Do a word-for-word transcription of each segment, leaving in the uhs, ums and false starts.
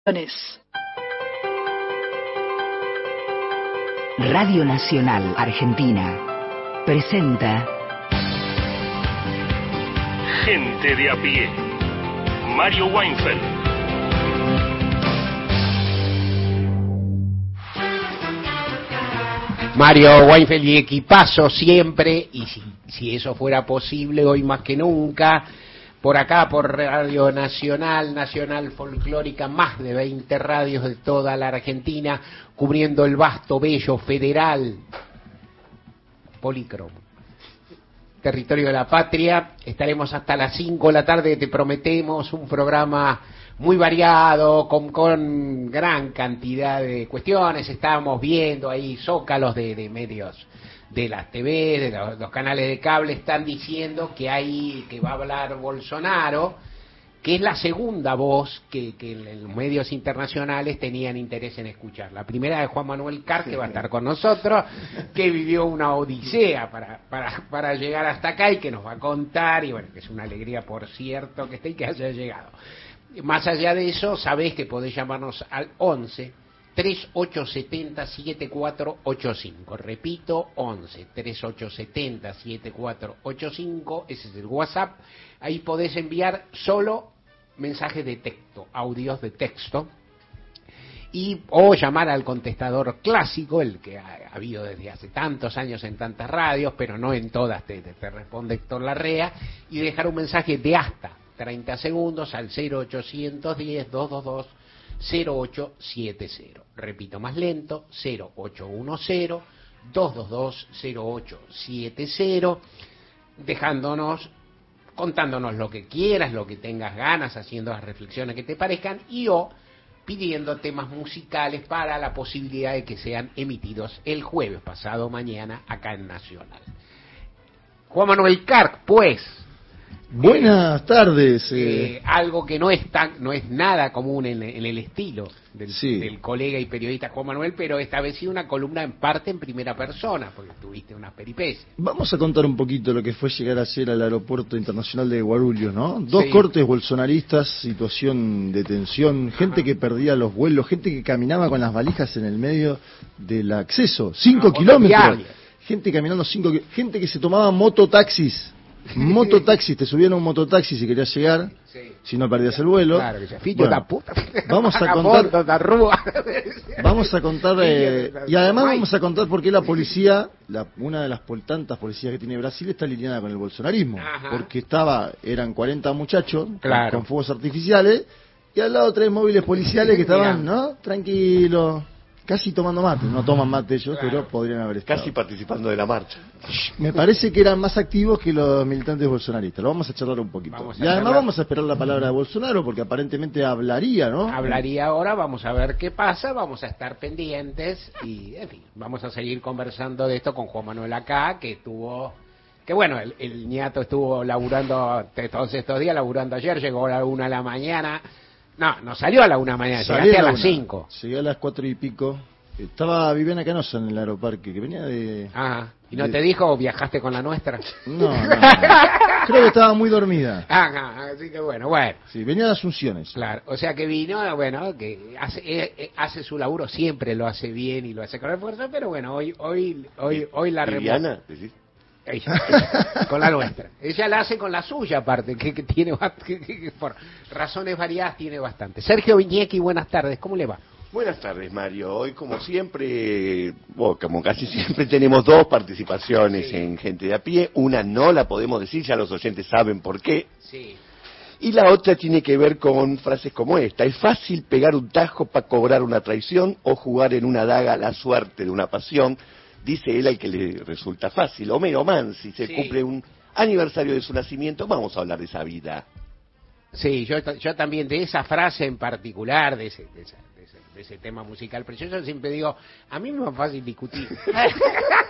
Radio Nacional Argentina presenta Gente de a pie. Mario Weinfeld. Mario Weinfeld y equipazo siempre, y si, si eso fuera posible hoy más que nunca, por acá por Radio Nacional, Nacional Folclórica, más de veinte radios de toda la Argentina, cubriendo el vasto, bello, federal, polícromo, territorio de la patria. Estaremos hasta las cinco de la tarde, te prometemos un programa muy variado, con, con gran cantidad de cuestiones. Estábamos viendo ahí zócalos de, de medios de las T V, de los, los canales de cable, están diciendo que hay que va a hablar Bolsonaro, que es la segunda voz que, que en los medios internacionales tenían interés en escuchar. La primera de Juan Manuel Carr, que va a estar con nosotros, que vivió una odisea para, para, para llegar hasta acá y que nos va a contar, y bueno, que es una alegría, por cierto, que esté y que haya llegado. Más allá de eso, sabés que podés llamarnos al once, treinta y ocho setenta, setenta y cuatro ochenta y cinco. Repito, once, treinta y ocho setenta, setenta y cuatro ochenta y cinco. Ese es el WhatsApp. Ahí podés enviar solo mensajes de texto, audios de texto, y o llamar al contestador clásico, el que ha, ha habido desde hace tantos años en tantas radios, pero no en todas te, te, te responde Héctor Larrea, y dejar un mensaje de hasta treinta segundos al cero ochocientos diez, doscientos veintidós, cero ocho setenta. Repito más lento, cero ocho uno cero, doscientos veintidós, cero ocho setenta, dejándonos, contándonos lo que quieras, lo que tengas ganas, haciendo las reflexiones que te parezcan, y o pidiendo temas musicales para la posibilidad de que sean emitidos el jueves pasado mañana acá en Nacional. Juan Manuel Carr, pues. Buenas tardes. Eh, eh, algo que no es tan, no es nada común en, en el estilo del, sí. del colega y periodista Juan Manuel, pero esta vez sí una columna en parte en primera persona, porque tuviste unas peripecias. Vamos a contar un poquito lo que fue llegar ayer al aeropuerto internacional de Guarulhos, ¿no? Dos sí. cortes bolsonaristas, situación de tensión, gente Ajá. que perdía los vuelos, gente que caminaba con las valijas en el medio del acceso, cinco no, kilómetros, gente caminando cinco, gente que se tomaba mototaxis. Mototaxis, te subían a un mototaxi si querías llegar, sí. si no perdías el vuelo. Claro, que se bueno, da puta. Vamos a contar, vamos a contar, eh, y además vamos a contar por qué la policía, la, una de las pol, tantas policías que tiene Brasil está alineada con el bolsonarismo, Ajá. porque estaba, eran cuarenta muchachos claro. con, con fuegos artificiales y al lado tres móviles policiales que estaban, ¿no? Tranquilos. Casi tomando mate, no toman mate ellos, claro. pero podrían haber estado. Casi participando de la marcha. Me parece que eran más activos que los militantes bolsonaristas. Lo vamos a charlar un poquito. Y además charlar. Vamos a esperar la palabra de Bolsonaro, porque aparentemente hablaría, ¿no? Hablaría ahora, vamos a ver qué pasa, vamos a estar pendientes y, en fin, vamos a seguir conversando de esto con Juan Manuel acá, que estuvo... Que bueno, el, el ñato estuvo laburando todos estos días, laburando ayer, llegó a la una de la mañana... No, no salió a la una mañana, Salí llegaste a, a las cinco. Llegué a las cuatro y pico. Estaba Viviana Canosa en el aeroparque, que venía de... Ah, ¿y no de... te dijo viajaste con la nuestra? No, no, no. Creo que estaba muy dormida. Ah, así que bueno, bueno. Sí, venía de Asunciones. Claro, o sea que vino, bueno, que hace, eh, hace su laburo, siempre lo hace bien y lo hace con esfuerzo, pero bueno, hoy hoy hoy hoy la Viviana, ella, ella, con la nuestra. Ella la hace con la suya aparte, que, que tiene que, que por razones variadas tiene bastante. Sergio Viñequi, buenas tardes, ¿cómo le va? Buenas tardes, Mario. Hoy, como siempre, bueno, como casi siempre, tenemos dos participaciones sí. en Gente de a Pie. Una no la podemos decir, ya los oyentes saben por qué. Sí. Y la otra tiene que ver con frases como esta. ¿Es fácil pegar un tajo para cobrar una traición o jugar en una daga la suerte de una pasión? Dice él al que le resulta fácil. Homero Mansi, se sí. cumple un aniversario de su nacimiento, vamos a hablar de esa vida. Sí, yo, yo también de esa frase en particular, de ese, de, esa, de, ese, de ese tema musical, pero yo siempre digo, a mí me es más fácil discutir. A mí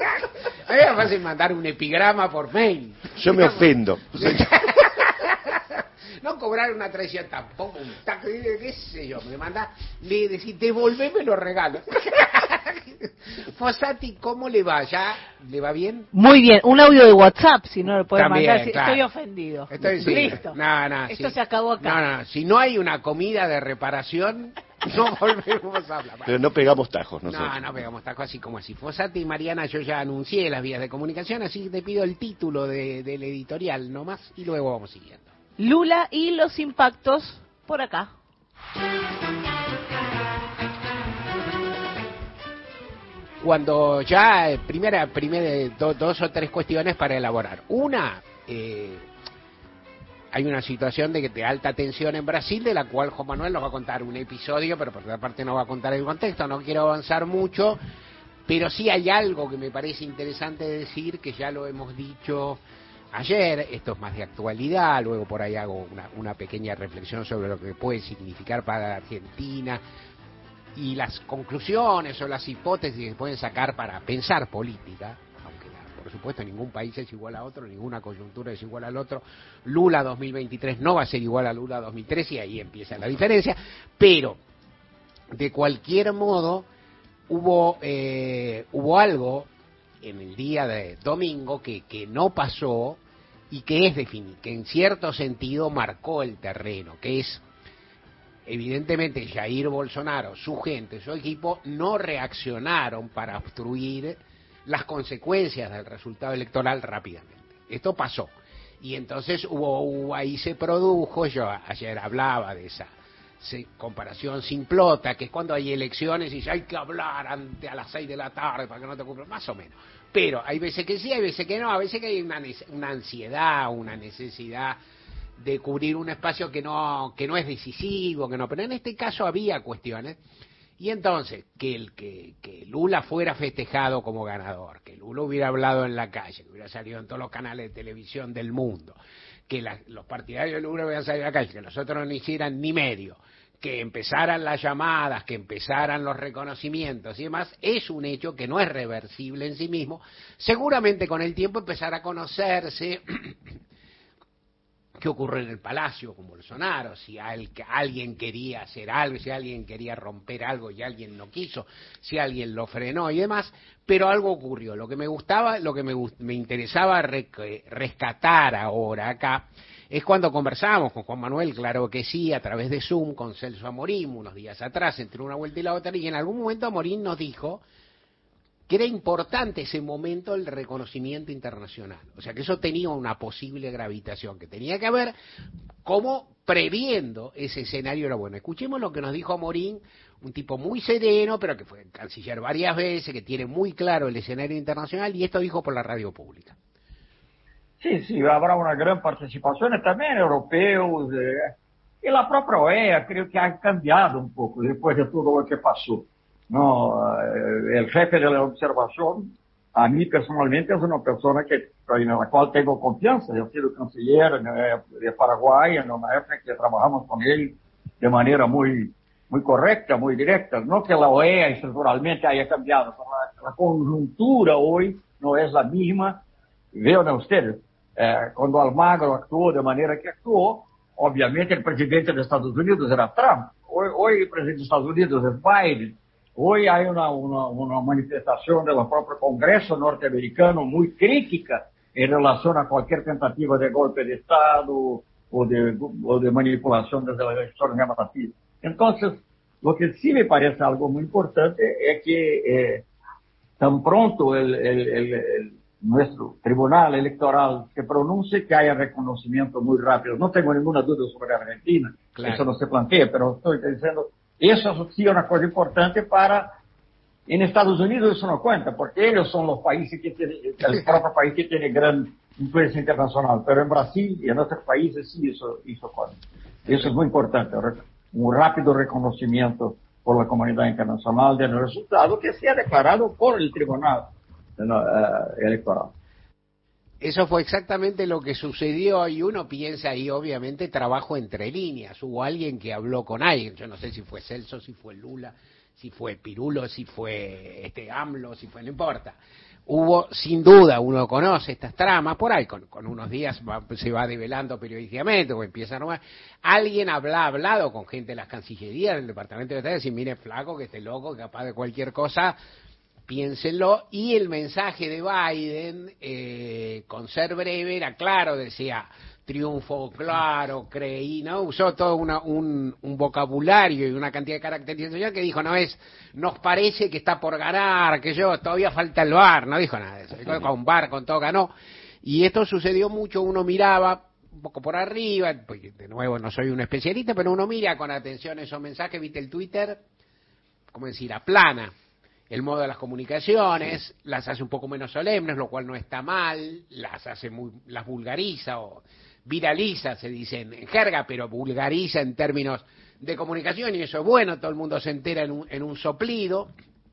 me es más fácil mandar un epigrama por mail. Yo me ofendo. No cobrar una traición tampoco, un taco, qué sé yo, me manda, le decís, devolveme los regalos. Fossati, ¿cómo le va? ¿Ya le va bien? Muy bien, un audio de WhatsApp, si no lo puede También, mandar. Si- claro. Estoy ofendido. Estoy, sí. Listo. No, no, Esto sí. se acabó acá. No, no, si no hay una comida de reparación, no volvemos a hablar. Pero no pegamos tajos nosotros. No, no pegamos tacos así como así. Fossati y Mariana, yo ya anuncié las vías de comunicación, así que te pido el título de, del editorial nomás y luego vamos siguiendo. Lula y los impactos por acá. Cuando ya, eh, primera, primera do, dos o tres cuestiones para elaborar. Una, eh, hay una situación de, de alta tensión en Brasil, de la cual Juan Manuel nos va a contar un episodio, pero por otra parte no va a contar el contexto, no quiero avanzar mucho, pero sí hay algo que me parece interesante decir, que ya lo hemos dicho ayer, esto es más de actualidad, luego por ahí hago una, una pequeña reflexión sobre lo que puede significar para la Argentina, y las conclusiones o las hipótesis que pueden sacar para pensar política, aunque por supuesto ningún país es igual a otro, ninguna coyuntura es igual al otro. Lula dos mil veintitrés no va a ser igual a Lula dos mil tres y ahí empieza la diferencia, pero de cualquier modo hubo eh, hubo algo en el día de domingo que, que no pasó y que es definir, que en cierto sentido marcó el terreno, que es evidentemente Jair Bolsonaro, su gente, su equipo no reaccionaron para obstruir las consecuencias del resultado electoral rápidamente. Esto pasó. Y entonces hubo, hubo ahí se produjo, yo ayer hablaba de esa se, comparación simplota, que es cuando hay elecciones y ya hay que hablar ante a las seis de la tarde para que no te cumplan, más o menos. Pero hay veces que sí, hay veces que no, a veces que hay una, una ansiedad, una necesidad de cubrir un espacio que no que no es decisivo, que no, pero en este caso había cuestiones, y entonces que el que, que Lula fuera festejado como ganador, que Lula hubiera hablado en la calle, que hubiera salido en todos los canales de televisión del mundo, que la, los partidarios de Lula hubieran salido a la calle, que nosotros no hicieran ni medio, que empezaran las llamadas, que empezaran los reconocimientos y demás, es un hecho que no es reversible en sí mismo. Seguramente con el tiempo empezará a conocerse qué ocurre en el Palacio con Bolsonaro, si alguien quería hacer algo, si alguien quería romper algo y alguien no quiso, si alguien lo frenó y demás, pero algo ocurrió. Lo que me gustaba, lo que me, me interesaba rescatar ahora acá, es cuando conversábamos con Juan Manuel, claro que sí, a través de Zoom, con Celso Amorim, unos días atrás, entre una vuelta y la otra, y en algún momento Amorim nos dijo que era importante ese momento el reconocimiento internacional, o sea que eso tenía una posible gravitación, que tenía que haber como previendo ese escenario era bueno. Escuchemos lo que nos dijo Amorim, un tipo muy sereno, pero que fue canciller varias veces, que tiene muy claro el escenario internacional, y esto dijo por la radio pública. Sí, sí, habrá una gran participación también europeos, eh, y la propia O E A creo que ha cambiado un poco después de todo lo que pasó. No, el jefe de la observación, a mí personalmente es una persona que, en la cual tengo confianza. Yo he sido canciller de Paraguay, en una época que trabajamos con él de manera muy, muy correcta, muy directa. No que la O E A estructuralmente haya cambiado, pero la, la conjuntura hoy no es la misma. Vean ustedes, eh, cuando Almagro actuó de manera que actuó, obviamente el presidente de Estados Unidos era Trump. Hoy, hoy el presidente de Estados Unidos es Biden. Hoy hay una, una, una manifestación del propio Congreso norteamericano muy crítica en relación a cualquier tentativa de golpe de Estado o de, o de manipulación desde las elecciones llamativas. Entonces, lo que sí me parece algo muy importante es que eh, tan pronto el, el, el, el, nuestro tribunal electoral se pronuncie, que haya reconocimiento muy rápido. No tengo ninguna duda sobre Argentina, claro. Eso no se plantea, pero estoy diciendo... Eso sí es una cosa importante para... En Estados Unidos eso no cuenta, porque ellos son los países que tienen, el propio país que tiene gran influencia internacional. Pero en Brasil y en otros países sí eso, eso cuenta. Eso es muy importante, un rápido reconocimiento por la comunidad internacional del resultado que sea declarado por el Tribunal Electoral. Eso fue exactamente lo que sucedió y uno piensa ahí, obviamente, trabajo entre líneas. Hubo alguien que habló con alguien, yo no sé si fue Celso, si fue Lula, si fue Pirulo, si fue este AMLO, si fue, no importa. Hubo, sin duda, uno conoce estas tramas, por ahí con, con unos días va, se va develando periodísticamente, o empieza a nomás. Alguien habla, ha hablado con gente de las cancillerías, del Departamento de Estado, y decir, mire, flaco, que esté loco, capaz de cualquier cosa, piénsenlo. Y el mensaje de Biden, eh, con ser breve, era claro, decía, triunfo claro, creí, ¿no? Usó todo una, un, un vocabulario y una cantidad de caracterizaciones que dijo, no es, nos parece que está por ganar, que yo, todavía falta el V A R, no dijo nada de eso, dijo, con V A R, con todo ganó. Y esto sucedió mucho, uno miraba un poco por arriba, porque de nuevo no soy un especialista, pero uno mira con atención esos mensajes, viste el Twitter, como decir, aplana el modo de las comunicaciones, las hace un poco menos solemnes, lo cual no está mal, las hace muy, las vulgariza o viraliza, se dice en jerga, pero vulgariza en términos de comunicación, y eso es bueno, todo el mundo se entera en un, en un soplido.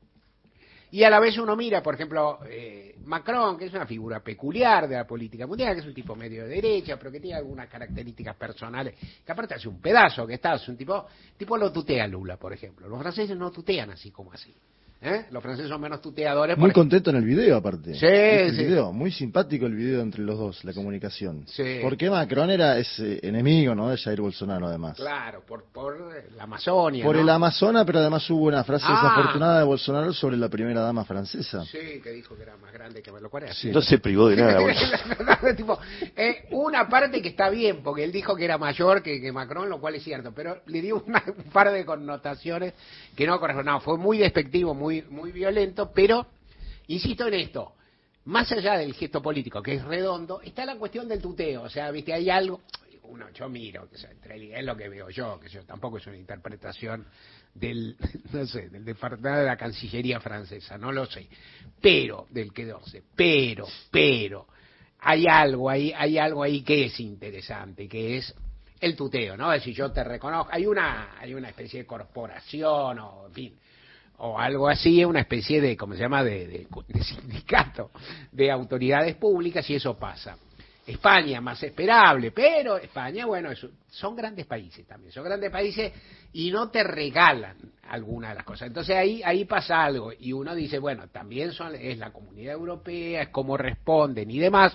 Y a la vez uno mira, por ejemplo, eh, Macron, que es una figura peculiar de la política mundial, que es un tipo medio de derecha, pero que tiene algunas características personales, que aparte hace un pedazo, que está, es un tipo, tipo lo tutea Lula, por ejemplo. Los franceses no tutean así como así. ¿Eh? Los franceses son menos tuteadores. Muy contento en el video, aparte. Sí, el sí. Video, muy simpático el video entre los dos, la comunicación. Sí. Porque Macron era ese enemigo, ¿no? De Jair Bolsonaro, además. Claro, por, por la Amazonia. Por ¿no? el Amazonas, pero además hubo una frase Ah. desafortunada de Bolsonaro sobre la primera dama francesa. Sí, que dijo que era más grande que lo cual era Sí. No se privó de nada. Bolsonaro. tipo, eh, una parte que está bien, porque él dijo que era mayor que, que Macron, lo cual es cierto, pero le dio una, un par de connotaciones que no correspondían. Fue muy despectivo, muy, muy violento. Pero, insisto en esto, más allá del gesto político, que es redondo, está la cuestión del tuteo. O sea, viste, hay algo, uno, yo miro, que en realidad es lo que veo yo, que yo tampoco es una interpretación del, no sé, del departamento de la Cancillería francesa, no lo sé, pero, del que doce, pero, pero, hay algo ahí, hay algo ahí que es interesante, que es el tuteo, ¿no? Es decir, yo te reconozco, hay una, hay una especie de corporación, o en fin, o algo así, una especie de, ¿cómo se llama?, de, de, de sindicato de autoridades públicas, y eso pasa. España, más esperable, pero España, bueno, es, son grandes países también, son grandes países y no te regalan alguna de las cosas. Entonces ahí ahí pasa algo, y uno dice, bueno, también son es la Comunidad Europea, es cómo responden y demás,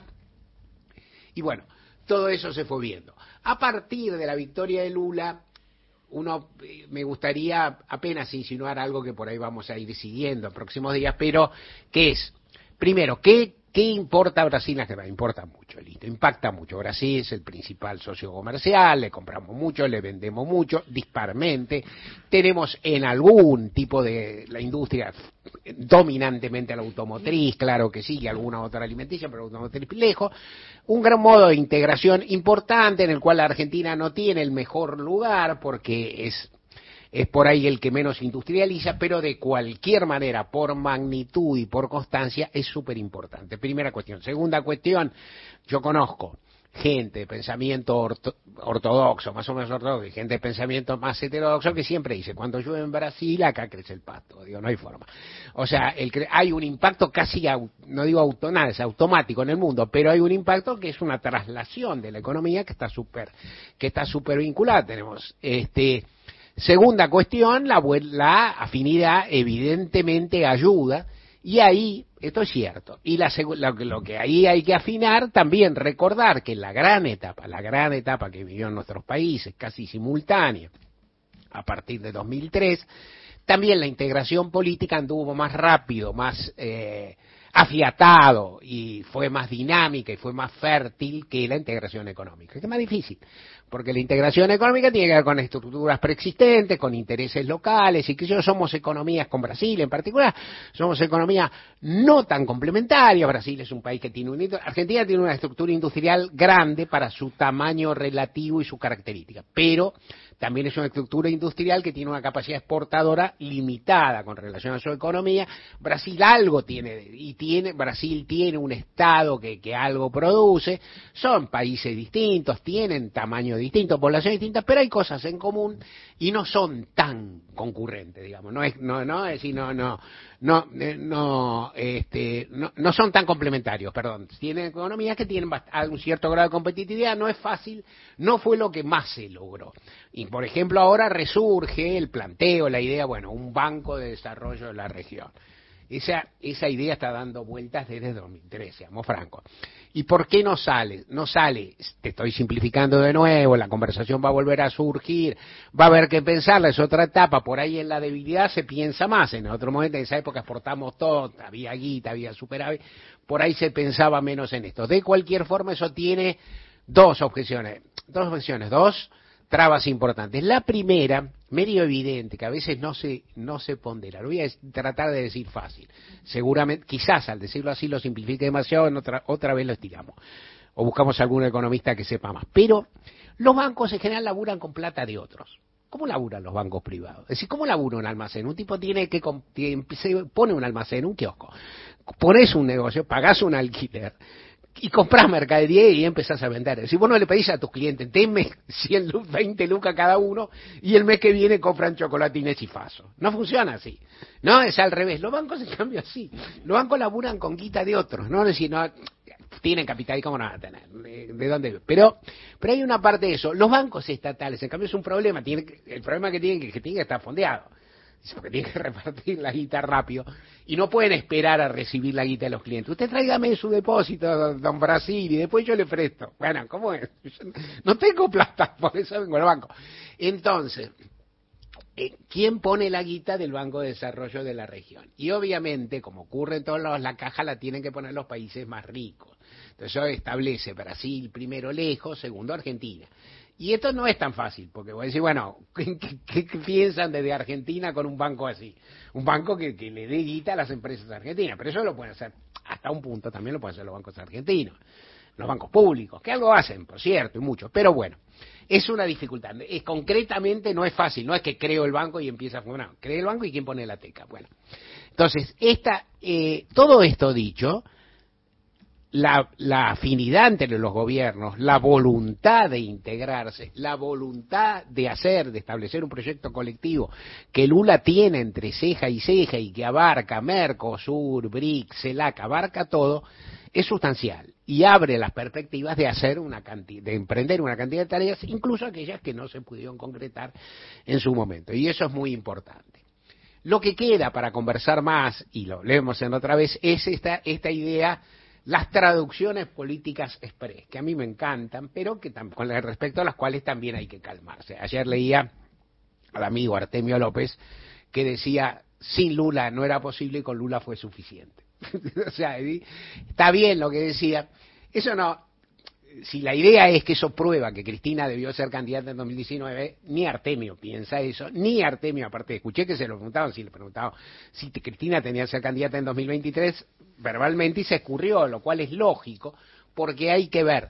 y bueno, todo eso se fue viendo. A partir de la victoria de Lula, uno, me gustaría apenas insinuar algo que por ahí vamos a ir siguiendo en próximos días, pero que es, primero, ¿qué, qué importa a Brasil? Que importa mucho, listo, impacta mucho. Brasil es el principal socio comercial, le compramos mucho, le vendemos mucho, disparmente. Tenemos en algún tipo de la industria, dominantemente la automotriz, claro que sí, y alguna otra alimenticia, pero la automotriz lejos. Un gran modo de integración importante en el cual la Argentina no tiene el mejor lugar porque es, es por ahí el que menos industrializa, pero de cualquier manera, por magnitud y por constancia, es súper importante. Primera cuestión. Segunda cuestión, yo conozco gente de pensamiento orto, ortodoxo, más o menos ortodoxo, y gente de pensamiento más heterodoxo que siempre dice, cuando llueve en Brasil, acá crece el pasto. Digo, no hay forma. O sea, el, hay un impacto casi, no digo auto, nada, es automático en el mundo, pero hay un impacto que es una traslación de la economía que está súper, que está súper vinculada. Tenemos, este, segunda cuestión, la, la afinidad evidentemente ayuda, y ahí, esto es cierto, y la, lo, lo que ahí hay que afinar, también recordar que la gran etapa, la gran etapa que vivió en nuestros países, casi simultánea, a partir de dos mil tres, también la integración política anduvo más rápido, más eh, afiatado, y fue más dinámica y fue más fértil que la integración económica, que es más difícil, porque la integración económica tiene que ver con estructuras preexistentes, con intereses locales, y que yo somos economías, con Brasil en particular, somos economías no tan complementarias. Brasil es un país que tiene un... Argentina tiene una estructura industrial grande para su tamaño relativo y su característica, pero también es una estructura industrial que tiene una capacidad exportadora limitada con relación a su economía. Brasil algo tiene, y tiene, Brasil tiene un Estado que, que algo produce, son países distintos, tienen tamaño distinto, poblaciones distintas, pero hay cosas en común y no son tan concurrentes, digamos, no es, no, no, es decir, no, no, no, no, este, no, no son tan complementarios, perdón, tienen economías que tienen un cierto grado de competitividad, no es fácil, no fue lo que más se logró. Y por ejemplo ahora resurge el planteo, la idea, bueno, un banco de desarrollo de la región. Esa, esa idea está dando vueltas desde dos mil tres, seamos francos. ¿Y por qué no sale? No sale, te estoy simplificando de nuevo, la conversación va a volver a surgir, va a haber que pensarla, es otra etapa, por ahí en la debilidad se piensa más, en otro momento, en esa época exportamos todo, había guita, había superávit, por ahí se pensaba menos en esto. De cualquier forma, eso tiene dos objeciones, dos objeciones, dos trabas importantes. La primera, medio evidente, que a veces no se no se pondera, lo voy a tratar de decir fácil. Seguramente, quizás al decirlo así lo simplifique demasiado, en otra, otra vez lo estiramos. O buscamos algún economista que sepa más. Pero los bancos en general laburan con plata de otros. ¿Cómo laburan los bancos privados? Es decir, ¿cómo labura un almacén? Un tipo tiene que, se pone un almacén, un kiosco, pones un negocio, pagás un alquiler, y comprás mercadería y empezás a vender. Si vos no le pedís a tus clientes, denme cien, veinte lucas cada uno, y el mes que viene compran chocolatines y faso. No funciona así. No, es al revés. Los bancos, en cambio, así. Los bancos laburan con guita de otros. No, es decir, no, tienen capital, ¿y cómo no van a tener? ¿De, de dónde? Pero, pero hay una parte de eso. Los bancos estatales, en cambio, es un problema. Tienen, el problema que tienen es que tienen que estar fondeados. Porque tienen que repartir la guita rápido y no pueden esperar a recibir la guita de los clientes. Usted tráigame su depósito, don Brasil, y después yo le presto. Bueno, ¿cómo es? Yo no tengo plata, por eso vengo al banco. Entonces, ¿quién pone la guita del Banco de Desarrollo de la región? Y obviamente, como ocurre en todos lados, la caja la tienen que poner los países más ricos. Entonces eso establece Brasil primero lejos, segundo Argentina. Y esto no es tan fácil, porque voy a decir, bueno, ¿qué, qué, qué piensan desde Argentina con un banco así? Un banco que, que le dé guita a las empresas argentinas, pero eso lo pueden hacer hasta un punto, también lo pueden hacer los bancos argentinos, los bancos públicos, que algo hacen, por cierto, y mucho, pero bueno, es una dificultad. Es, concretamente no es fácil, no es que creo el banco y empieza a funcionar, no, creo el banco y quién pone la teca. Bueno, entonces, esta, eh, todo esto dicho, La, la afinidad entre los gobiernos, la voluntad de integrarse, la voluntad de hacer, de establecer un proyecto colectivo que Lula tiene entre ceja y ceja y que abarca Mercosur, BRICS, CELAC, abarca todo, es sustancial y abre las perspectivas de hacer una cantidad, de emprender una cantidad de tareas, incluso aquellas que no se pudieron concretar en su momento, y eso es muy importante. Lo que queda para conversar más, y lo leemos en otra vez, es esta, esta idea, las traducciones políticas express, que a mí me encantan, pero que con respecto a las cuales también hay que calmarse. Ayer leía al amigo Artemio López que decía, sin Lula no era posible y con Lula fue suficiente. O sea, está bien lo que decía. Eso no, si la idea es que eso prueba que Cristina debió ser candidata en dos mil diecinueve, ni Artemio piensa eso, ni Artemio, aparte, escuché que se lo preguntaban, si le preguntaban si Cristina tenía que ser candidata en dos mil veintitrés, verbalmente, y se escurrió, lo cual es lógico, porque hay que ver.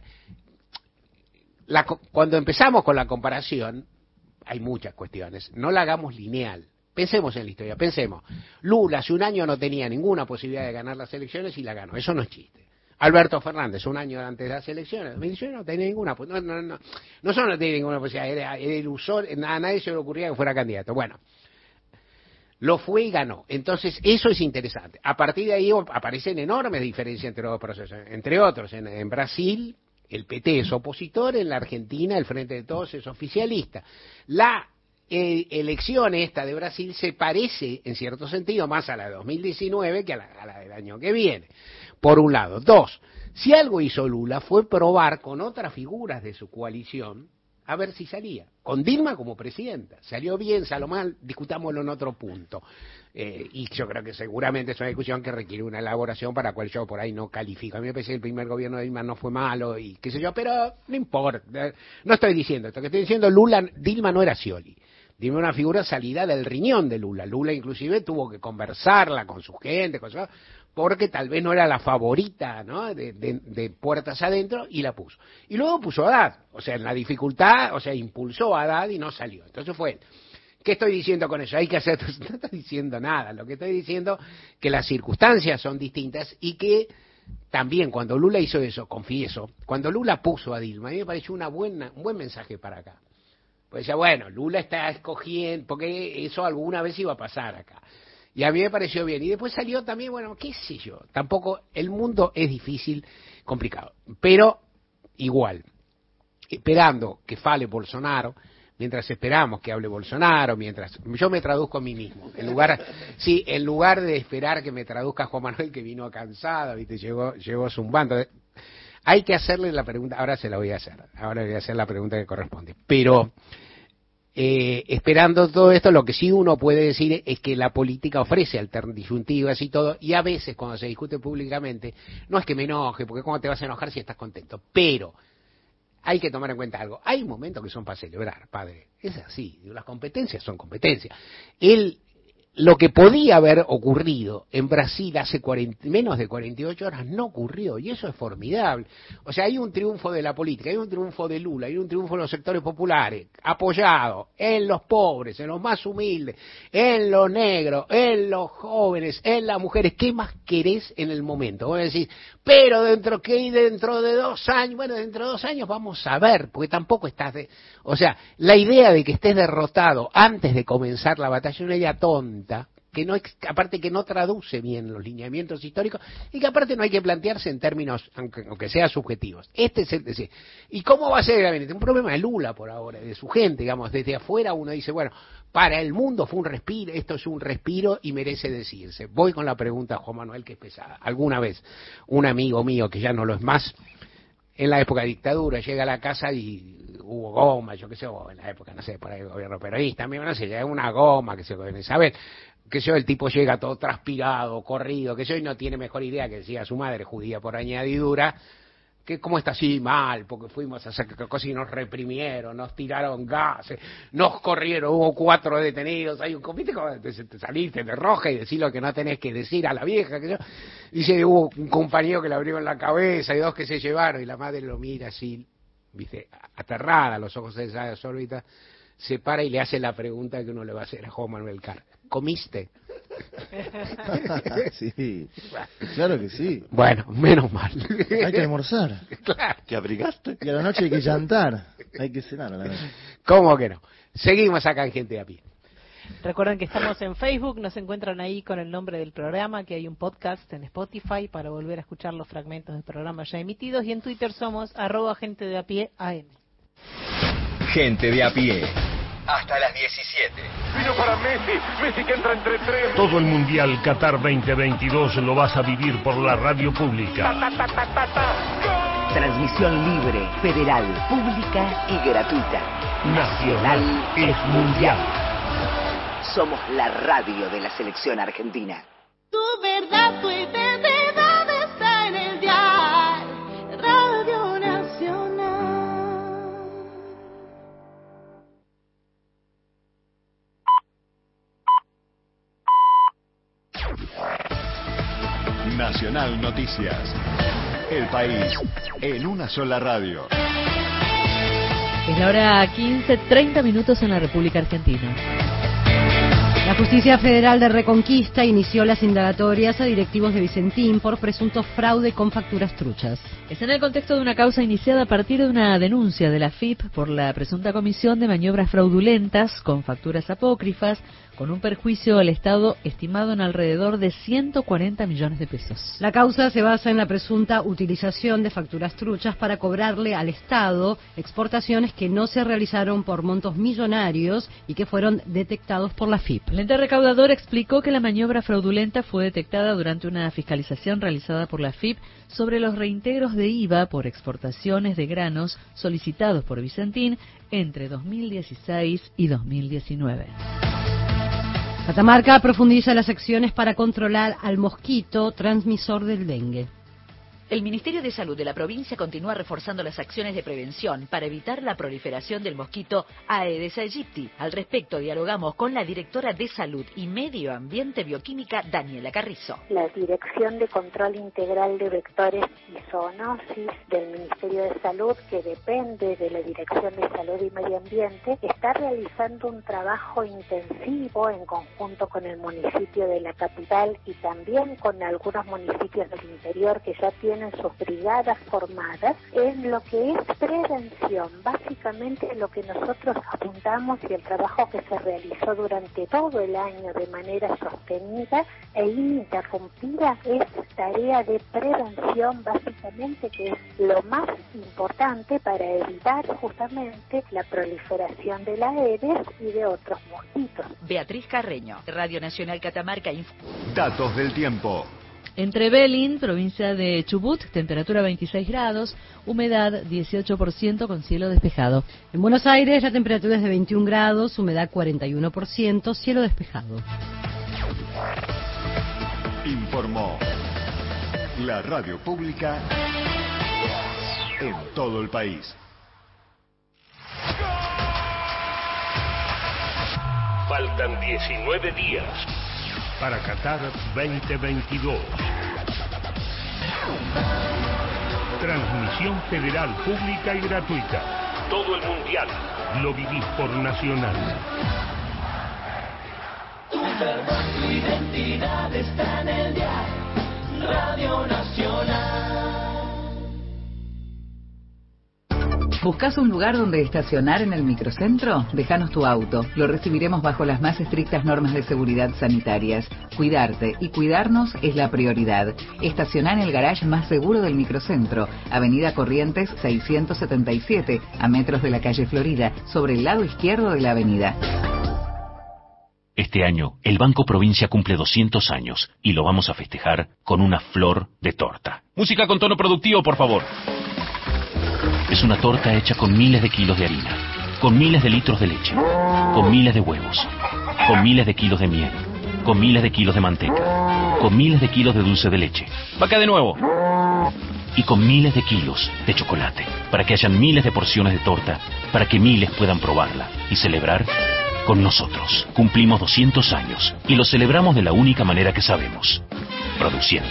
La, cuando empezamos con la comparación, hay muchas cuestiones, no la hagamos lineal. Pensemos en la historia, pensemos. Lula hace un año no tenía ninguna posibilidad de ganar las elecciones y la ganó, eso no es chiste. Alberto Fernández, un año antes de las elecciones, me dice, no tenía ninguna, no, no, no, no solo no tenía ninguna posibilidad, era, era ilusor, a nadie se le ocurría que fuera candidato. Bueno, lo fue y ganó. Entonces, eso es interesante. A partir de ahí aparecen enormes diferencias entre los procesos. Entre otros, en, en Brasil, el P T es opositor, en la Argentina, el Frente de Todos es oficialista. La eh, elección esta de Brasil se parece, en cierto sentido, más a la de dos mil diecinueve que a la, a la del año que viene. Por un lado. Dos, si algo hizo Lula fue probar con otras figuras de su coalición a ver si salía. Con Dilma como presidenta. Salió bien, salió mal, discutámoslo en otro punto. Eh, y yo creo que seguramente es una discusión que requiere una elaboración para la cual yo por ahí no califico. A mí me parece que el primer gobierno de Dilma no fue malo y qué sé yo, pero no importa. No estoy diciendo esto. Que estoy diciendo, Lula, Dilma no era Scioli. Dilma era una figura salida del riñón de Lula. Lula inclusive tuvo que conversarla con su gente, con su... porque tal vez no era la favorita, ¿no? De, de, de puertas adentro, y la puso. Y luego puso a Haddad, o sea, en la dificultad, o sea, impulsó a Haddad y no salió. Entonces fue, ¿qué estoy diciendo con eso? Hay que hacer, no estoy diciendo nada, lo que estoy diciendo que las circunstancias son distintas y que también cuando Lula hizo eso, confieso, cuando Lula puso a Dilma, a mí me pareció una buena, un buen mensaje para acá. Pues decía, bueno, Lula está escogiendo, porque eso alguna vez iba a pasar acá. Y a mí me pareció bien. Y después salió también, bueno, qué sé yo, tampoco, el mundo es difícil, complicado. Pero igual, esperando que fale Bolsonaro, mientras esperamos que hable Bolsonaro, mientras yo me traduzco a mí mismo, en lugar, sí, en lugar de esperar que me traduzca Juan Manuel, que vino cansado, viste, llegó, llegó zumbando. Hay que hacerle la pregunta, ahora se la voy a hacer, ahora le voy a hacer la pregunta que corresponde, pero eh, esperando todo esto, lo que sí uno puede decir es que la política ofrece alternativas y todo, y a veces cuando se discute públicamente, no es que me enoje, porque cómo te vas a enojar si estás contento, pero hay que tomar en cuenta algo, hay momentos que son para celebrar, padre, es así, las competencias son competencias. Él, lo que podía haber ocurrido en Brasil hace cuarenta, menos de cuarenta y ocho horas no ocurrió, y eso es formidable. O sea, hay un triunfo de la política, hay un triunfo de Lula, hay un triunfo de los sectores populares, apoyado en los pobres, en los más humildes, en los negros, en los jóvenes, en las mujeres. ¿Qué más querés en el momento? Vos decís, pero dentro que dentro de dos años, bueno, dentro de dos años vamos a ver, porque tampoco estás de... O sea, la idea de que estés derrotado antes de comenzar la batalla es una idea tonta, que no, aparte que no traduce bien los lineamientos históricos, y que aparte no hay que plantearse en términos, aunque, aunque sea subjetivos. Este es el decir. ¿Y cómo va a ser el gabinete? Un problema de Lula por ahora, de su gente, digamos, desde afuera uno dice, bueno, para el mundo fue un respiro, esto es un respiro y merece decirse. Voy con la pregunta, Juan Manuel, que es pesada. Alguna vez, un amigo mío, que ya no lo es más, en la época de dictadura, llega a la casa y hubo goma, yo qué sé, o en la época, no sé, por ahí el gobierno peronista, no sé, llega una goma, que se puede saber, que yo, el tipo llega todo transpirado, corrido, que yo, y no tiene mejor idea que decía su madre, judía por añadidura, que cómo está así mal, porque fuimos a hacer cosas y nos reprimieron, nos tiraron gases, nos corrieron, hubo cuatro detenidos, hay un comité, te saliste de roja y decís lo que no tenés que decir a la vieja, que yo, dice, hubo un compañero que le abrió en la cabeza y dos que se llevaron, y la madre lo mira así, viste, aterrada, los ojos de esa órbita, se para y le hace la pregunta que uno le va a hacer a Juan Manuel Carr. ¿Comiste? Sí, claro que sí. Bueno, menos mal. Hay que almorzar. Claro. ¿Te abrigaste? Y a la noche hay que llantar. Hay que cenar a la noche. ¿Cómo que no? Seguimos acá en Gente de a Pie. Recuerden que estamos en Facebook, nos encuentran ahí con el nombre del programa, que hay un podcast en Spotify para volver a escuchar los fragmentos del programa ya emitidos, y en Twitter somos arroba gente de a pie A M. Gente de a pie. Hasta las diecisiete. Vino para Messi, Messi que entra entre tres. Todo el Mundial Qatar veinte veintidós lo vas a vivir por la radio pública. Ta, ta, ta, ta, ta. Transmisión libre, federal, pública y gratuita. Nacional es mundial. Somos la radio de la selección argentina. Tu verdad, tu identidad está en el dial Radio Nacional. Nacional Noticias. El país en una sola radio. Es la hora quince, treinta minutos en la República Argentina. La Justicia Federal de Reconquista inició las indagatorias a directivos de Vicentín por presunto fraude con facturas truchas. Es en el contexto de una causa iniciada a partir de una denuncia de la F I P por la presunta comisión de maniobras fraudulentas con facturas apócrifas, con un perjuicio al Estado estimado en alrededor de ciento cuarenta millones de pesos. La causa se basa en la presunta utilización de facturas truchas para cobrarle al Estado exportaciones que no se realizaron por montos millonarios y que fueron detectados por la F I P. El ente recaudador explicó que la maniobra fraudulenta fue detectada durante una fiscalización realizada por la F I P sobre los reintegros de I V A por exportaciones de granos solicitados por Vicentín entre dos mil dieciséis y dos mil diecinueve. Catamarca profundiza las acciones para controlar al mosquito transmisor del dengue. El Ministerio de Salud de la provincia continúa reforzando las acciones de prevención para evitar la proliferación del mosquito Aedes aegypti. Al respecto, dialogamos con la directora de Salud y Medio Ambiente Bioquímica, Daniela Carrizo. La Dirección de Control Integral de Vectores y Zoonosis del Ministerio de Salud, que depende de la Dirección de Salud y Medio Ambiente, está realizando un trabajo intensivo en conjunto con el municipio de la capital y también con algunos municipios del interior que ya tienen tienen sus brigadas formadas en lo que es prevención, básicamente lo que nosotros apuntamos y el trabajo que se realizó durante todo el año de manera sostenida e ininterrumpida es tarea de prevención, básicamente, que es lo más importante para evitar justamente la proliferación de la Aedes y de otros mosquitos. Beatriz Carreño, Radio Nacional Catamarca. Datos del tiempo. Entre Belín, provincia de Chubut, temperatura veintiséis grados, humedad dieciocho por ciento con cielo despejado. En Buenos Aires la temperatura es de veintiún grados, humedad cuarenta y uno por ciento, cielo despejado. Informó la radio pública en todo el país. Faltan diecinueve días para Qatar veinte veintidós. Transmisión federal, pública y gratuita. Todo el mundial lo vivís por Nacional. Tu verdad, tu identidad está en el dial. Radio Nacional. ¿Buscas un lugar donde estacionar en el microcentro? Déjanos tu auto. Lo recibiremos bajo las más estrictas normas de seguridad sanitarias. Cuidarte y cuidarnos es la prioridad. Estacioná en el garage más seguro del microcentro, Avenida Corrientes seiscientos setenta y siete, a metros de la calle Florida, sobre el lado izquierdo de la avenida. Este año, el Banco Provincia cumple doscientos años y lo vamos a festejar con una flor de torta. Música con tono productivo, por favor. Es una torta hecha con miles de kilos de harina, con miles de litros de leche, con miles de huevos, con miles de kilos de miel, con miles de kilos de manteca, con miles de kilos de dulce de leche. Vaca de nuevo. Y con miles de kilos de chocolate, para que hayan miles de porciones de torta, para que miles puedan probarla y celebrar con nosotros. Cumplimos doscientos años y lo celebramos de la única manera que sabemos, produciendo.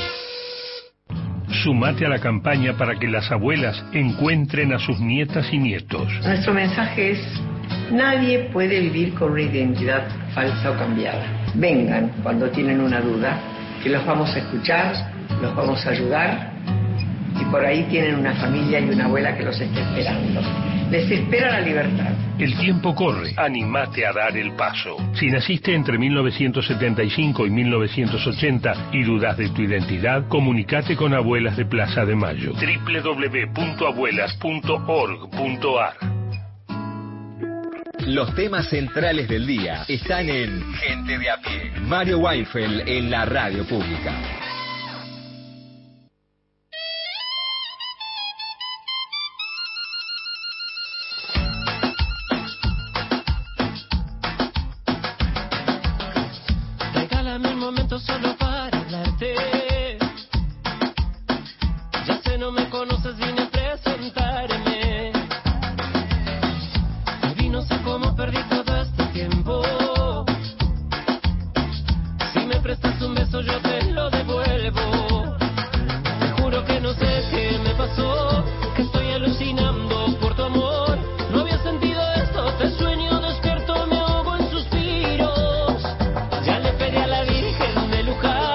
Sumate a la campaña para que las abuelas encuentren a sus nietas y nietos. Nuestro mensaje es: nadie puede vivir con una identidad falsa o cambiada. Vengan cuando tienen una duda, que los vamos a escuchar, los vamos a ayudar, y por ahí tienen una familia y una abuela que los está esperando. Les espera la libertad. El tiempo corre. Animate a dar el paso. Si naciste entre mil novecientos setenta y cinco y mil novecientos ochenta y dudas de tu identidad, comunicate con Abuelas de Plaza de Mayo. doble u doble u doble u punto abuelas punto org punto a r. Los temas centrales del día están en Gente de a pie. Mario Weinfeld en la radio pública. Solo para hablarte. Ya sé, no me conoces, vine a presentarme. Y no sé cómo perdí todo este tiempo. Si me prestas un beso yo te lo devuelvo. Te juro que no sé qué me pasó, que estoy alucinando por tu amor. No había sentido esto, te sueño despierto, me ahogo en suspiros. Ya le pedí a la Virgen de Luján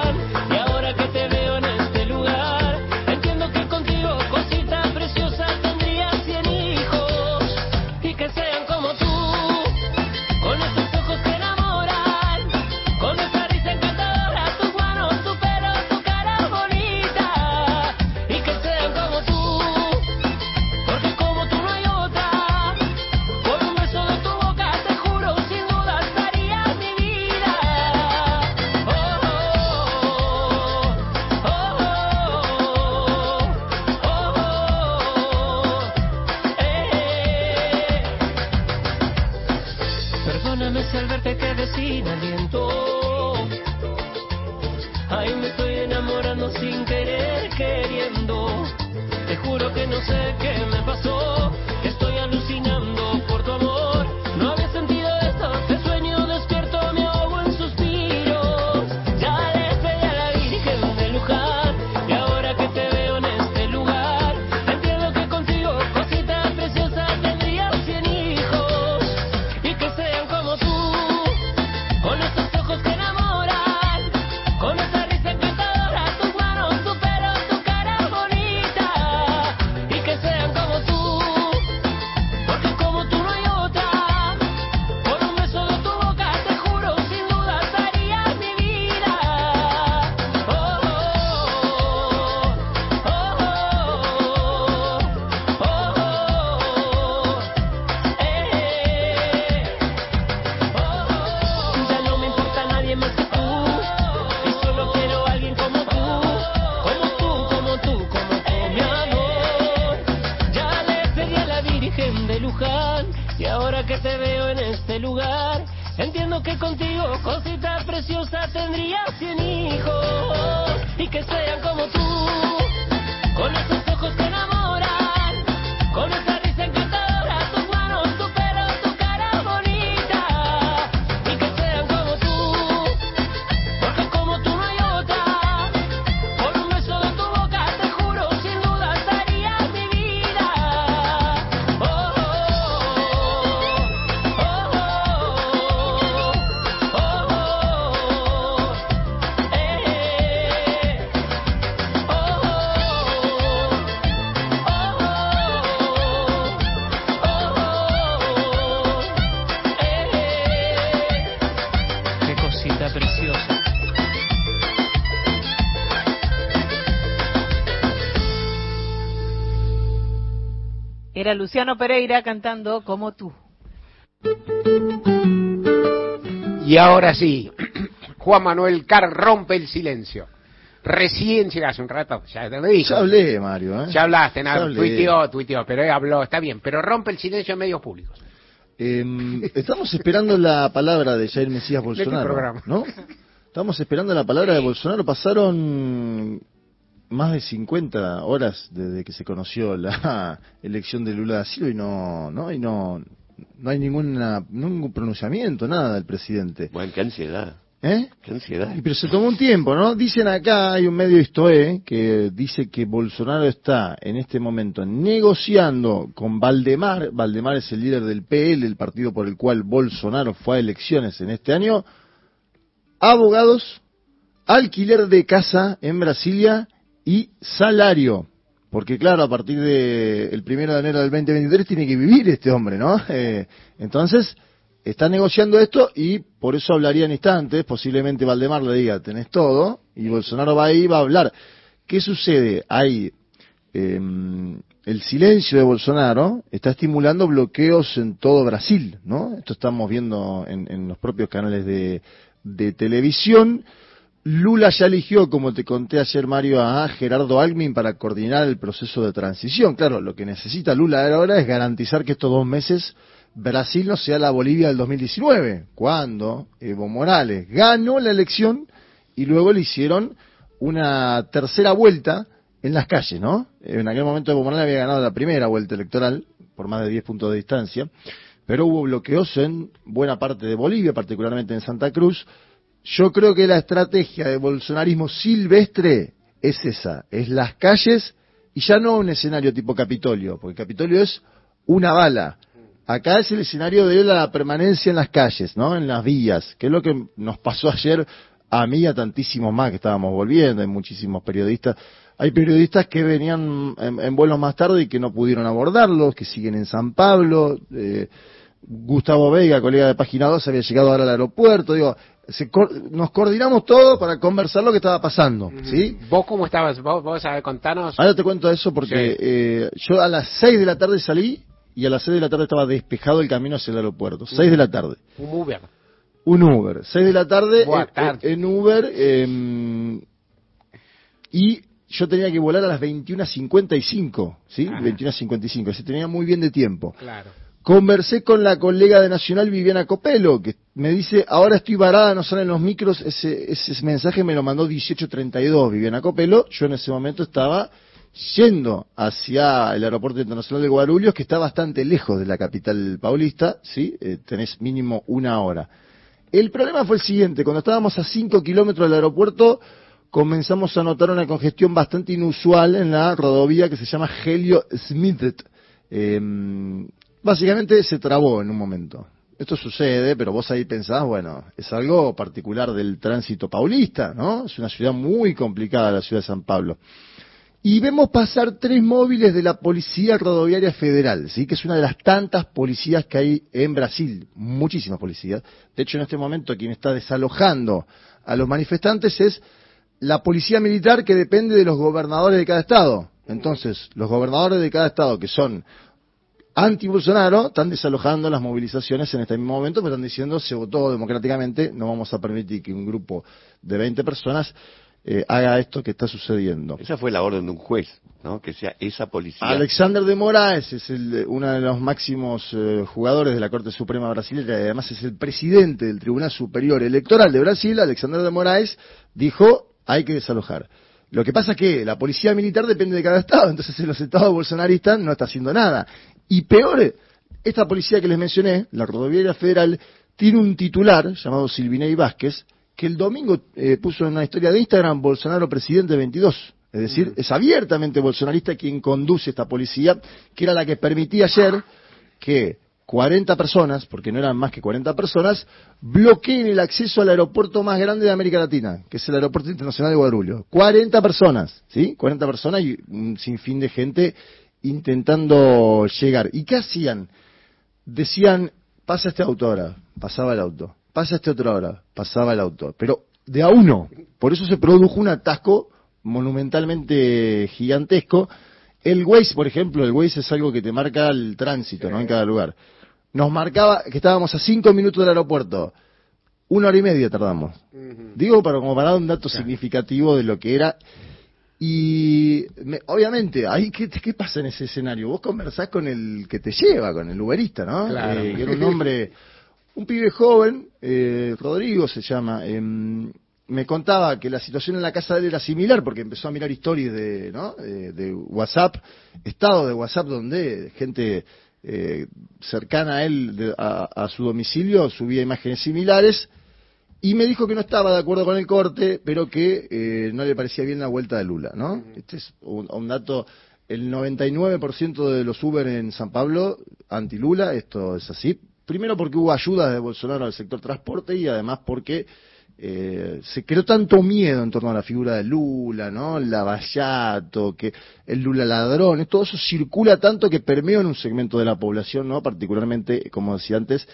lugar. Entiendo que contigo, cosita preciosa, tendría cien hijos. Y que sean como tú, con esos ojos que enamoran, con esa risa encantadora, tus manos, tu pelo, tu cara bonita. Y que sean como tú, porque como tú no hay otra. Por un beso de tu boca, te juro, sin duda daría mi vida. Oh, oh, oh, oh, oh, oh, eh, oh, Qué cosita preciosa. Era Luciano Pereira cantando Como tú. Y ahora sí, Juan Manuel Carr rompe el silencio. Recién llega hace un rato, ya te lo dije. Ya hablé, Mario, ¿eh? Ya hablaste, nada, Ya hablé. tuiteó, tuiteó, pero él habló, está bien, pero rompe el silencio en medios públicos. Eh, estamos esperando la palabra de Jair Mesías Bolsonaro, programa. ¿no? Estamos esperando la palabra de Bolsonaro. Pasaron más de cincuenta horas desde que se conoció la elección de Lula da Silva y no, no, y no, no hay ninguna, ningún pronunciamiento, nada del presidente. Bueno, qué ansiedad. ¿Eh? Qué ansiedad. Y pero se tomó un tiempo, ¿no? Dicen acá, hay un medio Istoé que dice que Bolsonaro está en este momento negociando con Valdemar. Valdemar es el líder del P L, el partido por el cual Bolsonaro fue a elecciones en este año. Abogados, alquiler de casa en Brasilia y salario. Porque claro, a partir de el primero de enero del veinte veintitrés tiene que vivir este hombre, ¿no? Eh, entonces... Está negociando esto y por eso hablaría en instantes. Posiblemente Valdemar le diga, tenés todo, y Bolsonaro va ahí y va a hablar. ¿Qué sucede? Hay eh, el silencio de Bolsonaro está estimulando bloqueos en todo Brasil, ¿no? Esto estamos viendo en, en los propios canales de, de televisión. Lula ya eligió, como te conté ayer, Mario, a Gerardo Alckmin para coordinar el proceso de transición. Claro, lo que necesita Lula ahora es garantizar que estos dos meses Brasil no sea la Bolivia del dos mil diecinueve, cuando Evo Morales ganó la elección y luego le hicieron una tercera vuelta en las calles, ¿no? En aquel momento Evo Morales había ganado la primera vuelta electoral por más de diez puntos de distancia, pero hubo bloqueos en buena parte de Bolivia, particularmente en Santa Cruz. Yo creo que la estrategia de bolsonarismo silvestre es esa, es las calles y ya no un escenario tipo Capitolio, porque Capitolio es una bala. Acá es el escenario de la permanencia en las calles, ¿no? En las vías, que es lo que nos pasó ayer a mí y a tantísimos más que estábamos volviendo. Hay muchísimos periodistas. Hay periodistas que venían en, en vuelos más tarde y que no pudieron abordarlos, que siguen en San Pablo. Eh, Gustavo Veiga, colega de Página dos, había llegado ahora al aeropuerto. Digo, se, nos coordinamos todo para conversar lo que estaba pasando, ¿sí? ¿Vos cómo estabas? ¿Vos, vos a ver, contanos? Ahora te cuento eso porque sí. eh, yo a las seis de la tarde salí y a las seis de la tarde estaba despejado el camino hacia el aeropuerto. seis de la tarde. Un Uber. Un Uber. seis de la tarde Buenas en, tardes. en Uber. Eh, y yo tenía que volar a las veintiuna cincuenta y cinco, ¿sí? Ajá. veintiuna cincuenta y cinco. Así tenía muy bien de tiempo. Claro. Conversé con la colega de Nacional, Viviana Copelo, que me dice, ahora estoy varada, no salen los micros. Ese, ese mensaje me lo mandó dieciocho treinta y dos, Viviana Copelo. Yo en ese momento estaba yendo hacia el aeropuerto internacional de Guarulhos, que está bastante lejos de la capital paulista, ¿sí? Eh, tenés mínimo una hora. El problema fue el siguiente: cuando estábamos a cinco kilómetros del aeropuerto, comenzamos a notar una congestión bastante inusual en la rodovía que se llama Helio Smith. Eh, básicamente se trabó en un momento. Esto sucede, pero vos ahí pensás, bueno, es algo particular del tránsito paulista, ¿no? Es una ciudad muy complicada, la ciudad de San Pablo. Y vemos pasar tres móviles de la Policía Rodoviaria Federal, ¿sí? Que es una de las tantas policías que hay en Brasil, muchísimas policías. De hecho, en este momento quien está desalojando a los manifestantes es la policía militar, que depende de los gobernadores de cada estado. Entonces, los gobernadores de cada estado, que son anti-Bolsonaro, están desalojando las movilizaciones en este mismo momento, pero están diciendo, se votó democráticamente, no vamos a permitir que un grupo de veinte personas eh, haga esto que está sucediendo. Esa fue la orden de un juez, ¿no? Que sea esa policía. Alexander de Moraes es el, uno de los máximos eh, jugadores de la Corte Suprema brasileña y además es el presidente del Tribunal Superior Electoral de Brasil. Alexander de Moraes dijo, hay que desalojar. Lo que pasa es que la policía militar depende de cada estado, entonces en los estados bolsonaristas no está haciendo nada. Y peor, esta policía que les mencioné, la Rodoviaria Federal, tiene un titular llamado Silvinei Vázquez, que el domingo eh, puso en una historia de Instagram, Bolsonaro presidente veintidós. Es decir, es abiertamente bolsonarista quien conduce esta policía, que era la que permitía ayer que cuarenta personas, porque no eran más que cuarenta personas, bloqueen el acceso al aeropuerto más grande de América Latina, que es el Aeropuerto Internacional de Guarulhos. cuarenta personas, ¿sí? cuarenta personas y un sinfín de gente intentando llegar. ¿Y qué hacían? Decían, pasa este auto ahora, pasaba el auto. Pasa este otro ahora, pasaba el auto. Pero de a uno. Por eso se produjo un atasco monumentalmente gigantesco. El Waze, por ejemplo, el Waze es algo que te marca el tránsito, ¿no? En cada lugar. Nos marcaba que estábamos a cinco minutos del aeropuerto. Una hora y media tardamos. Uh-huh. Digo, para, como para dar un dato claro. significativo de lo que era. Y me, obviamente, ahí ¿qué, ¿qué pasa en ese escenario? Vos conversás con el que te lleva, con el uberista, ¿no? Claro. Eh, que era un hombre, un pibe joven, eh, Rodrigo se llama, eh, me contaba que la situación en la casa de él era similar porque empezó a mirar stories de, ¿no? de, de WhatsApp, estado de WhatsApp donde gente eh, cercana a él, de, a, a su domicilio, subía imágenes similares. Y me dijo que no estaba de acuerdo con el corte, pero que eh, no le parecía bien la vuelta de Lula, ¿no? Uh-huh. Este es un, un dato, el noventa y nueve por ciento de los Uber en San Pablo, anti-Lula, esto es así. Primero porque hubo ayuda de Bolsonaro al sector transporte y además porque eh, se creó tanto miedo en torno a la figura de Lula, ¿no? El Lavallato, que el Lula ladrón, todo eso circula tanto que permeó en un segmento de la población, ¿no? Particularmente, como decía antes,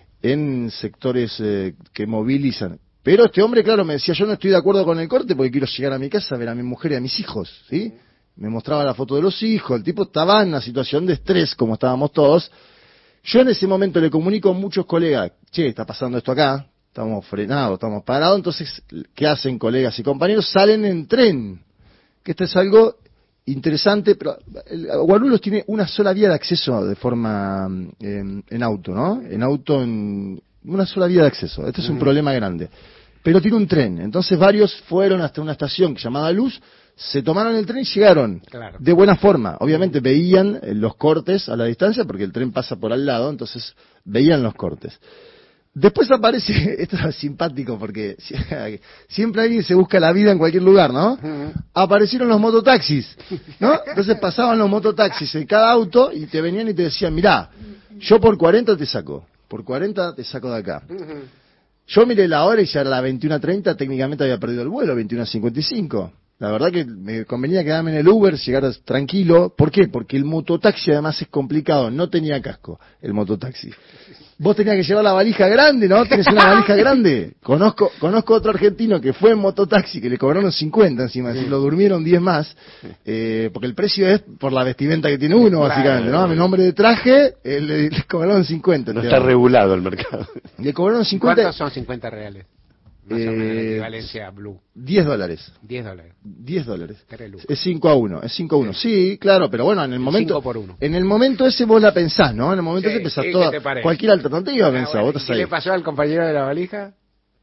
en sectores eh, que movilizan. Pero este hombre, claro, me decía, yo no estoy de acuerdo con el corte porque quiero llegar a mi casa a ver a mi mujer y a mis hijos, ¿sí? Me mostraba la foto de los hijos, el tipo estaba en una situación de estrés, como estábamos todos. Yo en ese momento le comunico a muchos colegas, che, está pasando esto acá, estamos frenados, estamos parados, entonces, ¿qué hacen colegas y compañeros? Salen en tren, que esto es algo interesante, pero el Guarulhos tiene una sola vía de acceso de forma eh, en auto, ¿no? En auto, en una sola vía de acceso. Este es un uh-huh. problema grande. Pero tiene un tren. Entonces varios fueron hasta una estación llamada Luz, se tomaron el tren y llegaron claro. de buena forma. Obviamente veían los cortes a la distancia porque el tren pasa por al lado, entonces veían los cortes. Después aparece, esto es simpático porque siempre alguien se busca la vida en cualquier lugar, ¿no? Uh-huh. Aparecieron los mototaxis, ¿no? Entonces pasaban los mototaxis en cada auto y te venían y te decían, mirá, yo por cuarenta te saco, por cuarenta te saco de acá. Uh-huh. Yo miré la hora y ya era la veintiuna treinta, técnicamente había perdido el vuelo, veintiuna cincuenta y cinco. La verdad que me convenía quedarme en el Uber, llegar tranquilo. ¿Por qué? Porque el mototaxi además es complicado, no tenía casco el mototaxi. Vos tenías que llevar la valija grande, ¿no? Tenés una valija grande. Conozco conozco otro argentino que fue en mototaxi, que le cobraron cincuenta encima, sí. lo durmieron diez más, eh, porque el precio es por la vestimenta que tiene uno, claro, básicamente, ¿no? A mi nombre de traje, eh, le, le cobraron cincuenta. No está regulado el mercado. Le cobraron cincuenta. ¿Cuántos son cincuenta reales? Más eh, o menos la equivalencia a Blue. diez dólares. diez dólares. diez dólares. Es cinco a uno. Es cinco a uno. Sí, claro, pero bueno, en el momento. cinco por uno. En el momento ese vos la pensás, ¿no? En el momento sí, ese pensás toda. Cualquier alternativa ah, pensás. Bueno, vos ¿qué ahí. le pasó al compañero de la valija?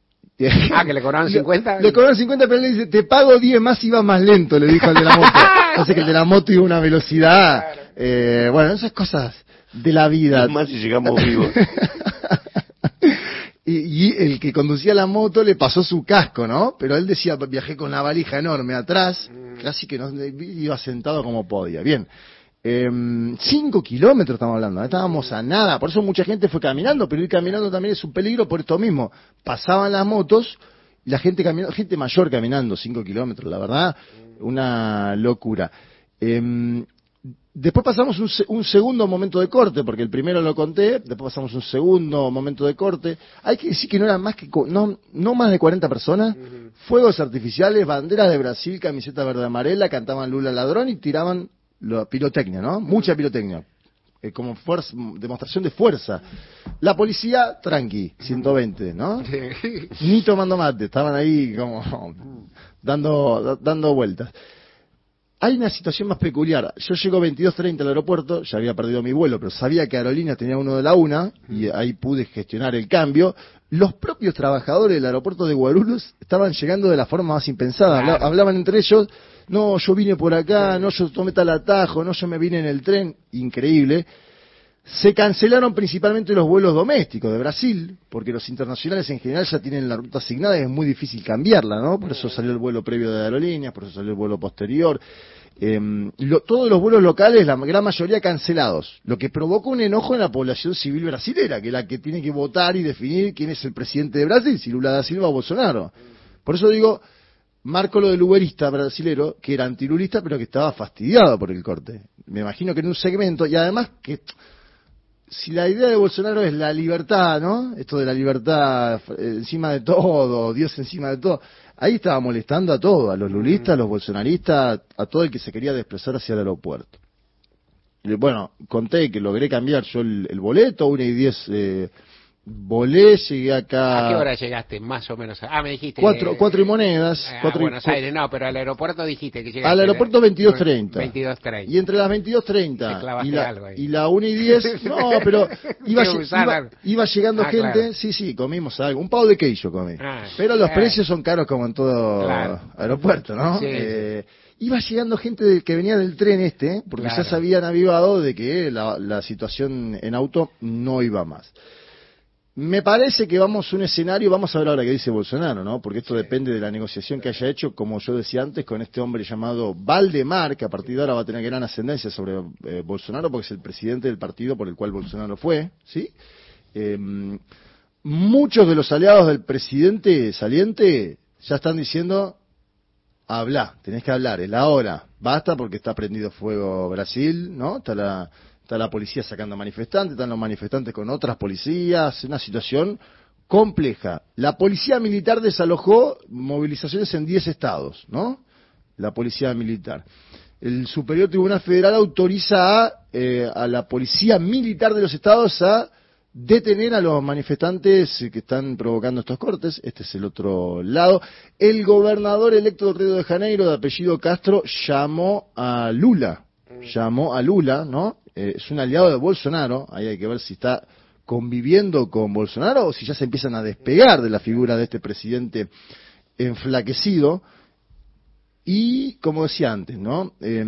ah, que le cobraron cincuenta. Le, le cobraron cincuenta, pero le dice, te pago diez más y vas más lento, le dijo al de la moto. Entonces que el de la moto iba a una velocidad. Claro. Eh, bueno, esas cosas de la vida. Es más si llegamos vivos. Y, y el que conducía la moto le pasó su casco, ¿no? Pero él decía, viajé con una valija enorme atrás, mm. casi que no, iba sentado como podía. Bien, eh, cinco kilómetros estamos hablando, ¿eh? Estábamos a nada, por eso mucha gente fue caminando, pero ir caminando también es un peligro por esto mismo. Pasaban las motos, y la gente caminando, gente mayor caminando cinco kilómetros, la verdad, una locura. Eh, Después pasamos un, un segundo momento de corte, porque el primero lo conté, después pasamos un segundo momento de corte. Hay que decir que no eran más que, no, no más de cuarenta personas, uh-huh. fuegos artificiales, banderas de Brasil, camiseta verde amarela, cantaban Lula ladrón y tiraban la pirotecnia, ¿no? Uh-huh. Mucha pirotecnia. eh, como fuerza, demostración de fuerza. La policía, tranqui, ciento veinte, ¿no? Sí. Ni tomando mate, estaban ahí como dando, dando vueltas. Hay una situación más peculiar. Yo llego veintidós treinta al aeropuerto, ya había perdido mi vuelo, pero sabía que Aerolíneas tenía uno de la una, y ahí pude gestionar el cambio. Los propios trabajadores del aeropuerto de Guarulhos estaban llegando de la forma más impensada. Claro. Hablaban entre ellos, no, yo vine por acá, no, yo tomé tal atajo, no, yo me vine en el tren. Increíble. Se cancelaron principalmente los vuelos domésticos de Brasil, porque los internacionales en general ya tienen la ruta asignada y es muy difícil cambiarla, ¿no? Por eso salió el vuelo previo de Aerolíneas, por eso salió el vuelo posterior. Eh, lo, todos los vuelos locales, la gran mayoría cancelados, lo que provoca un enojo en la población civil brasilera, que es la que tiene que votar y definir quién es el presidente de Brasil, si Lula da Silva o Bolsonaro. Por eso digo, marco lo del uberista brasilero, que era antilulista, pero que estaba fastidiado por el corte. Me imagino que en un segmento, y además que... si la idea de Bolsonaro es la libertad, ¿no? Esto de la libertad encima de todo, Dios encima de todo, ahí estaba molestando a todos, a los lulistas, a los bolsonaristas, a todo el que se quería desplazar hacia el aeropuerto. Y bueno, conté que logré cambiar yo el, el boleto, una y diez eh, volé, llegué acá... ¿A qué hora llegaste, más o menos? Ah, me dijiste... Cuatro, eh, cuatro y monedas. A cuatro Buenos y, Aires, no, pero al aeropuerto dijiste que llegaste... Al aeropuerto veintidós treinta. veintidós treinta. Y entre las veintidós treinta y la, algo ahí. y la una y diez, no, pero iba, iba, iba llegando ah, gente, claro. sí, sí, comimos algo, un pavo de queijo comí. Ah, pero los eh. precios son caros como en todo claro. aeropuerto, ¿no? Sí, eh, sí. Iba llegando gente de, que venía del tren este, porque claro. ya se habían avivado de que la, la situación en auto no iba más. Me parece que vamos a un escenario, vamos a ver ahora qué dice Bolsonaro, ¿no? Porque esto sí. depende de la negociación que haya hecho, como yo decía antes, con este hombre llamado Valdemar, que a partir de ahora va a tener gran ascendencia sobre eh, Bolsonaro, porque es el presidente del partido por el cual Bolsonaro fue, ¿sí? Eh, muchos de los aliados del presidente saliente ya están diciendo, habla, tenés que hablar, es la hora, basta porque está prendido fuego Brasil, ¿no? Está la... Está la policía sacando manifestantes, están los manifestantes con otras policías, una situación compleja. La policía militar desalojó movilizaciones en diez estados, ¿no? La policía militar. El Superior Tribunal Federal autoriza a, eh, a la policía militar de los estados a detener a los manifestantes que están provocando estos cortes. Este es el otro lado. El gobernador electo de Río de Janeiro, de apellido Castro, llamó a Lula. Llamó a Lula, ¿no? Eh, es un aliado de Bolsonaro, ahí hay que ver si está conviviendo con Bolsonaro o si ya se empiezan a despegar de la figura de este presidente enflaquecido. Y, como decía antes, ¿no? Eh,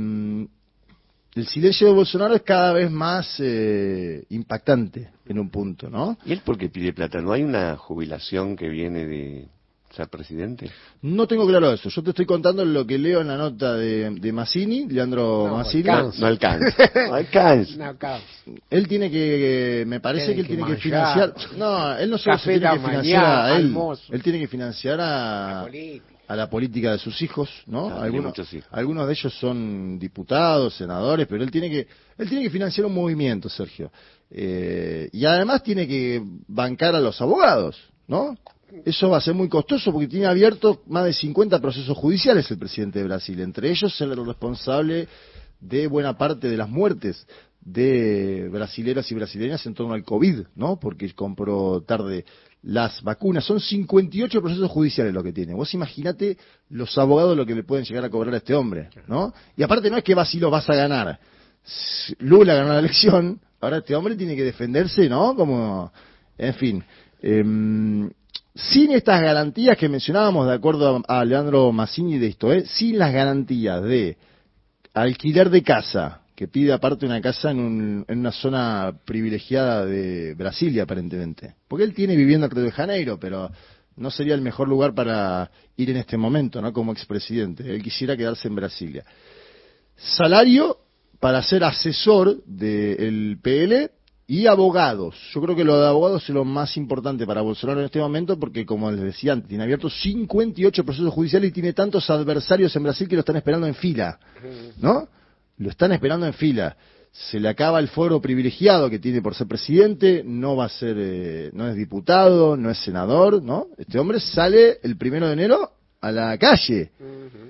el silencio de Bolsonaro es cada vez más eh, impactante en un punto, ¿no? ¿Y él por qué pide plata? ¿No hay una jubilación que viene de ser presidente? No tengo claro eso. Yo te estoy contando lo que leo en la nota de, de Massini, Leandro no, Massini. No, no alcanza. No alcanza. No alcanza. Él tiene que, me parece que él tiene que, que financiar. No, él no solo se tiene que financiar mañana, a él. almozo. Él tiene que financiar a, a la política de sus hijos, ¿no? Ah, algunos, hijos. algunos de ellos son diputados, senadores, pero él tiene que, él tiene que financiar un movimiento, Sergio. Eh, y además tiene que bancar a los abogados, ¿no? Eso va a ser muy costoso porque tiene abiertos más de cincuenta procesos judiciales el presidente de Brasil, entre ellos ser el responsable de buena parte de las muertes de brasileras y brasileñas en torno al COVID, ¿no? Porque compró tarde las vacunas. Son cincuenta y ocho procesos judiciales lo que tiene. Vos imaginate los abogados lo que le pueden llegar a cobrar a este hombre, ¿no? Y aparte no es que vas y lo vas a ganar. Lula ganó la elección, ahora este hombre tiene que defenderse, ¿no? Como, en fin... Eh, sin estas garantías que mencionábamos, de acuerdo a Leandro Massini de esto, ¿eh? sin las garantías de alquiler de casa, que pide aparte una casa en, un, en una zona privilegiada de Brasilia, aparentemente. Porque él tiene vivienda en Río de Janeiro, pero no sería el mejor lugar para ir en este momento, ¿no? Como expresidente. Él quisiera quedarse en Brasilia. Salario para ser asesor del P L y abogados. Yo creo que lo de abogados es lo más importante para Bolsonaro en este momento porque, como les decía antes, tiene abiertos cincuenta y ocho procesos judiciales y tiene tantos adversarios en Brasil que lo están esperando en fila, ¿no? Lo están esperando en fila. Se le acaba el fuero privilegiado que tiene por ser presidente, no va a ser, eh, no es diputado, no es senador, ¿no? Este hombre sale el primero de enero a la calle.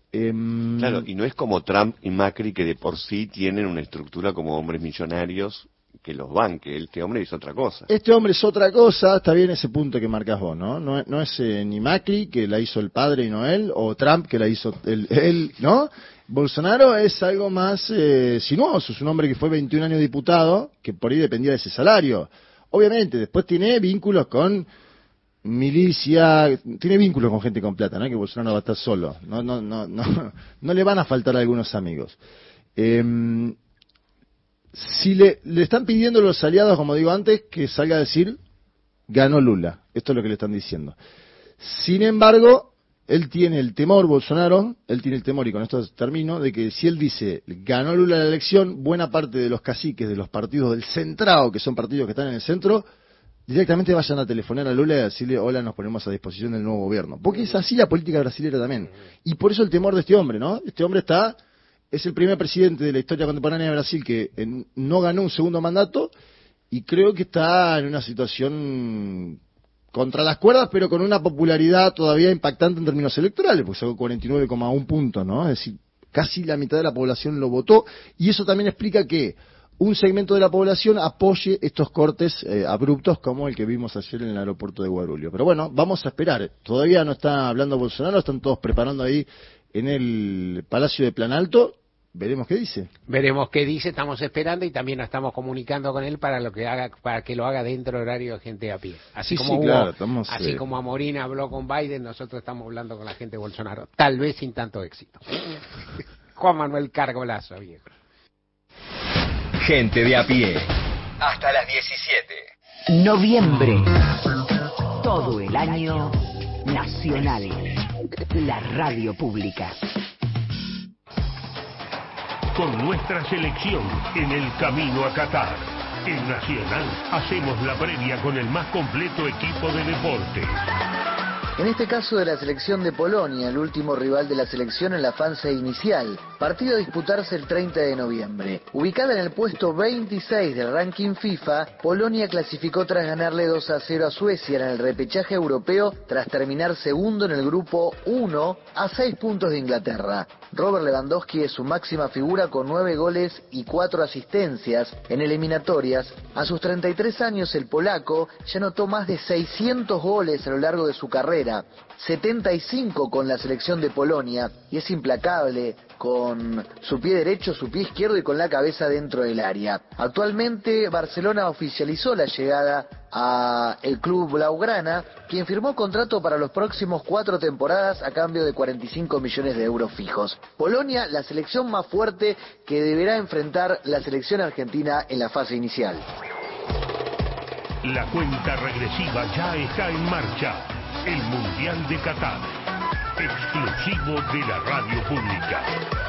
Eh, claro, y no es como Trump y Macri, que de por sí tienen una estructura como hombres millonarios que los banque. Este hombre es otra cosa. Este hombre es otra cosa, está bien ese punto que marcas vos, ¿no? No, no es eh, ni Macri, que la hizo el padre y no él, o Trump, que la hizo él, él ¿no? Bolsonaro es algo más eh, sinuoso, es un hombre que fue veintiún años diputado, que por ahí dependía de ese salario. Obviamente, después tiene vínculos con milicia, tiene vínculos con gente con plata, ¿no? Que Bolsonaro no va a estar solo, no, no, no, no, no le van a faltar algunos amigos. Eh, si le, le están pidiendo los aliados, como digo antes, que salga a decir, ganó Lula, esto es lo que le están diciendo. Sin embargo, él tiene el temor, Bolsonaro, él tiene el temor, y con esto termino, de que si él dice, ganó Lula la elección, buena parte de los caciques de los partidos del centrado, que son partidos que están en el centro, directamente vayan a telefonar a Lula y a decirle, hola, nos ponemos a disposición del nuevo gobierno. Porque es así la política brasileña también. Y por eso el temor de este hombre, ¿no? Este hombre está, es el primer presidente de la historia contemporánea de Brasil que en, no ganó un segundo mandato, y creo que está en una situación contra las cuerdas, pero con una popularidad todavía impactante en términos electorales, porque sacó cuarenta y nueve coma uno puntos, ¿no? Es decir, casi la mitad de la población lo votó, y eso también explica que un segmento de la población apoye estos cortes eh, abruptos como el que vimos ayer en el aeropuerto de Guarulhos. Pero bueno, vamos a esperar. Todavía no está hablando Bolsonaro, están todos preparando ahí en el Palacio de Planalto. Veremos qué dice. Veremos qué dice, estamos esperando y también nos estamos comunicando con él para lo que haga, para que lo haga dentro del horario de gente a pie. Así Sí, como sí, hubo, claro, estamos, así eh... como Amorín habló con Biden, nosotros estamos hablando con la gente de Bolsonaro, tal vez sin tanto éxito. Juan Manuel Cargolazo, viejo. Gente de a pie. Hasta las diecisiete. Noviembre. Todo el año nacional. La radio pública. Con nuestra selección en el camino a Qatar. En Nacional hacemos la previa con el más completo equipo de deporte. En este caso de la selección de Polonia, el último rival de la selección en la fase inicial. Partido a disputarse el treinta de noviembre. Ubicada en el puesto veintiséis del ranking FIFA, Polonia clasificó tras ganarle dos a cero a Suecia en el repechaje europeo tras terminar segundo en el grupo uno a seis puntos de Inglaterra. Robert Lewandowski es su máxima figura con nueve goles y cuatro asistencias en eliminatorias. A sus treinta y tres años el polaco ya anotó más de seiscientos goles a lo largo de su carrera, setenta y cinco con la selección de Polonia, y es implacable con su pie derecho, su pie izquierdo y con la cabeza dentro del área. Actualmente Barcelona oficializó la llegada a el club blaugrana, quien firmó contrato para los próximos cuatro temporadas a cambio de cuarenta y cinco millones de euros fijos. Polonia, la selección más fuerte que deberá enfrentar la selección argentina en la fase inicial. La cuenta regresiva ya está en marcha. El Mundial de Qatar, exclusivo de la radio pública.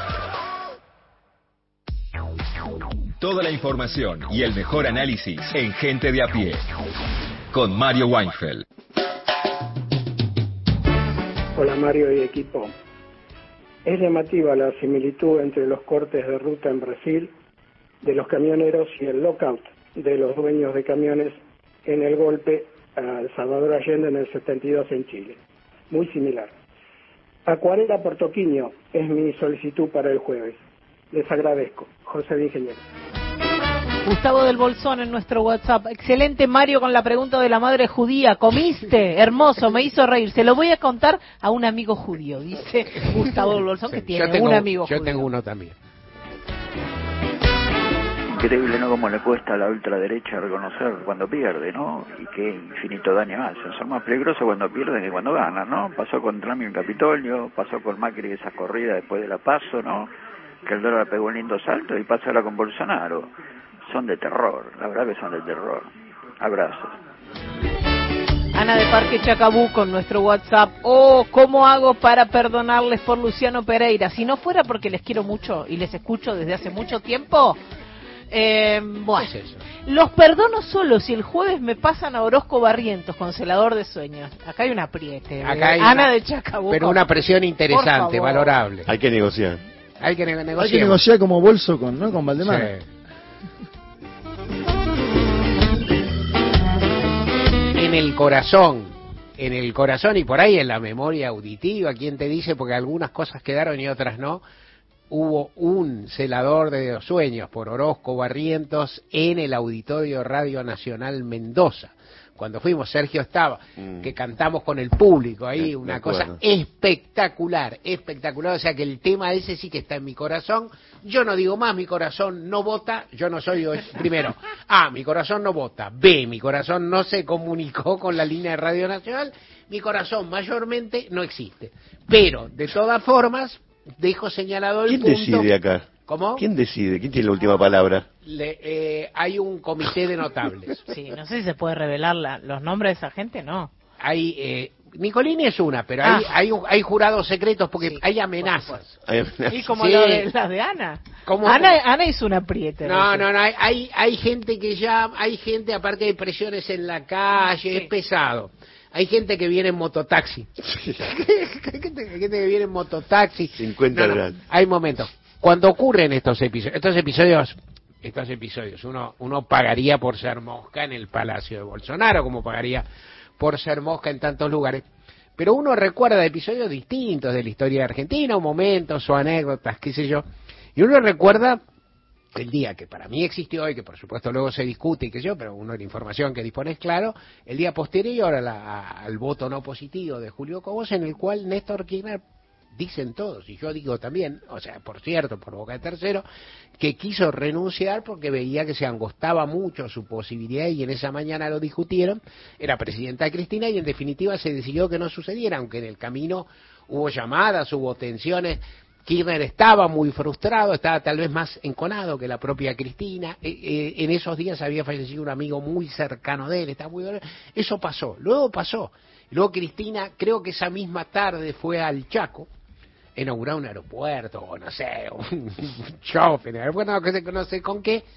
Toda la información y el mejor análisis en Gente de a pie, con Mario Weinfeld. Hola Mario y equipo. Es llamativa la similitud entre los cortes de ruta en Brasil de los camioneros y el lockout de los dueños de camiones en el golpe a Salvador Allende en el setenta y dos en Chile. Muy similar. Acuarela Portoquiño es mi solicitud para el jueves. Les agradezco. José de Ingeniero. Gustavo del Bolsón en nuestro WhatsApp. Excelente, Mario, con la pregunta de la madre judía. ¿Comiste? Hermoso, me hizo reír. Se lo voy a contar a un amigo judío, dice Gustavo del Bolsón, sí, que tiene tengo, un amigo yo judío. Yo tengo uno también. Increíble, ¿no? Cómo le cuesta a la ultraderecha reconocer cuando pierde, ¿no? Y qué infinito daño hacen. Son más peligrosos cuando pierden que cuando ganan, ¿no? Pasó con Trump en Capitolio, pasó con Macri esa corrida después de la PASO, ¿no? Que el dólar pegó un lindo salto, y pasa ahora con Bolsonaro. Son de terror, la verdad que son de terror. Abrazos. Ana de Parque Chacabú con nuestro WhatsApp. Oh, ¿cómo hago para perdonarles por Luciano Pereira? Si no fuera porque les quiero mucho y les escucho desde hace mucho tiempo... Eh, bueno, ¿qué es eso? Los perdono solo si el jueves me pasan a Orozco Barrientos, consolador de sueños. Acá hay un apriete. Acá hay Ana una, de Chacabuco. Pero una presión interesante, valorable. Hay que negociar. Hay que ne- negociar. Hay que negociar como Bolso con, ¿no? Con Valdemar. Sí. En el corazón, en el corazón y por ahí en la memoria auditiva, ¿quién te dice? Porque algunas cosas quedaron y otras no. Hubo un celador de los sueños por Orozco Barrientos en el Auditorio Radio Nacional Mendoza. Cuando fuimos, Sergio estaba, mm. que cantamos con el público ahí, una cosa espectacular, espectacular, o sea que el tema ese sí que está en mi corazón. Yo no digo más, mi corazón no vota, yo no soy, primero, A, mi corazón no vota, B, mi corazón no se comunicó con la línea de Radio Nacional, mi corazón mayormente no existe. Pero, de todas formas, dejo señalado el punto. ¿Quién decide acá? ¿Cómo? ¿Quién decide? ¿Quién tiene la última palabra? Le, eh, hay un comité de notables. Sí, no sé si se puede revelar la, los nombres de esa gente, no. Hay, eh, Nicolini es una, pero ah. hay, hay, un, hay jurados secretos porque sí, hay amenazas. Hay amenazas. Y como sí. la de, las de Ana. ¿Cómo? Ana. Ana hizo una apriete. No, no, no, hay, hay, hay gente que ya, hay gente, aparte de presiones en la calle, sí. es pesado. Hay gente que viene en mototaxi. Sí. hay gente, gente que viene en mototaxi. cincuenta no, no, hay momentos. Cuando ocurren estos episodios, estos episodios, estos episodios, uno, uno pagaría por ser mosca en el Palacio de Bolsonaro, como pagaría por ser mosca en tantos lugares. Pero uno recuerda episodios distintos de la historia de Argentina, o momentos, o anécdotas, qué sé yo. Y uno recuerda el día que para mí existió y que por supuesto luego se discute y qué sé yo, pero uno la información que dispone es claro, el día posterior a la, a, al voto no positivo de Julio Cobos, en el cual Néstor Kirchner, dicen todos, y yo digo también, o sea, por cierto, por boca de tercero, que quiso renunciar porque veía que se angostaba mucho su posibilidad y en esa mañana lo discutieron, era presidenta Cristina y en definitiva se decidió que no sucediera, aunque en el camino hubo llamadas, hubo tensiones. Kirchner estaba muy frustrado, estaba tal vez más enconado que la propia Cristina, eh, eh, en esos días había fallecido un amigo muy cercano de él, estaba muy dolorido. Eso pasó, luego pasó, luego Cristina, creo que esa misma tarde fue al Chaco, inaugurar un aeropuerto, o no sé, un shopping, bueno, no sé, no sé con qué,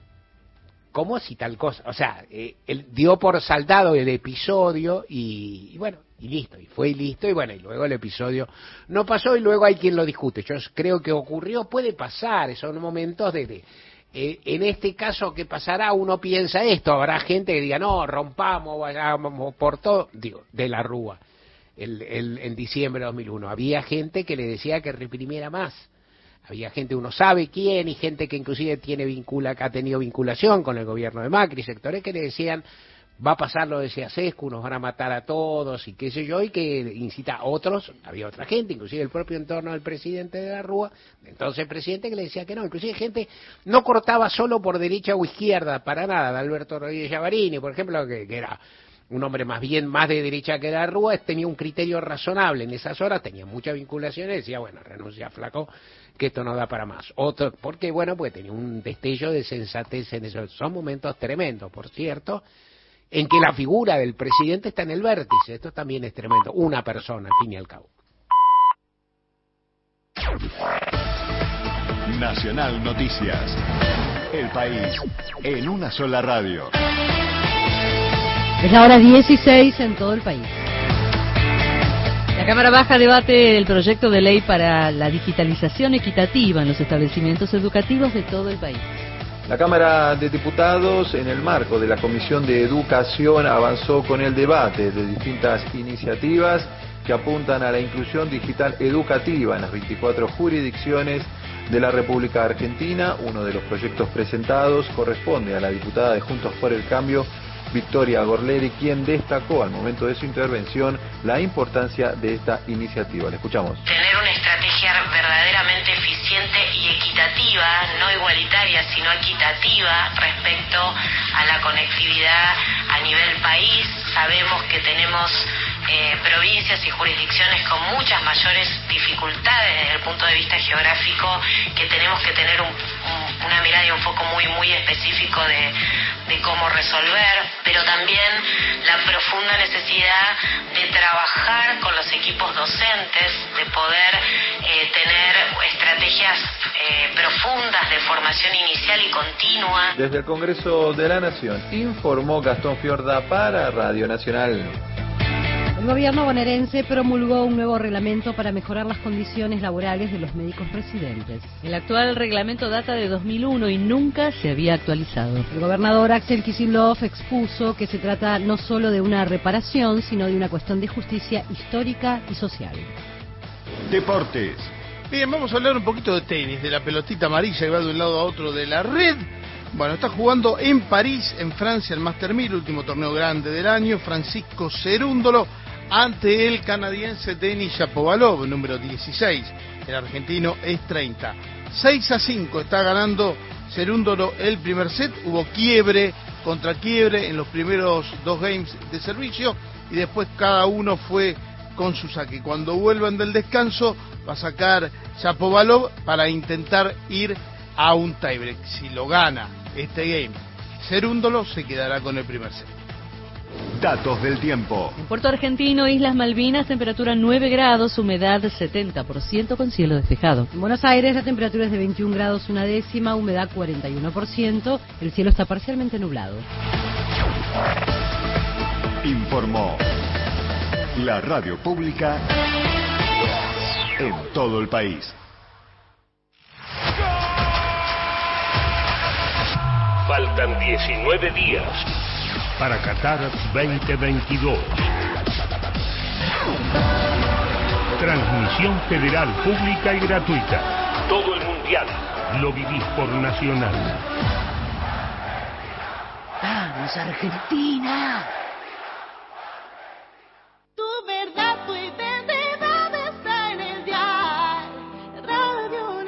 ¿cómo si tal cosa? O sea, eh, él dio por saldado el episodio y, y bueno, y listo, y fue y listo, y bueno, y luego el episodio no pasó y luego hay quien lo discute. Yo creo que ocurrió, puede pasar, son momentos de... de eh, en este caso, ¿qué pasará? Uno piensa esto, habrá gente que diga, no, rompamos, vayamos por todo, digo, de la Rúa. El, el, en diciembre de dos mil uno había gente que le decía que reprimiera más, había gente, uno sabe quién, y gente que inclusive tiene vincula, ha tenido vinculación con el gobierno de Macri, sectores que le decían va a pasar lo de Ceausescu, nos van a matar a todos y qué sé yo, y que incita a otros, había otra gente, inclusive el propio entorno del presidente de la Rúa, entonces presidente, que le decía que no, inclusive gente no cortaba solo por derecha o izquierda, para nada, de Alberto Rodríguez Llavarini, por ejemplo, que, que era un hombre más bien más de derecha que de la Rúa, tenía un criterio razonable en esas horas, tenía muchas vinculaciones, decía, bueno, renuncia flaco, que esto no da para más. Otro, porque bueno, pues tenía un destello de sensatez en eso. Son momentos tremendos, por cierto, en que la figura del presidente está en el vértice. Esto también es tremendo. Una persona, al fin y al cabo. Nacional Noticias. El país en una sola radio. Es la hora dieciséis en todo el país. La Cámara Baja debate el proyecto de ley para la digitalización equitativa en los establecimientos educativos de todo el país. La Cámara de Diputados, en el marco de la Comisión de Educación, avanzó con el debate de distintas iniciativas que apuntan a la inclusión digital educativa en las veinticuatro jurisdicciones de la República Argentina. Uno de los proyectos presentados corresponde a la diputada de Juntos por el Cambio, Victoria Gorleri, quien destacó al momento de su intervención la importancia de esta iniciativa. Le escuchamos. Tener una estrategia verdaderamente eficiente y equitativa, no igualitaria, sino equitativa respecto a la conectividad a nivel país. Sabemos que tenemos eh, provincias y jurisdicciones con muchas mayores dificultades desde el punto de vista geográfico, que tenemos que tener un, un, una mirada y un foco muy, muy específico de, de cómo resolver, pero también la profunda necesidad de trabajar con los equipos docentes, de poder eh, tener estrategias eh, profundas de formación inicial y continua. Desde el Congreso de la Nación, informó Gastón Fiorda para Radio Nacional. El gobierno bonaerense promulgó un nuevo reglamento para mejorar las condiciones laborales de los médicos residentes. El actual reglamento data de dos mil uno y nunca se había actualizado. El gobernador Axel Kicillof expuso que se trata no solo de una reparación, sino de una cuestión de justicia histórica y social. Deportes. Bien, vamos a hablar un poquito de tenis, de la pelotita amarilla que va de un lado a otro de la red. Bueno, está jugando en París, en Francia, el Master mil, último torneo grande del año, Francisco Cerúndolo, ante el canadiense Denis Shapovalov, número dieciséis. El argentino es treinta. seis a cinco está ganando Cerúndolo el primer set. Hubo quiebre contra quiebre en los primeros dos games de servicio y después cada uno fue con su saque. Cuando vuelvan del descanso va a sacar Shapovalov para intentar ir a un tiebreak. Si lo gana este game Cerúndolo, se quedará con el primer set. Datos del tiempo. En Puerto Argentino, Islas Malvinas, temperatura nueve grados, humedad setenta por ciento con cielo despejado. En Buenos Aires la temperatura es de veintiún grados una décima, humedad cuarenta y uno por ciento, el cielo está parcialmente nublado. Informó la radio pública en todo el país. Faltan diecinueve días para Qatar veinte veintidós. Transmisión federal, pública y gratuita. Todo el mundial lo vivís por Nacional. ¡Vamos, Argentina! Tu verdad, tu identidad está en el dial Radio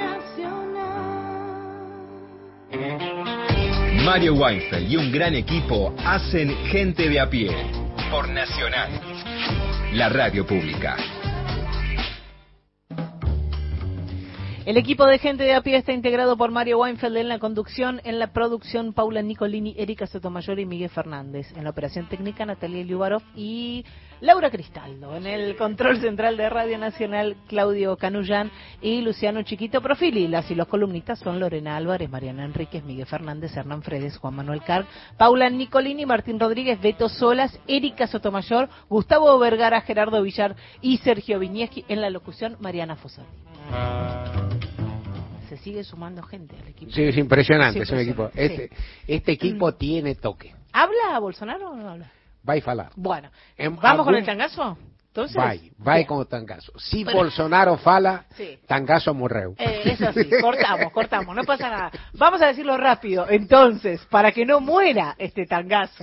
Nacional. Mario Weinfeld y un gran equipo hacen Gente de a pie por Nacional, la radio pública. El equipo de Gente de a pie está integrado por Mario Weinfeld en la conducción, en la producción Paula Nicolini, Erika Sotomayor y Miguel Fernández, en la operación técnica Natalia Liubarov y Laura Cristaldo, en el control central de Radio Nacional Claudio Canullán y Luciano Chiquito Profili. Las y los columnistas son Lorena Álvarez, Mariana Enríquez, Miguel Fernández, Hernán Fredes, Juan Manuel Carr, Paula Nicolini, Martín Rodríguez, Beto Solas, Erika Sotomayor, Gustavo Vergara, Gerardo Villar y Sergio Vinieski, en la locución Mariana Fosati. Se sigue sumando gente al equipo. Sí, es impresionante, es un impresionante. equipo. Este, Sí. este equipo tiene toque. ¿Habla Bolsonaro o no habla? Va a falar. Bueno, En ¿vamos con algún- el tangazo? Entonces, Vai, vai con o tangazo. Si Bueno. Bolsonaro fala, Sí. tangazo morreu. Eh, eso sí, cortamos, cortamos, no pasa nada. Vamos a decirlo rápido, entonces, para que no muera este tangazo.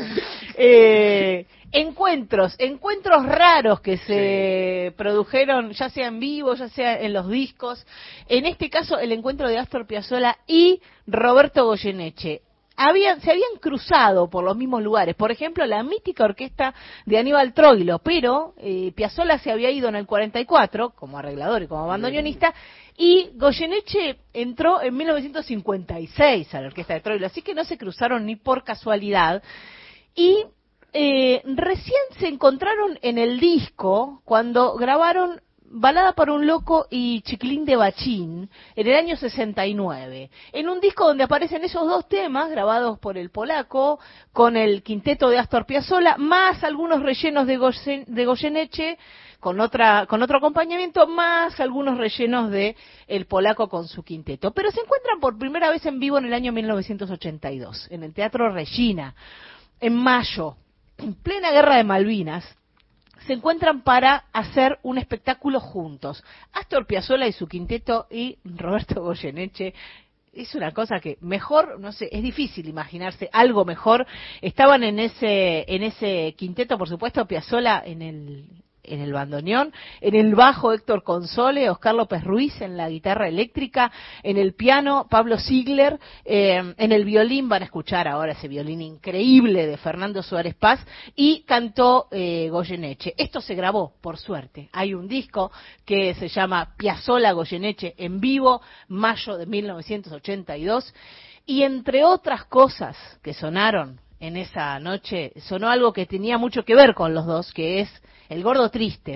Eh, encuentros, encuentros raros que se produjeron, ya sea en vivo, ya sea en los discos. En este caso, el encuentro de Astor Piazzolla y Roberto Goyeneche. Habían, se habían cruzado por los mismos lugares, por ejemplo la mítica orquesta de Aníbal Troilo, pero eh, Piazzolla se había ido en el cuarenta y cuatro como arreglador y como bandoneonista, y Goyeneche entró en mil novecientos cincuenta y seis a la orquesta de Troilo, así que no se cruzaron ni por casualidad. Y eh, recién se encontraron en el disco cuando grabaron Balada para un loco y Chiquilín de Bachín en el año sesenta y nueve, en un disco donde aparecen esos dos temas grabados por el polaco con el quinteto de Astor Piazzolla, más algunos rellenos de, Goyen, de Goyeneche con otra con otro acompañamiento, más algunos rellenos de el polaco con su quinteto. Pero se encuentran por primera vez en vivo en el año mil novecientos ochenta y dos en el Teatro Regina, en mayo, en plena guerra de Malvinas. Se encuentran para hacer un espectáculo juntos. Astor Piazzolla y su quinteto y Roberto Goyeneche. Es una cosa que mejor, no sé, es difícil imaginarse algo mejor. Estaban en ese en ese quinteto, por supuesto, Piazzolla en el en el bandoneón, en el bajo Héctor Console, Oscar López Ruiz en la guitarra eléctrica, en el piano Pablo Ziegler, eh, en el violín van a escuchar ahora ese violín increíble de Fernando Suárez Paz, y cantó eh, Goyeneche. Esto se grabó, por suerte. Hay un disco que se llama Piazzolla Goyeneche en vivo, mayo de mil novecientos ochenta y dos, y entre otras cosas que sonaron en esa noche, sonó algo que tenía mucho que ver con los dos, que es El Gordo Triste.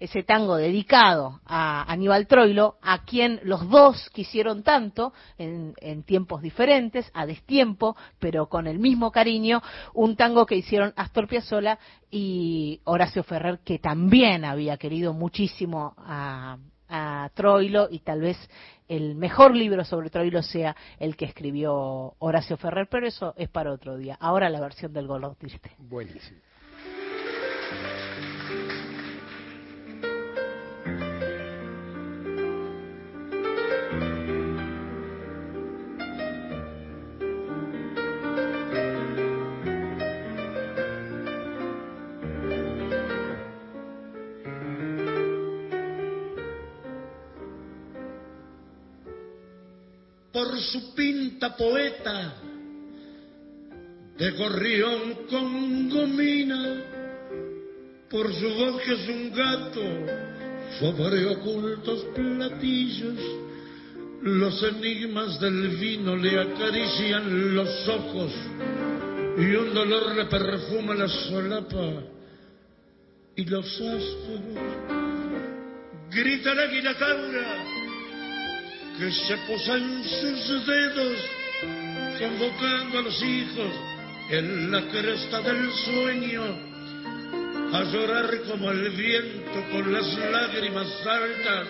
ese tango dedicado a Aníbal Troilo, a quien los dos quisieron tanto en, en tiempos diferentes, a destiempo, pero con el mismo cariño, un tango que hicieron Astor Piazzolla y Horacio Ferrer, que también había querido muchísimo a, a Troilo, y tal vez el mejor libro sobre Troilo sea el que escribió Horacio Ferrer, pero eso es para otro día. Ahora la versión del Gordo Triste. Buenísimo. Por su pinta poeta de gorrión con gomina, por su voz que es un gato sobre ocultos platillos, los enigmas del vino le acarician los ojos y un dolor le perfuma la solapa y los astros. Grita la águila taura que se posa en sus dedos, convocando a los hijos en la cresta del sueño, a llorar como el viento con las lágrimas altas,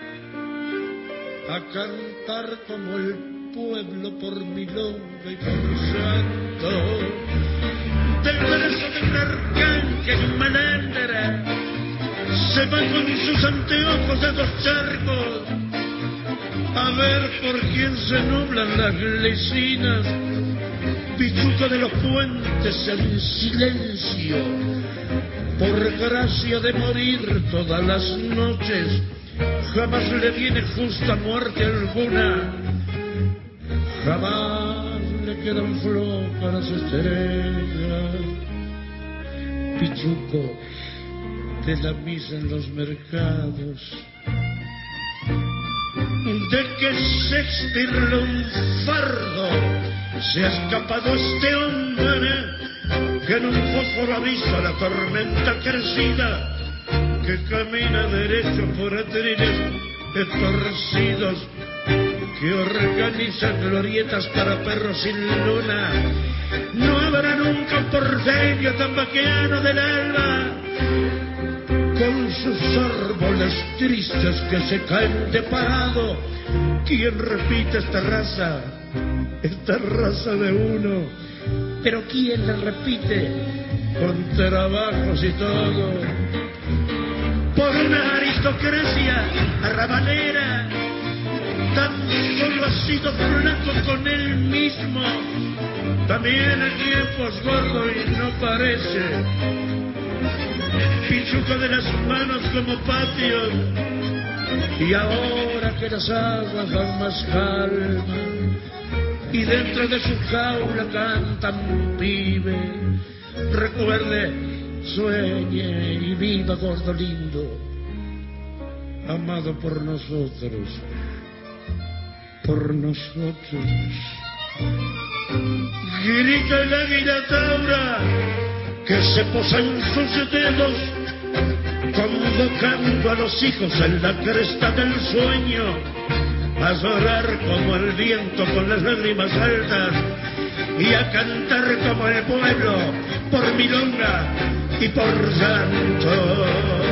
a cantar como el pueblo por milonga y por santo, del brazo de un arcángel malandra, se va con sus anteojos de dos charcos, a ver por quién se nublan las lecinas, pichuco de los puentes en silencio, por gracia de morir todas las noches, jamás le viene justa muerte alguna, jamás le quedan flojas las estrellas, pichuco de la misa en los mercados. De que Shakespeare lunfardo se ha escapado este hombre, que en un fósforo avisa la tormenta crecida, que camina derecho por atriles torcidos, que organiza glorietas para perros sin luna. No habrá nunca un porteño tan vaqueano del alba, con sus árboles tristes que se caen de parado. ¿Quién repite esta raza? Esta raza de uno. Pero ¿quién la repite? Con trabajos y todo. Por una aristocracia arrabalera, tan solo ha sido flaco con él mismo. También el tiempo es gordo y no parece. Pichuco de las manos como patios, y ahora que las aguas dan más calma y dentro de su jaula canta un pibe, recuerde, sueñe y viva, gordo lindo, amado por nosotros, por nosotros. Grita el águila taura que se posa en sus dedos, convocando a los hijos en la cresta del sueño, a llorar como el viento con las lágrimas altas y a cantar como el pueblo por milonga y por llanto.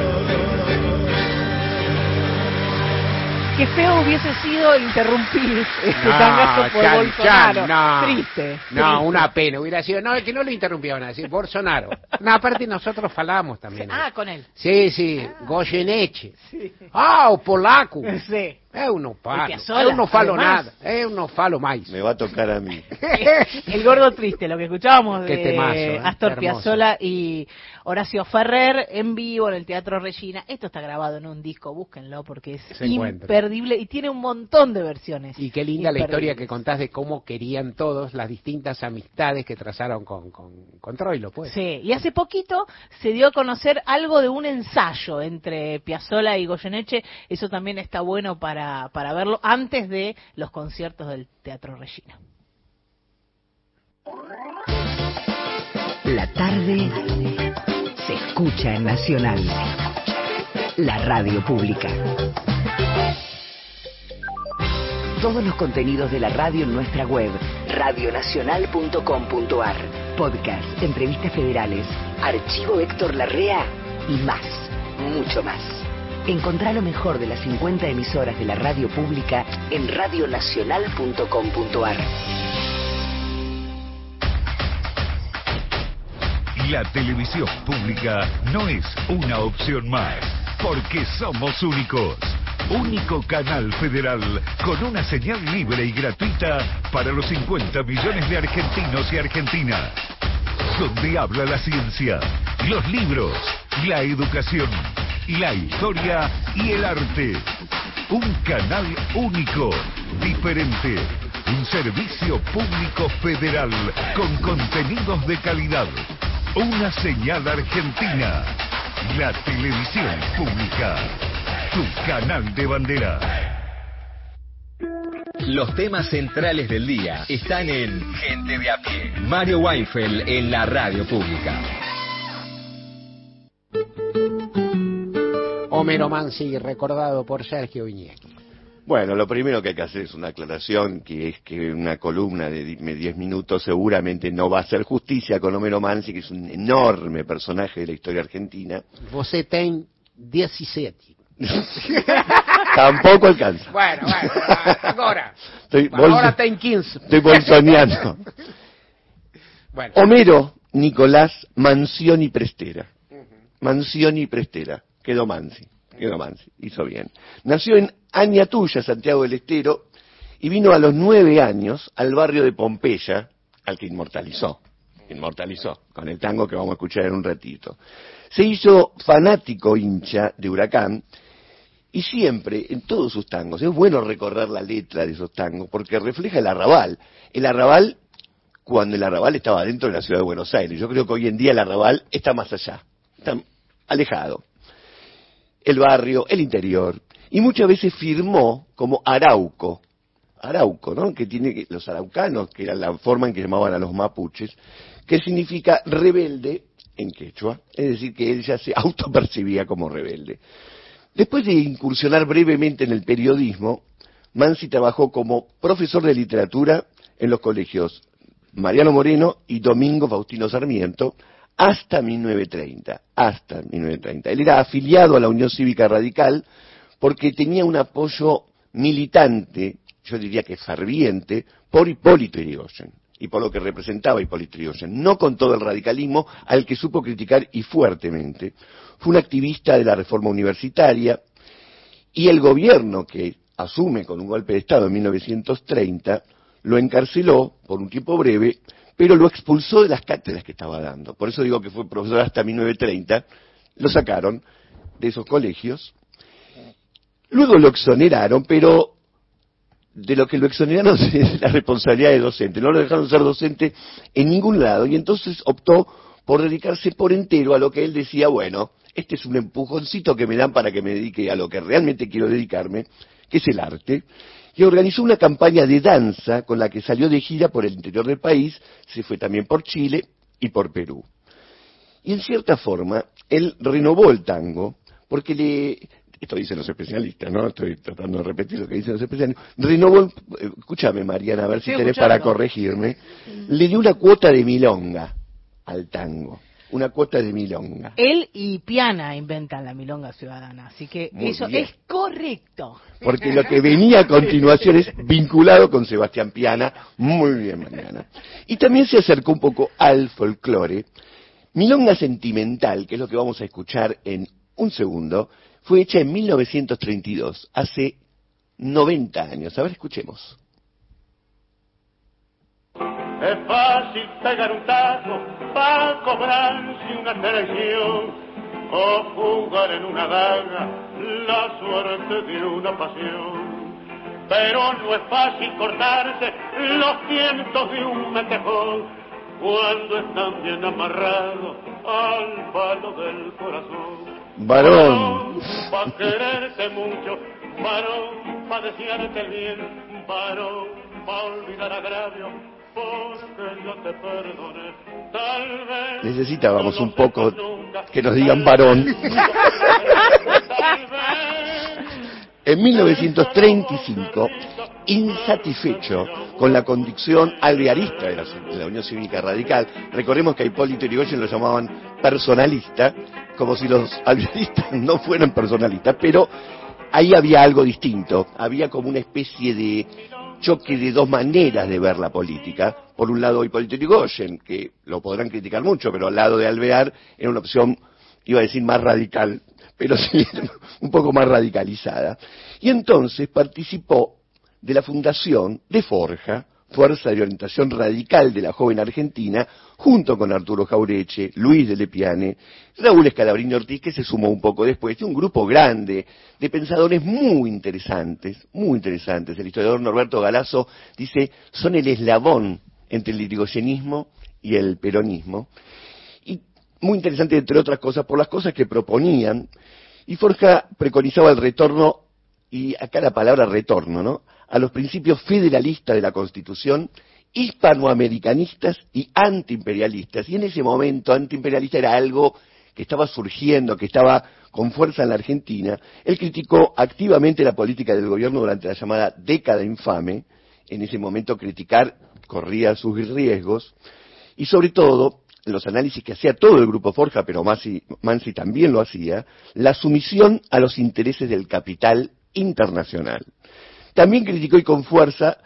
Qué feo hubiese sido interrumpir este No, tangazo por Chan, Bolsonaro. Chan, no. Triste. No, triste. una pena. Hubiera sido, no, es que no lo interrumpieron así, Bolsonaro. No, aparte nosotros falamos también. Ah, con él. Sí, sí, ah. Goyeneche. Sí. Ah, o polaco. Sí. É un no falo, Piazzolla, eu não falo además. nada, eu não falo mais. Me va a tocar a mí. El gordo triste, lo que escuchábamos Qué de temazo, ¿eh? Astor Qué Piazzolla y Horacio Ferrer en vivo en el Teatro Regina. Esto está grabado en un disco, búsquenlo porque es Se encuentra. imperdible y tiene un montón de versiones. Y qué linda la historia imperdibles. que contás de cómo querían todos las distintas amistades que trazaron con, con, con Troilo, pues. Sí, y hace poquito se dio a conocer algo de un ensayo entre Piazzolla y Goyeneche. Eso también está bueno para, para verlo antes de los conciertos del Teatro Regina. La tarde se escucha en Nacional. la radio pública. Todos los contenidos de la radio en nuestra web, radio nacional punto com punto ar. Podcast, entrevistas federales, archivo Héctor Larrea y más, mucho más. Encontrá lo mejor de las cincuenta emisoras de la radio pública en radio nacional punto com punto ar. La televisión pública no es una opción más, porque somos únicos. Único canal federal con una señal libre y gratuita para los cincuenta millones de argentinos y argentinas. Donde habla la ciencia, los libros, la educación, la historia y el arte. Un canal único, diferente. Un servicio público federal con contenidos de calidad. Una señal argentina. La televisión pública. Tu canal de bandera. Los temas centrales del día están en Gente de a pie. Mario Weinfeld en la radio pública. Homero Mansi, recordado por Sergio Viñeschi. Bueno, lo primero que hay que hacer es una aclaración, que es que una columna de diez minutos seguramente no va a hacer justicia con Homero Mansi, que es un enorme personaje de la historia argentina. Você tem diecisiete. Tampoco alcanza. Bueno, bueno, ahora. Estoy ahora está en quince. Estoy bolsoneando. Bueno. Homero Nicolás Mansioni Prestera. Mansioni Prestera. Quedó Mansi. Quedó Mansi. Hizo bien. Nació en Añatuya, Santiago del Estero, y vino a los nueve años al barrio de Pompeya, al que inmortalizó. Inmortalizó, con el tango que vamos a escuchar en un ratito. Se hizo fanático hincha de Huracán, y siempre, en todos sus tangos, es bueno recorrer la letra de esos tangos, porque refleja el arrabal. El arrabal, cuando el arrabal estaba dentro de la ciudad de Buenos Aires. Yo creo que hoy en día el arrabal está más allá, está alejado. El barrio, el interior, y muchas veces firmó como Arauco. Arauco, ¿no? Que tiene que, los araucanos, que era la forma en que llamaban a los mapuches, que significa rebelde en quechua, es decir, que él ya se autopercibía como rebelde. Después de incursionar brevemente en el periodismo, Mansi trabajó como profesor de literatura en los colegios Mariano Moreno y Domingo Faustino Sarmiento hasta mil novecientos treinta, hasta mil novecientos treinta. Él era afiliado a la Unión Cívica Radical porque tenía un apoyo militante, yo diría que ferviente, por Hipólito Yrigoyen y por lo que representaba Hipólito Yrigoyen, no con todo el radicalismo al que supo criticar y fuertemente. Fue un activista de la reforma universitaria y el gobierno que asume con un golpe de Estado en mil novecientos treinta lo encarceló por un tiempo breve, pero lo expulsó de las cátedras que estaba dando. Por eso digo que fue profesor hasta mil novecientos treinta, lo sacaron de esos colegios. Luego lo exoneraron, pero de lo que lo exoneraron es la responsabilidad de docente. No lo dejaron ser docente en ningún lado y entonces optó por dedicarse por entero a lo que él decía, bueno, este es un empujoncito que me dan para que me dedique a lo que realmente quiero dedicarme, que es el arte. Y organizó una campaña de danza con la que salió de gira por el interior del país, se fue también por Chile y por Perú. Y en cierta forma, él renovó el tango, porque le... Esto dicen los especialistas, ¿no? Estoy tratando de repetir lo que dicen los especialistas. Renovó, escúchame Mariana, a ver si sí, tenés para corregirme. Le dio una cuota de milonga al tango. Una cuota de milonga. Él y Piana inventan la milonga ciudadana, así que Muy eso bien. es correcto. Porque lo que venía a continuación es vinculado con Sebastián Piana. Muy bien, Mariana. Y también se acercó un poco al folclore. Milonga Sentimental, que es lo que vamos a escuchar en un segundo, fue hecha en mil novecientos treinta y dos, hace noventa años. A ver, escuchemos. Es fácil pegar un tajo para cobrarse una traición o jugar en una daga la suerte de una pasión. Pero no es fácil cortarse los cientos de un metejón cuando están bien amarrados al palo del corazón. Varón. Para quererte mucho, varón, para desearte el bien, varón, para olvidar agravio. Necesitábamos un poco que nos digan varón. En mil novecientos treinta y cinco, insatisfecho con la conducción alvearista de la, de la Unión Cívica Radical, recordemos que a Hipólito Yrigoyen lo llamaban personalista, como si los alvearistas no fueran personalistas, pero ahí había algo distinto, había como una especie de choque de dos maneras de ver la política. Por un lado Hipólito Yrigoyen, que lo podrán criticar mucho, pero al lado de Alvear era una opción, iba a decir más radical, pero sí un poco más radicalizada. Y entonces participó de la fundación de Forja, Fuerza de Orientación Radical de la Joven Argentina, junto con Arturo Jaureche, Luis de Lepiane, Raúl Escalabrini Ortiz, que se sumó un poco después, de un grupo grande de pensadores muy interesantes, muy interesantes. El historiador Norberto Galazo dice, son el eslabón entre el irigoyenismo y el peronismo, y muy interesante entre otras cosas por las cosas que proponían, y Forja preconizaba el retorno, y acá la palabra retorno, ¿no?, a los principios federalistas de la Constitución, hispanoamericanistas y antiimperialistas. Y en ese momento antiimperialista era algo que estaba surgiendo, que estaba con fuerza en la Argentina. Él criticó activamente la política del gobierno durante la llamada década infame. En ese momento criticar corría sus riesgos. Y sobre todo, los análisis que hacía todo el grupo Forja, pero Mansi, Mansi también lo hacía, la sumisión a los intereses del capital internacional. También criticó y con fuerza,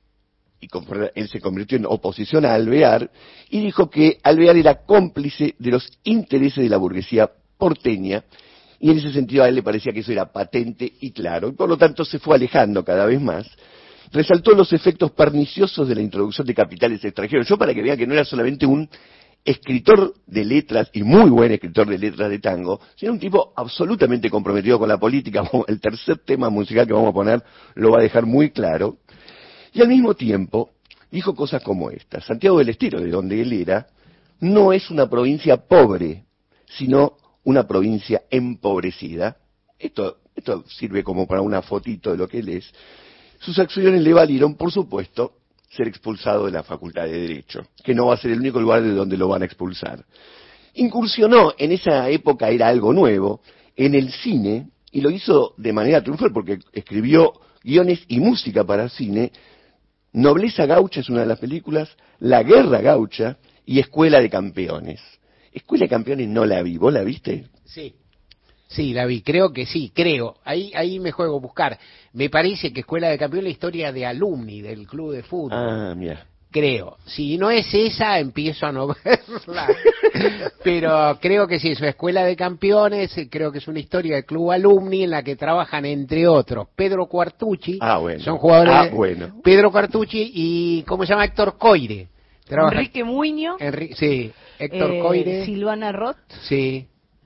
y con fuerza, él se convirtió en oposición a Alvear, y dijo que Alvear era cómplice de los intereses de la burguesía porteña, y en ese sentido a él le parecía que eso era patente y claro, y por lo tanto se fue alejando cada vez más. Resaltó los efectos perniciosos de la introducción de capitales extranjeros. Yo, para que vean que no era solamente un escritor de letras, y muy buen escritor de letras de tango, sino un tipo absolutamente comprometido con la política. El tercer tema musical que vamos a poner lo va a dejar muy claro. Y al mismo tiempo dijo cosas como esta: Santiago del Estero, de donde él era, no es una provincia pobre, sino una provincia empobrecida. Esto, esto sirve como para una fotito de lo que él es. Sus acciones le valieron, por supuesto, ser expulsado de la Facultad de Derecho, que no va a ser el único lugar de donde lo van a expulsar. Incursionó, en esa época era algo nuevo, en el cine, y lo hizo de manera triunfal porque escribió guiones y música para cine. Nobleza Gaucha es una de las películas, La Guerra Gaucha y Escuela de Campeones. Escuela de Campeones no la vi, ¿vos la viste? Sí. Sí, la vi, creo que sí, creo. Ahí ahí me juego a buscar. Me parece que Escuela de Campeones es la historia de alumni del club de fútbol. Ah, mira. Creo. Si no es esa, empiezo a no verla. Pero creo que sí, es una Escuela de Campeones, creo que es una historia del club alumni en la que trabajan, entre otros, Pedro Cuartucci. Ah, bueno. Son jugadores. Ah, bueno. Pedro Cuartucci y, ¿cómo se llama? Héctor Coire. Trabaja... Enrique Muño. Enri... Sí, Héctor eh, Coire. Silvana Roth. Sí.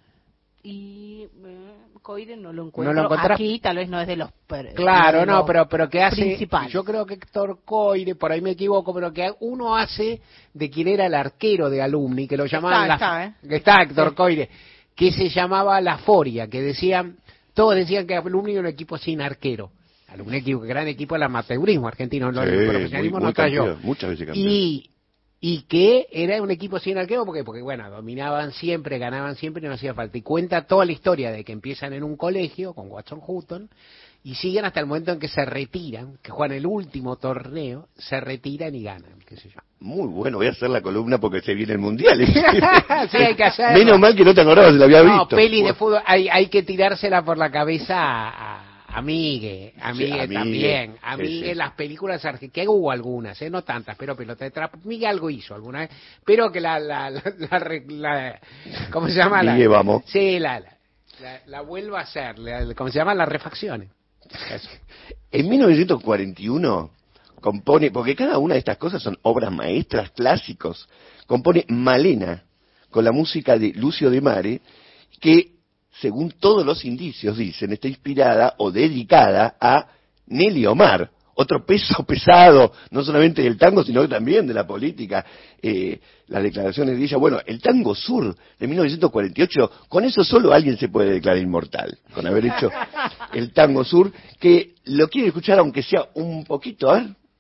Y eh, Coire no lo encuentro. ¿No lo encontrás? Aquí tal vez no es de los per... Claro, de no, los pero pero que hace principales. Yo creo que Héctor Coire, por ahí me equivoco, pero que uno hace de quien era el arquero de alumni, que lo llamaban está, la, está, ¿eh? que está Héctor sí. Coire, que se llamaba La Foria, que decían, todos decían que alumni era un equipo sin arquero. Un equipo, gran equipo del amateurismo argentino, sí, el profesionalismo no cayó. Muchas veces campeón. Y y que era un equipo sin arquero, porque porque bueno, dominaban siempre, ganaban siempre y no hacía falta. Y cuenta toda la historia de que empiezan en un colegio con Watson Hutton y siguen hasta el momento en que se retiran, que juegan el último torneo, se retiran y ganan, qué sé yo. Muy bueno, voy a hacer la columna porque se viene el mundial. Sí, hay que hacerlo. Menos mal que no te acordabas, se lo había no, visto. No, pelis de fútbol, hay, hay que tirársela por la cabeza a, a A Migue, a Migue sí, también, a Migue sí, sí. Las películas argentinas, que hubo algunas, ¿eh? No tantas, pero pelota de trapo, Migue algo hizo alguna vez, pero que la, la, la, la, la ¿cómo se llama? Migue, la, vamos. Sí, la, la, la, la vuelva a hacer, la, ¿cómo se llama? Las refacciones. Eso. En mil novecientos cuarenta y uno compone, porque cada una de estas cosas son obras maestras, clásicos, compone Malena, con la música de Lucio de Mare, que según todos los indicios dicen, está inspirada o dedicada a Nelly Omar, otro peso pesado, no solamente del tango, sino también de la política. Eh, las declaraciones de ella, bueno, el tango sur de mil novecientos cuarenta y ocho, con eso solo alguien se puede declarar inmortal, con haber hecho el tango sur, que lo quiere escuchar aunque sea un poquito, ¿eh?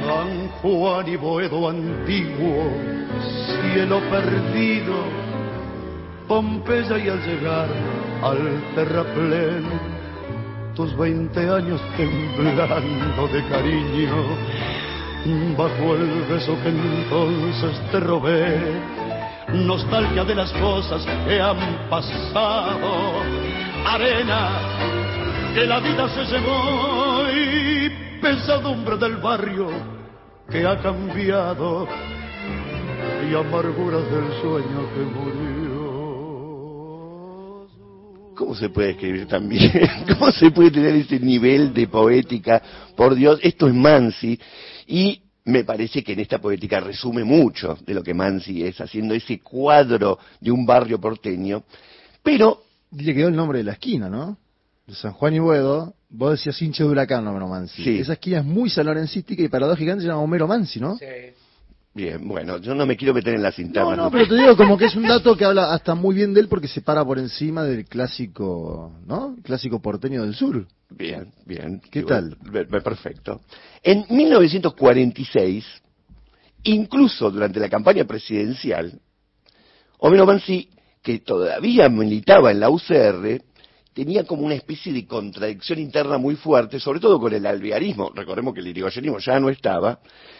San Juan y Boedo antiguo, cielo perdido, Pompeya y al llegar al terraplén, tus veinte años temblando de cariño, bajo el beso que entonces te robé, nostalgia de las cosas que han pasado, arena que la vida se llevó y pesadumbre del barrio que ha cambiado y amarguras del sueño que murió. ¿Cómo se puede escribir tan bien? ¿Cómo se puede tener ese nivel de poética? Por Dios, esto es Mansi, y me parece que en esta poética resume mucho de lo que Mansi es, haciendo ese cuadro de un barrio porteño, pero... Le quedó el nombre de la esquina, ¿no? De San Juan y Boedo. Vos decías hincha de Huracán, Homero Mansi. Sí. Esa esquina es muy salorencística y paradójicamente se llama Homero Mansi, ¿no? Sí. Bien, bueno, yo no me quiero meter en las internas. No, no, pero te digo como que es un dato que habla hasta muy bien de él porque se para por encima del clásico, ¿no? El clásico porteño del sur. Bien, bien. ¿Qué tal? Perfecto. En mil novecientos cuarenta y seis, incluso durante la campaña presidencial, Homero Mansi, que todavía militaba en la U C R, tenía como una especie de contradicción interna muy fuerte, sobre todo con el alvearismo. Recordemos que el irigoyenismo ya no estaba.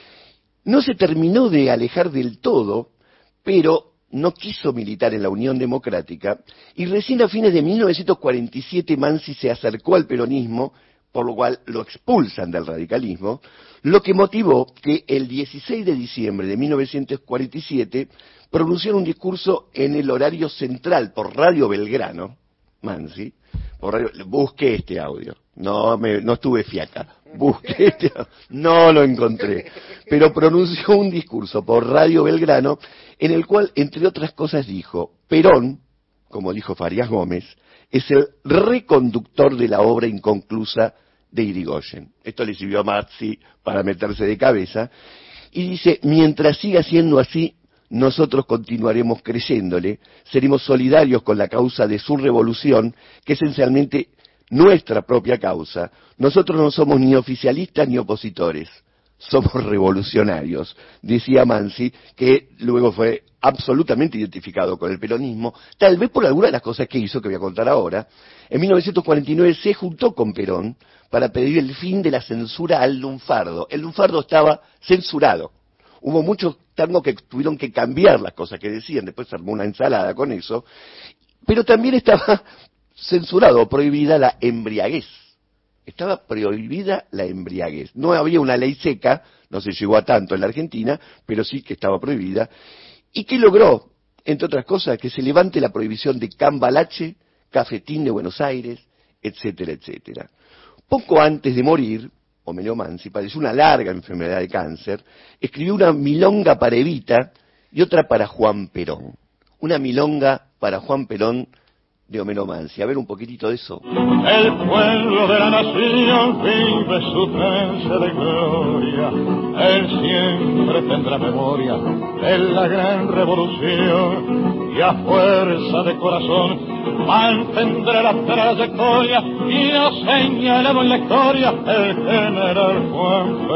No se terminó de alejar del todo, pero no quiso militar en la Unión Democrática, y recién a fines de mil novecientos cuarenta y siete Mansi se acercó al peronismo, por lo cual lo expulsan del radicalismo, lo que motivó que el dieciséis de diciembre de mil novecientos cuarenta y siete pronunció un discurso en el horario central por Radio Belgrano, Mansi, por radio, busqué este audio, no me, no estuve fiaca, busqué este audio, no lo encontré, pero pronunció un discurso por Radio Belgrano en el cual, entre otras cosas, dijo: Perón, como dijo Farías Gómez, es el reconductor de la obra inconclusa de Irigoyen. Esto le sirvió a Mansi para meterse de cabeza, y dice: mientras siga siendo así, nosotros continuaremos creyéndole, seremos solidarios con la causa de su revolución, que es esencialmente nuestra propia causa. Nosotros no somos ni oficialistas ni opositores, somos revolucionarios, decía Mansi, que luego fue absolutamente identificado con el peronismo, tal vez por alguna de las cosas que hizo, que voy a contar ahora. En mil novecientos cuarenta y nueve se juntó con Perón para pedir el fin de la censura al lunfardo. El lunfardo estaba censurado. Hubo muchos tangos que tuvieron que cambiar las cosas que decían, después se armó una ensalada con eso, pero también estaba censurado, prohibida la embriaguez. Estaba prohibida la embriaguez. No había una ley seca, no se llegó a tanto en la Argentina, pero sí que estaba prohibida. ¿Y qué logró? Entre otras cosas, que se levante la prohibición de Cambalache, Cafetín de Buenos Aires, etcétera, etcétera. Poco antes de morir, Homero Mansi padeció una larga enfermedad de cáncer, escribió una milonga para Evita y otra para Juan Perón. Una milonga para Juan Perón de Homero Mansi. A ver un poquitito de eso. El pueblo de la nación vive su trance de gloria. Él siempre tendrá memoria de la gran revolución y a fuerza de corazón mantendrá la trayectoria y ha señalado en la historia el general Juan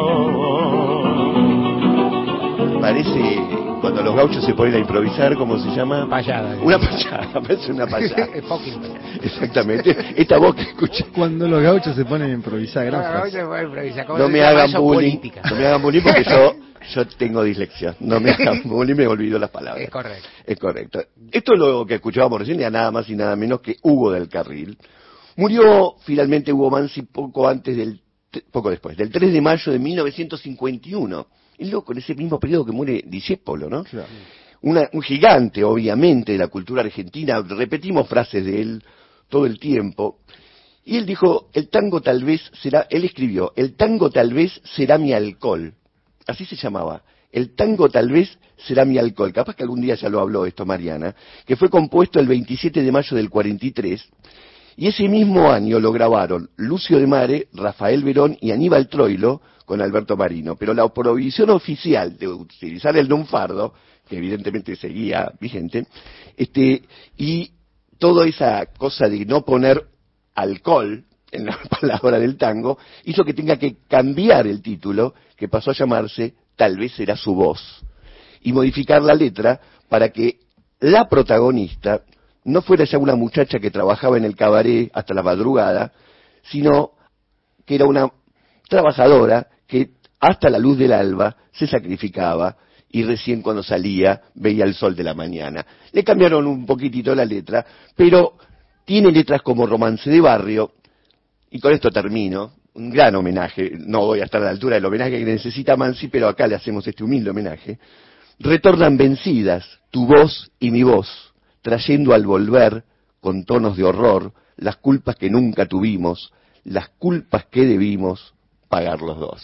Perón. Parece cuando los gauchos se ponen a improvisar, ¿cómo se llama? Payada. Una payada, parece una payada. Exactamente. Esta voz que escucha. Cuando los gauchos se ponen a improvisar, gran frase. No me hagan bullying, no me hagan bullying porque yo, yo tengo dislexia. No me hagan bullying, me olvido las palabras. Es correcto. Es correcto. Esto es lo que escuchábamos recién, era nada más y nada menos que Hugo del Carril. Murió finalmente Hugo Mansi poco antes del, poco después, del tres de mayo de mil novecientos cincuenta y uno. Es loco, en ese mismo periodo que muere Discépolo, ¿no? Claro. Una, un gigante, obviamente, de la cultura argentina. Repetimos frases de él todo el tiempo. Y él dijo, el tango tal vez será, él escribió, el tango tal vez será mi alcohol. Así se llamaba. El tango tal vez será mi alcohol. Capaz que algún día ya lo habló esto Mariana. Que fue compuesto el veintisiete de mayo del cuarenta y tres. Y ese mismo año lo grabaron Lucio de Mare, Rafael Verón y Aníbal Troilo con Alberto Marino. Pero la prohibición oficial de utilizar el lunfardo, que evidentemente seguía vigente, este, y toda esa cosa de no poner alcohol en la palabra del tango, hizo que tenga que cambiar el título, que pasó a llamarse Tal vez será su voz, y modificar la letra para que la protagonista no fuera ya una muchacha que trabajaba en el cabaret hasta la madrugada, sino que era una trabajadora que hasta la luz del alba se sacrificaba y recién cuando salía veía el sol de la mañana. Le cambiaron un poquitito la letra, pero tiene letras como Romance de Barrio, y con esto termino, un gran homenaje, no voy a estar a la altura del homenaje que necesita Mansi, pero acá le hacemos este humilde homenaje. Retornan vencidas tu voz y mi voz, trayendo al volver, con tonos de horror, las culpas que nunca tuvimos, las culpas que debimos pagar los dos.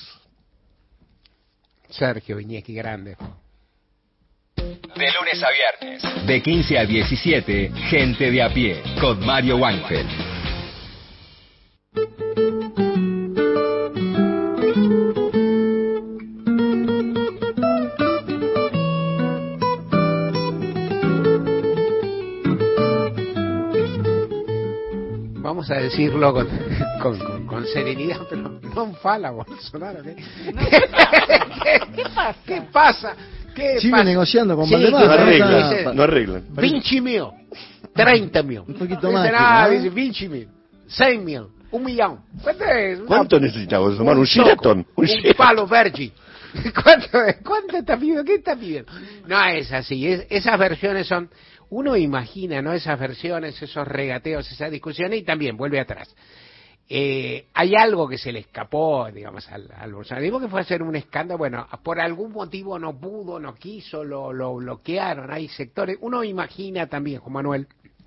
Sergio Viñeschi, grande. De lunes a viernes, de quince a diecisiete, Gente de a pie, con Mario Weinfeld. Vamos a decirlo con, con, con, con serenidad, pero no fala Bolsonaro. ¿Qué, ¿Qué, ¿Qué pasa? ¿Qué pasa? ¿Qué Sigue pasa? negociando con Sí, Valdemar. No arreglan, dice, no arreglan. vinte mil, treinta mil. Un poquito más. Dice, que, ah, ¿no? dice veinte mil, cien mil, un millón. ¿Cuánto es? Una- ¿Cuánto necesita Bolsonaro? Un un Sheraton. soco, Un un Sheraton. palo verde. ¿Cuánto, ¿Cuánto está pidiendo? ¿Qué está pidiendo? No es así. Es, esas versiones son... Uno imagina, ¿no? Esas versiones, esos regateos, esas discusiones, y también vuelve atrás. Eh, hay algo que se le escapó, digamos, al, al bolsonarismo, que fue hacer un escándalo. Bueno, por algún motivo no pudo, no quiso, lo, lo bloquearon. Hay sectores... Uno imagina también, Juan Manuel,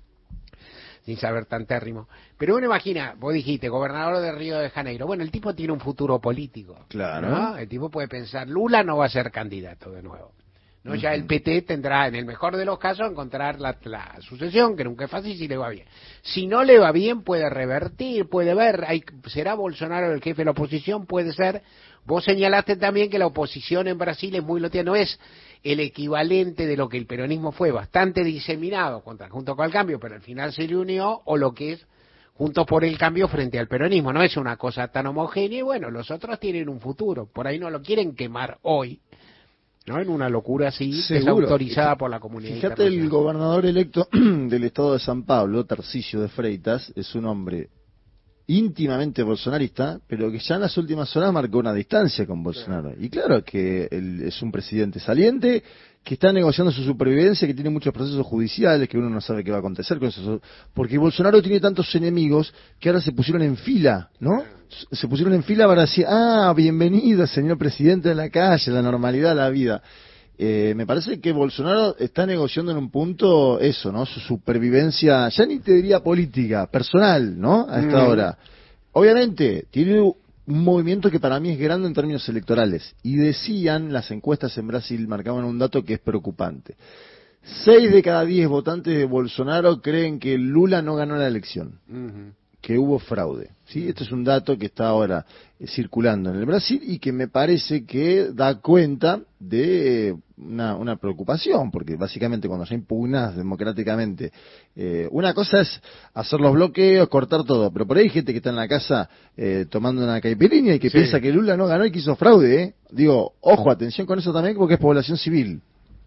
sin saber tan térrimo. Pero uno imagina, vos dijiste, gobernador de Río de Janeiro. Bueno, el tipo tiene un futuro político. Claro. ¿No? El tipo puede pensar, Lula no va a ser candidato de nuevo. ¿No? Uh-huh. Ya el P T tendrá, en el mejor de los casos, encontrar la, la sucesión, que nunca es fácil si le va bien. Si no le va bien, puede revertir, puede ver, hay, será Bolsonaro el jefe de la oposición, puede ser. Vos señalaste también que la oposición en Brasil es muy loteada, no es el equivalente de lo que el peronismo fue, bastante diseminado contra, junto con el cambio, pero al final se le unió, o lo que es Juntos por el Cambio frente al peronismo. No es una cosa tan homogénea, y bueno, los otros tienen un futuro, por ahí no lo quieren quemar hoy, ¿no? En una locura así, desautorizada por la comunidad Fíjate, internacional. el gobernador electo del estado de San Pablo, Tarcisio de Freitas, es un hombre íntimamente bolsonarista, pero que ya en las últimas horas marcó una distancia con Bolsonaro. Y claro que él es un presidente saliente, que está negociando su supervivencia, que tiene muchos procesos judiciales, que uno no sabe qué va a acontecer con eso. Porque Bolsonaro tiene tantos enemigos que ahora se pusieron en fila, ¿no? Se pusieron en fila para decir, ah, bienvenido, señor presidente de la calle, la normalidad de la vida. Eh, me parece que Bolsonaro está negociando en un punto eso, ¿no? Su supervivencia, ya ni te diría política, personal, ¿no? A esta mm. hora. Obviamente, tiene un movimiento que para mí es grande en términos electorales. Y decían, las encuestas en Brasil marcaban un dato que es preocupante. Seis de cada diez votantes de Bolsonaro creen que Lula no ganó la elección. Uh-huh. Que hubo fraude, ¿sí? Este es un dato que está ahora eh, circulando en el Brasil y que me parece que da cuenta de eh, una, una preocupación, porque básicamente cuando ya impugnas democráticamente, eh, una cosa es hacer los bloqueos, cortar todo, pero por ahí hay gente que está en la casa eh, tomando una caipirinha y que sí. piensa que Lula no ganó y que hizo fraude, ¿eh? Digo, ojo, atención con eso también, porque es población civil.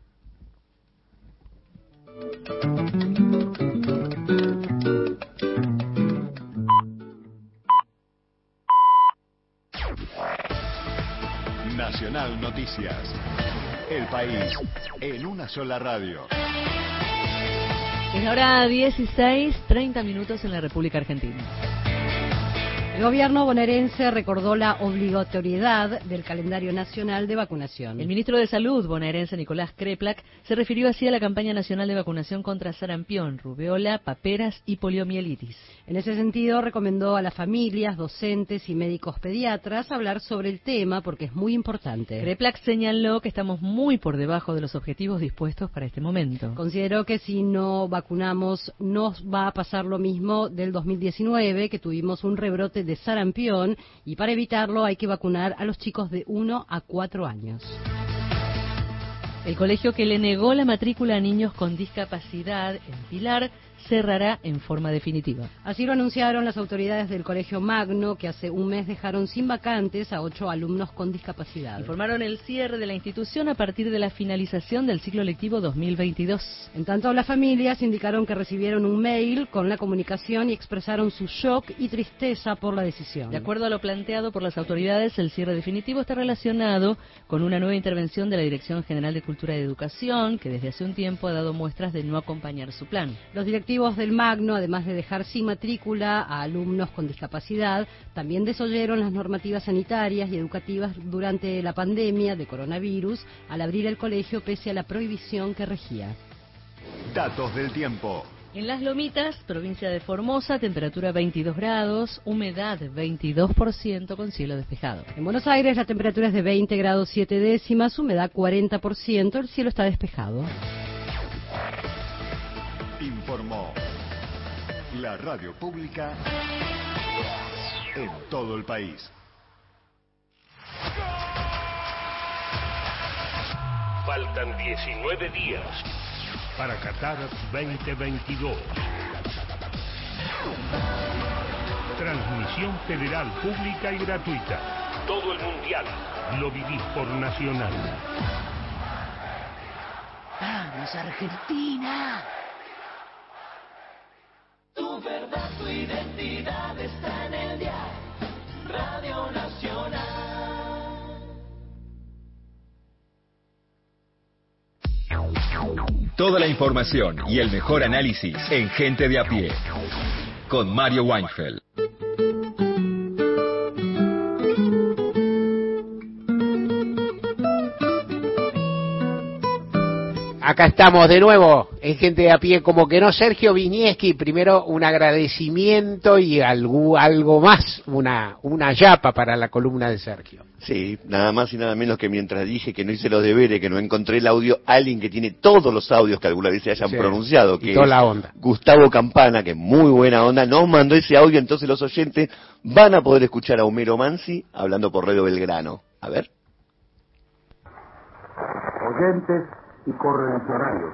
Nacional Noticias. El país en una sola radio. Es ahora dieciséis, treinta minutos en la República Argentina. El gobierno bonaerense recordó la obligatoriedad del calendario nacional de vacunación. El ministro de Salud bonaerense Nicolás Kreplak se refirió así a la campaña nacional de vacunación contra sarampión, rubeola, paperas y poliomielitis. En ese sentido, recomendó a las familias, docentes y médicos pediatras hablar sobre el tema porque es muy importante. Kreplak señaló que estamos muy por debajo de los objetivos dispuestos para este momento. Consideró que si no vacunamos nos va a pasar lo mismo del dos mil diecinueve, que tuvimos un rebrote de sarampión, y para evitarlo hay que vacunar a los chicos de uno a cuatro años. El colegio que le negó la matrícula a niños con discapacidad en Pilar cerrará en forma definitiva. Así lo anunciaron las autoridades del Colegio Magno, que hace un mes dejaron sin vacantes a ocho alumnos con discapacidad. Informaron el cierre de la institución a partir de la finalización del ciclo lectivo dos mil veintidós. En tanto, las familias indicaron que recibieron un mail con la comunicación y expresaron su shock y tristeza por la decisión. De acuerdo a lo planteado por las autoridades, el cierre definitivo está relacionado con una nueva intervención de la Dirección General de Cultura y Educación, que desde hace un tiempo ha dado muestras de no acompañar su plan. Los directivos del Magno, además de dejar sin matrícula a alumnos con discapacidad, también desoyeron las normativas sanitarias y educativas durante la pandemia de coronavirus al abrir el colegio pese a la prohibición que regía. Datos del tiempo. En Las Lomitas, provincia de Formosa, temperatura veintidós grados, humedad veintidós por ciento con cielo despejado. En Buenos Aires la temperatura es de veinte grados siete décimas, humedad cuarenta por ciento, el cielo está despejado. Informó la radio pública en todo el país. Faltan diecinueve días para Qatar veinte veintidós. Transmisión federal, pública y gratuita. Todo el mundial lo vivís por Nacional. ¡Vamos, Argentina! Tu verdad, tu identidad está en el dial. Radio Nacional. Toda la información y el mejor análisis en Gente de a Pie, con Mario Weinfeld. Acá estamos de nuevo en Gente de a Pie, como que no, Sergio Vinieski. Primero un agradecimiento y algo, algo más, una, una yapa para la columna de Sergio. Sí, nada más y nada menos que mientras dije que no hice los deberes, que no encontré el audio, alguien que tiene todos los audios que alguna vez se hayan Sí, pronunciado, que y toda es la onda. Gustavo Campana, que es muy buena onda, nos mandó ese audio, entonces los oyentes van a poder escuchar a Homero Mansi hablando por Radio Belgrano. A ver. Oyentes y correligionarios.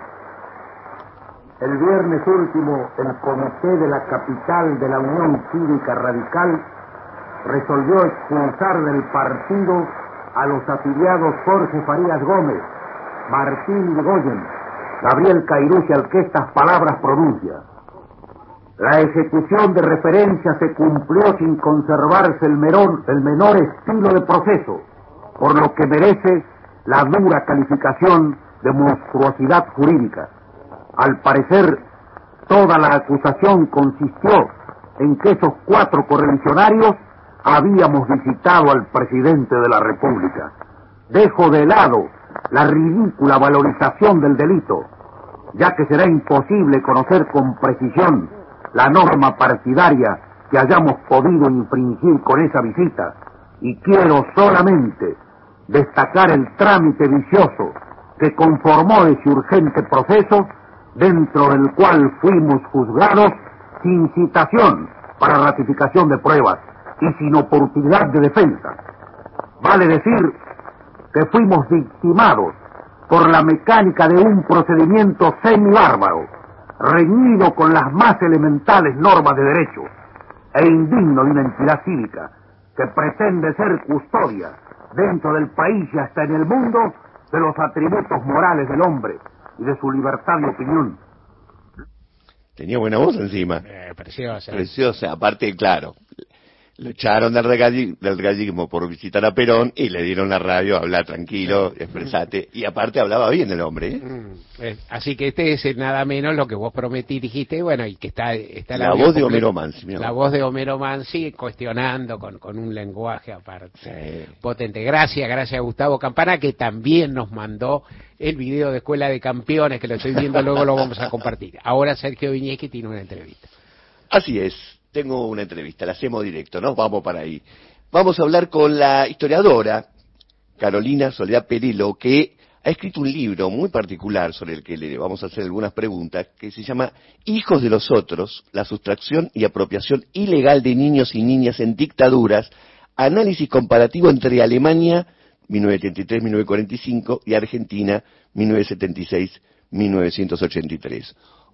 El viernes último, el comité de la capital de la Unión Cívica Radical resolvió expulsar del partido a los afiliados Jorge Farías Gómez, Martín Irigoyen, Gabriel Cairucci, al que estas palabras pronuncia. La ejecución de referencia se cumplió sin conservarse el menor, el menor estilo de proceso, por lo que merece la dura calificación de monstruosidad jurídica. Al parecer, toda la acusación consistió en que esos cuatro correligionarios habíamos visitado al presidente de la República. Dejo de lado la ridícula valorización del delito, ya que será imposible conocer con precisión la norma partidaria que hayamos podido infringir con esa visita, y quiero solamente destacar el trámite vicioso que conformó ese urgente proceso, dentro del cual fuimos juzgados sin citación para ratificación de pruebas y sin oportunidad de defensa. Vale decir que fuimos victimados por la mecánica de un procedimiento semibárbaro, reñido con las más elementales normas de derecho, e indigno de una entidad cívica que pretende ser custodia dentro del país y hasta en el mundo de los atributos morales del hombre y de su libertad de opinión. Tenía buena voz encima. Eh, preciosa. Preciosa. Aparte, claro, lo echaron del, regalli, del gallismo por visitar a Perón y le dieron la radio, habla tranquilo, expresate. Y aparte hablaba bien el hombre, ¿eh? Mm, eh, así que este es nada menos lo que vos prometí, dijiste, bueno, y que está, está la voz de Homero Mansi. La voz de Homero Mansi cuestionando con, con un lenguaje aparte. Sí. Potente. Gracias, gracias a Gustavo Campana, que también nos mandó el video de Escuela de Campeones, que lo estoy viendo, luego lo vamos a compartir. Ahora Sergio Vinieski tiene una entrevista. Así es. Tengo una entrevista, la hacemos directo, ¿no? Vamos para ahí. Vamos a hablar con la historiadora Carolina Soledad Perello, que ha escrito un libro muy particular sobre el que le vamos a hacer algunas preguntas, que se llama Hijos de los Otros, la sustracción y apropiación ilegal de niños y niñas en dictaduras, análisis comparativo entre Alemania mil novecientos treinta y tres a mil novecientos cuarenta y cinco y Argentina mil novecientos setenta y seis a mil novecientos ochenta y tres.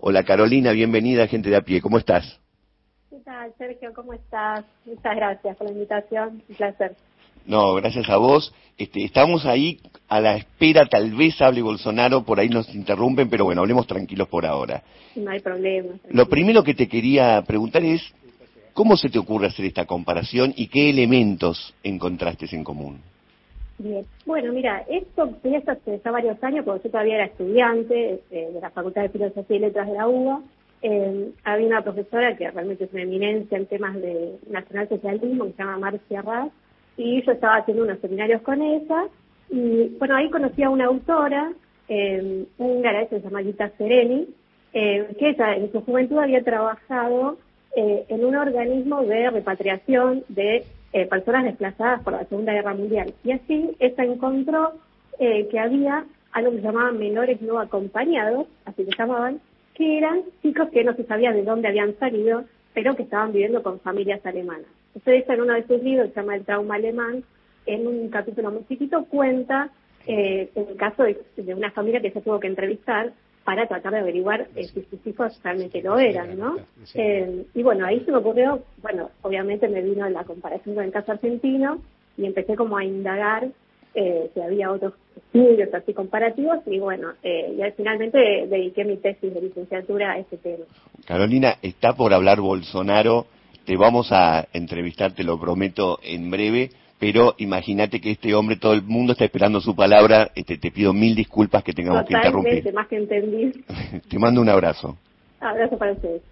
Hola Carolina, bienvenida a Gente de a Pie, ¿cómo estás? ¿Qué tal, Sergio? ¿Cómo estás? Muchas gracias por la invitación, un placer. No, gracias a vos. Este, estamos ahí a la espera, tal vez hable Bolsonaro, por ahí nos interrumpen, pero bueno, hablemos tranquilos por ahora. No hay problema. Tranquilo. Lo primero que te quería preguntar es, ¿cómo se te ocurre hacer esta comparación y qué elementos encontraste en común? Bien, bueno, mira, esto empieza hace ya varios años, porque yo todavía era estudiante eh, de la Facultad de Filosofía y Letras de la U B A. Eh, había una profesora que realmente es una eminencia en temas de nacionalsocialismo, que se llama Marcia Raz, y yo estaba haciendo unos seminarios con ella, y bueno, ahí conocí a una autora eh, húngara, que se llama Gita Sereni, eh, que ella en su juventud había trabajado eh, en un organismo de repatriación de eh, personas desplazadas por la Segunda Guerra Mundial, y así ella encontró eh, que había algo que se llamaban menores no acompañados, así se llamaban, que eran chicos que no se sabía de dónde habían salido, pero que estaban viviendo con familias alemanas. Entonces, en uno de sus libros, se llama El trauma alemán, en un capítulo muy chiquito cuenta eh, el caso de, de una familia que se tuvo que entrevistar para tratar de averiguar eh, si sus hijos realmente lo eran, ¿no? Eh, y bueno, ahí se me ocurrió, bueno, obviamente me vino la comparación con el caso argentino y empecé como a indagar eh, si había otros estudios así comparativos y bueno, eh, y finalmente dediqué mi tesis de licenciatura a este tema. Carolina, está por hablar Bolsonaro, te vamos a entrevistar, te lo prometo, en breve, pero imagínate que este hombre, todo el mundo está esperando su palabra, este, te pido mil disculpas que tengamos que interrumpir. Más que entendí. Te mando un abrazo. Abrazo para ustedes.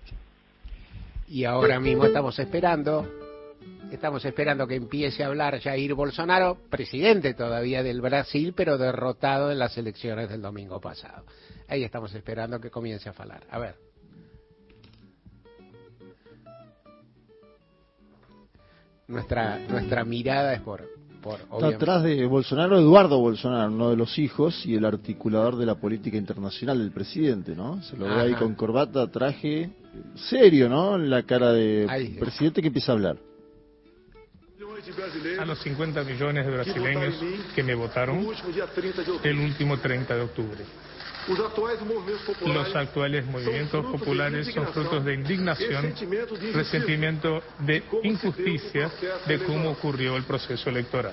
Y ahora mismo estamos esperando, estamos esperando que empiece a hablar Jair Bolsonaro, presidente todavía del Brasil, pero derrotado en las elecciones del domingo pasado. Ahí estamos esperando que comience a hablar. A ver. Nuestra nuestra mirada es por... por Está atrás de Bolsonaro Eduardo Bolsonaro, uno de los hijos y el articulador de la política internacional del presidente, ¿no? Se lo ve ahí con corbata, traje, serio, ¿no? En la cara de Ay, presidente que empieza a hablar. A los cincuenta millones de brasileños que me votaron el último treinta de octubre. Los actuales movimientos populares son frutos de indignación, resentimiento, de injusticia de cómo ocurrió el proceso electoral.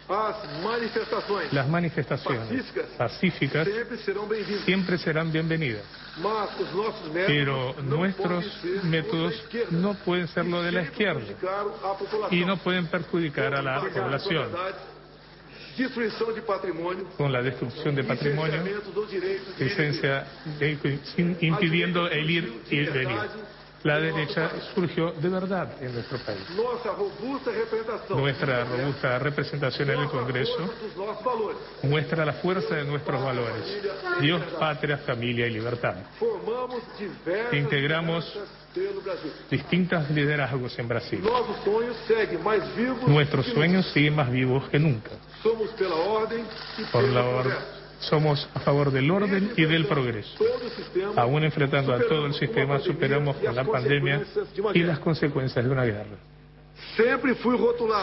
Las manifestaciones pacíficas siempre serán bienvenidas, pero nuestros métodos no pueden ser lo de la izquierda y no pueden perjudicar a la población. Con la destrucción de patrimonio, esencia de, impidiendo el ir y el venir. La derecha surgió de verdad en nuestro país. Nuestra robusta representación en el Congreso muestra la fuerza de nuestros valores: Dios, patria, familia y libertad. Integramos distintos liderazgos en Brasil. Nuestros sueños siguen más vivos que nunca. Por la orden, somos a favor del orden y del progreso. Aún enfrentando a todo el sistema, superamos con la pandemia y las consecuencias de una guerra. Siempre fui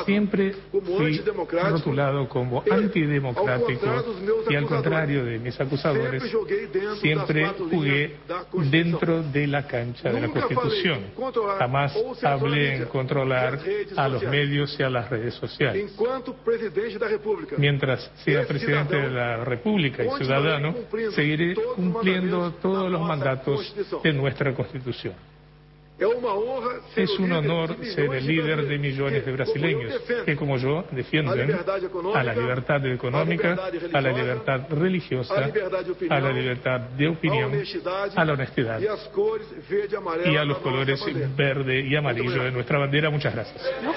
rotulado como antidemocrático y al contrario de mis acusadores, siempre jugué dentro de la cancha de la Constitución. Jamás hablé en controlar a los medios y a las redes sociales. Mientras sea presidente de la República y ciudadano, seguiré cumpliendo todos los mandatos de nuestra Constitución. Es un honor ser el líder de millones de brasileños que, como yo, defienden a la libertad económica, a la libertad religiosa, a la libertad de opinión, a la honestidad y a los colores verde y amarillo de nuestra bandera. Muchas gracias.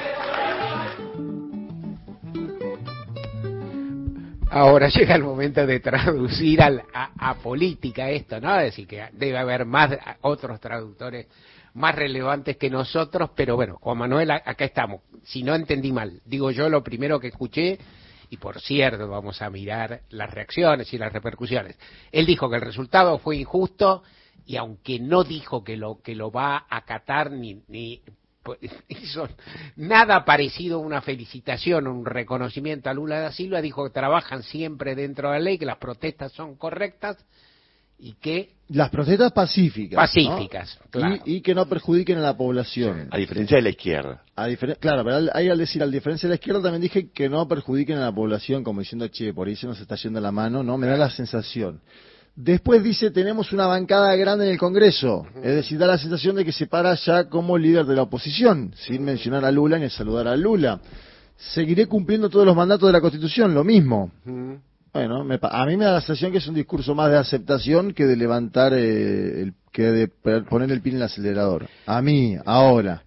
Ahora llega el momento de traducir al, a, a política esto, ¿no? Es decir, que debe haber más otros traductores más relevantes que nosotros, pero bueno, Juan Manuel, acá estamos. Si no entendí mal, digo yo lo primero que escuché, y por cierto, vamos a mirar las reacciones y las repercusiones. Él dijo que el resultado fue injusto, y aunque no dijo que lo que lo va a acatar, ni, ni hizo nada parecido a una felicitación o un reconocimiento a Lula da Silva, dijo que trabajan siempre dentro de la ley, que las protestas son correctas, y que las protestas pacíficas, pacíficas, ¿no? claro. y, y que no perjudiquen a la población. A diferencia de la izquierda. A difer- claro, pero al- ahí al decir a diferencia de la izquierda también dije que no perjudiquen a la población, como diciendo, che, por ahí se nos está yendo la mano, no, me da la sensación. Después dice, tenemos una bancada grande en el Congreso, uh-huh. es decir, da la sensación de que se para ya como líder de la oposición, sin mencionar a Lula ni saludar a Lula. Seguiré cumpliendo todos los mandatos de la Constitución, lo mismo. Uh-huh. Bueno, me, a mí me da la sensación que es un discurso más de aceptación que de levantar, eh, el, que de poner el pie en el acelerador. A mí, ahora.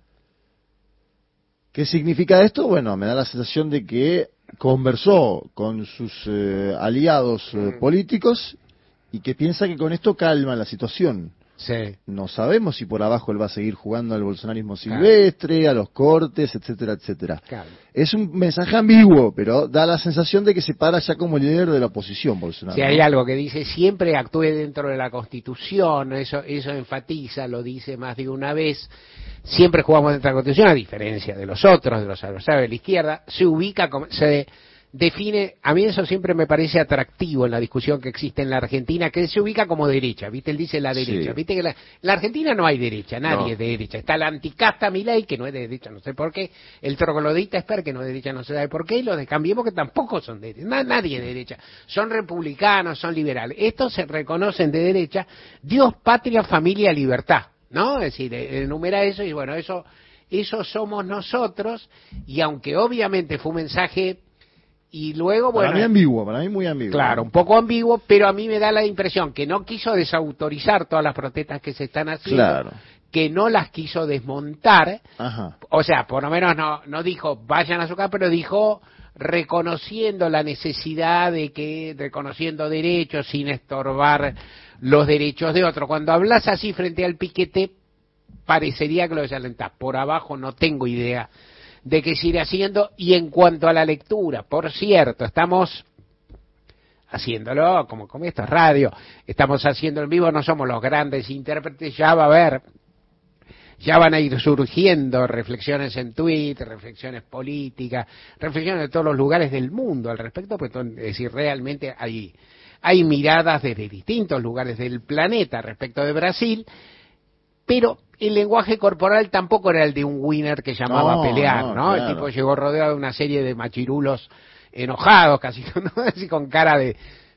¿Qué significa esto? Bueno, me da la sensación de que conversó con sus eh, aliados eh, políticos y que piensa que con esto calma la situación. Sí. No sabemos si por abajo él va a seguir jugando al bolsonarismo silvestre, claro. a los cortes, etcétera, etcétera. Claro. Es un mensaje ambiguo, pero da la sensación de que se para ya como líder de la oposición, Bolsonaro. Si hay algo que dice, siempre actúe dentro de la Constitución, eso, eso enfatiza, lo dice más de una vez. Siempre jugamos dentro de la Constitución, a diferencia de los otros, de los adversarios de la izquierda, se ubica, como, se define, a mí eso siempre me parece atractivo en la discusión que existe en la Argentina, que se ubica como derecha, ¿viste? Él dice la derecha, sí. ¿viste? Que la, en la Argentina no hay derecha, nadie No. es de derecha. Está la anticasta Milei, que no es de derecha, no sé por qué, el troglodita Esper, que no es de derecha, no sé por qué, y los de Cambiemos, que tampoco son de derecha, Na, nadie es de derecha. Son republicanos, son liberales. Estos se reconocen de derecha, Dios, patria, familia, libertad, ¿no? Es decir, enumera eso y bueno, eso, eso somos nosotros, y aunque obviamente fue un mensaje. Y luego, bueno... Para mí ambiguo, para mí muy ambiguo. Claro, un poco ambiguo, pero a mí me da la impresión que no quiso desautorizar todas las protestas que se están haciendo, claro. que no las quiso desmontar, Ajá. o sea, por lo menos no, no dijo vayan a su casa, pero dijo reconociendo la necesidad de que, reconociendo derechos sin estorbar los derechos de otros. Cuando hablas así frente al piquete, parecería que lo desalentás. Por abajo no tengo idea de qué se irá haciendo. Y en cuanto a la lectura, por cierto, estamos haciéndolo, como, como esto es radio, estamos haciendo en vivo, no somos los grandes intérpretes, ya va a haber, ya van a ir surgiendo reflexiones en Twitter, reflexiones políticas, reflexiones de todos los lugares del mundo al respecto, pues, es decir, realmente hay, hay miradas desde distintos lugares del planeta respecto de Brasil, pero el lenguaje corporal tampoco era el de un winner que llamaba no, a pelear, no, ¿no? Claro. El tipo llegó rodeado de una serie de machirulos enojados, casi, ¿no? Así con cara de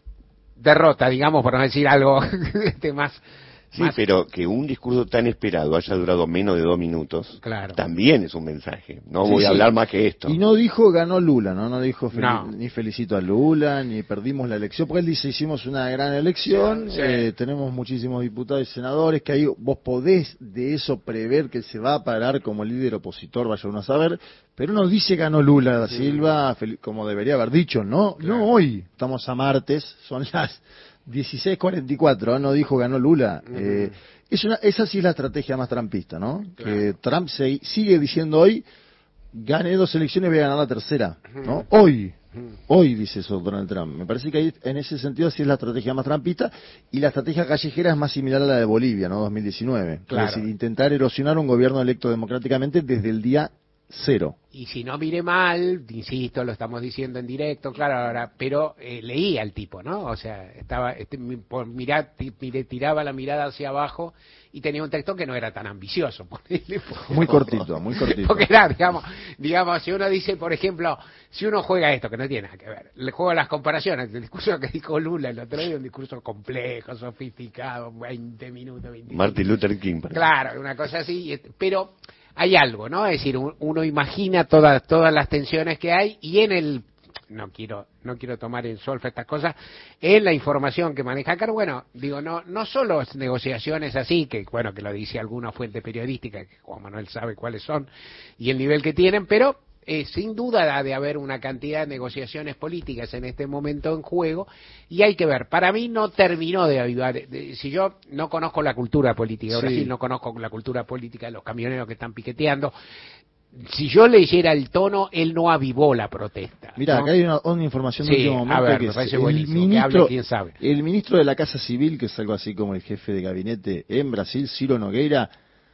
derrota, digamos, por no decir algo este, más... Sí, más... pero que un discurso tan esperado haya durado menos de dos minutos, claro. también es un mensaje. No sí, voy a sí. hablar más que esto. Y no dijo ganó Lula, ¿no? No dijo fel- no. ni felicito a Lula, ni perdimos la elección, porque él dice hicimos una gran elección, sí. eh, tenemos muchísimos diputados y senadores, que ahí vos podés de eso prever que se va a parar como líder opositor, vaya uno a saber, pero no dice ganó Lula da Silva, fel- como debería haber dicho, ¿no? Claro. No hoy, estamos a martes, son las dieciséis cuarenta y cuatro, no dijo ganó Lula. Uh-huh. eh, es una, esa sí es la estrategia más trumpista, ¿no? Claro. Que Trump se, sigue diciendo hoy, gané dos elecciones, voy a ganar la tercera, ¿no? Hoy, hoy dice eso Donald Trump. Me parece que ahí, en ese sentido sí es la estrategia más trumpista, y la estrategia callejera es más similar a la de Bolivia, ¿no? dos mil diecinueve. Claro. Es decir, intentar erosionar un gobierno electo democráticamente desde el día cero. Y si no mire mal, insisto, lo estamos diciendo en directo, claro, ahora, pero eh, leía al tipo, ¿no? O sea, estaba, este, por mirar, t- tiraba la mirada hacia abajo y tenía un texto que no era tan ambicioso. Ponele, por... Muy cortito, muy cortito. Porque era, digamos, digamos, si uno dice, por ejemplo, si uno juega esto, que no tiene nada que ver, le juega las comparaciones, el discurso que dijo Lula el otro día, un discurso complejo, sofisticado, veinte minutos, veinte Martin Luther King. Claro, una cosa así, pero... hay algo, ¿no? Es decir, uno imagina todas todas las tensiones que hay y en el no quiero no quiero tomar en solfa estas cosas, en la información que maneja Carlos, bueno, digo, no no solo negociaciones así, que bueno, que lo dice alguna fuente periodística, que Juan Manuel sabe cuáles son y el nivel que tienen, pero eh, sin duda ha de haber una cantidad de negociaciones políticas en este momento en juego y hay que ver, para mí no terminó de avivar, de, si yo no conozco la cultura política de Sí. Brasil, no conozco la cultura política de los camioneros que están piqueteando, si yo leyera el tono, él no avivó la protesta. Mira, ¿no? acá hay una, una información de Sí, último momento a ver, que me es parece el buenísimo, que ministro, hable quién sabe. el ministro de la Casa Civil, que es algo así como el jefe de gabinete en Brasil, Ciro Nogueira,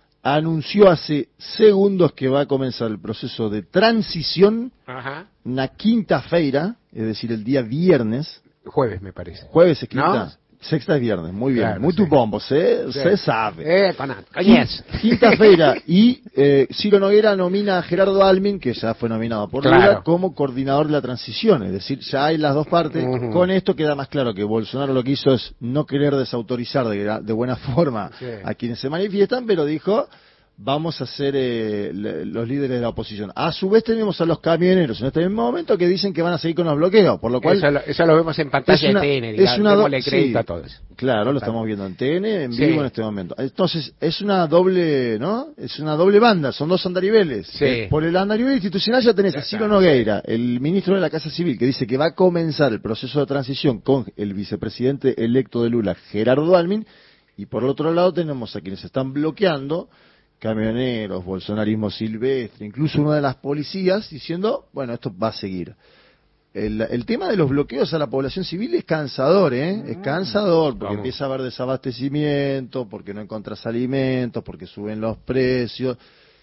anunció hace segundos que va a comenzar el proceso de transición Ajá. na quinta-feira, es decir, el día viernes. Jueves, me parece. Jueves es quinta. ¿No? Sexta es viernes, muy bien. Claro, Muito sí. bom, você, Sí. você sabe. Eh, conan- coñez. Quinta-feira. Y eh, Ciro Noguera nomina a Gerardo Almin, que ya fue nominado por Claro. Lula, como coordinador de la transición. Es decir, ya hay las dos partes. Ujú. Con esto queda más claro que Bolsonaro lo que hizo es no querer desautorizar de, de buena forma Sí. a quienes se manifiestan, pero dijo... Vamos a ser eh, le- los líderes de la oposición. A su vez tenemos a los camioneros en este mismo momento que dicen que van a seguir con los bloqueos, por lo cual... Eso lo, eso lo vemos en pantalla es una- de T N, es digamos, una do- démosle crédito sí, a todo eso. Claro, lo estamos viendo en T N, en Sí. vivo en este momento. Entonces, es una doble, ¿no? Es una doble banda, son dos andariveles. Sí. Eh, Por el andarivel institucional ya tenés a Ciro Nogueira, el ministro de la Casa Civil, que dice que va a comenzar el proceso de transición con el vicepresidente electo de Lula, Gerardo Almin, y por el otro lado tenemos a quienes están bloqueando, camioneros, bolsonarismo silvestre, incluso una de las policías diciendo, bueno, esto va a seguir. El, el tema de los bloqueos a la población civil es cansador, ¿eh? Es cansador, porque Vamos. empieza a haber desabastecimiento, porque no encontrás alimentos, porque suben los precios.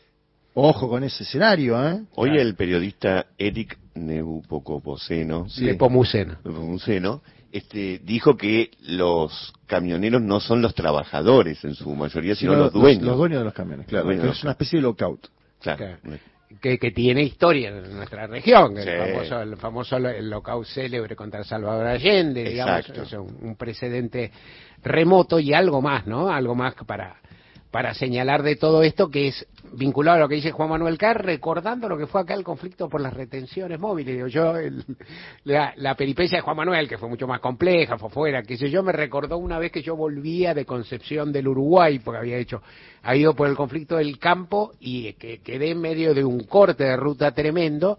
Ojo con ese escenario, ¿eh? Hoy el periodista Eric Nepomuceno, Sí. Nepomuceno. Nepomuceno, este, dijo que los camioneros no son los trabajadores en su mayoría, sino Sí, los dueños. Los dueños de los camiones, claro. Los dueños que de es los una especie de lockout. Claro. Que, que tiene historia en nuestra región, Sí. el famoso, el famoso lo- el lockout célebre contra Salvador Allende, digamos, Exacto. es un, un precedente remoto y algo más, ¿no? Algo más para, para señalar de todo esto que es vinculado a lo que dice Juan Manuel Carr, recordando lo que fue acá el conflicto por las retenciones móviles. Digo, yo, el- la, la peripecia de Juan Manuel, que fue mucho más compleja, fue fuera, que sé yo, me recordó una vez que yo volvía de Concepción del Uruguay, porque había hecho, había ido por el conflicto del campo y eh, que quedé en medio de un corte de ruta tremendo.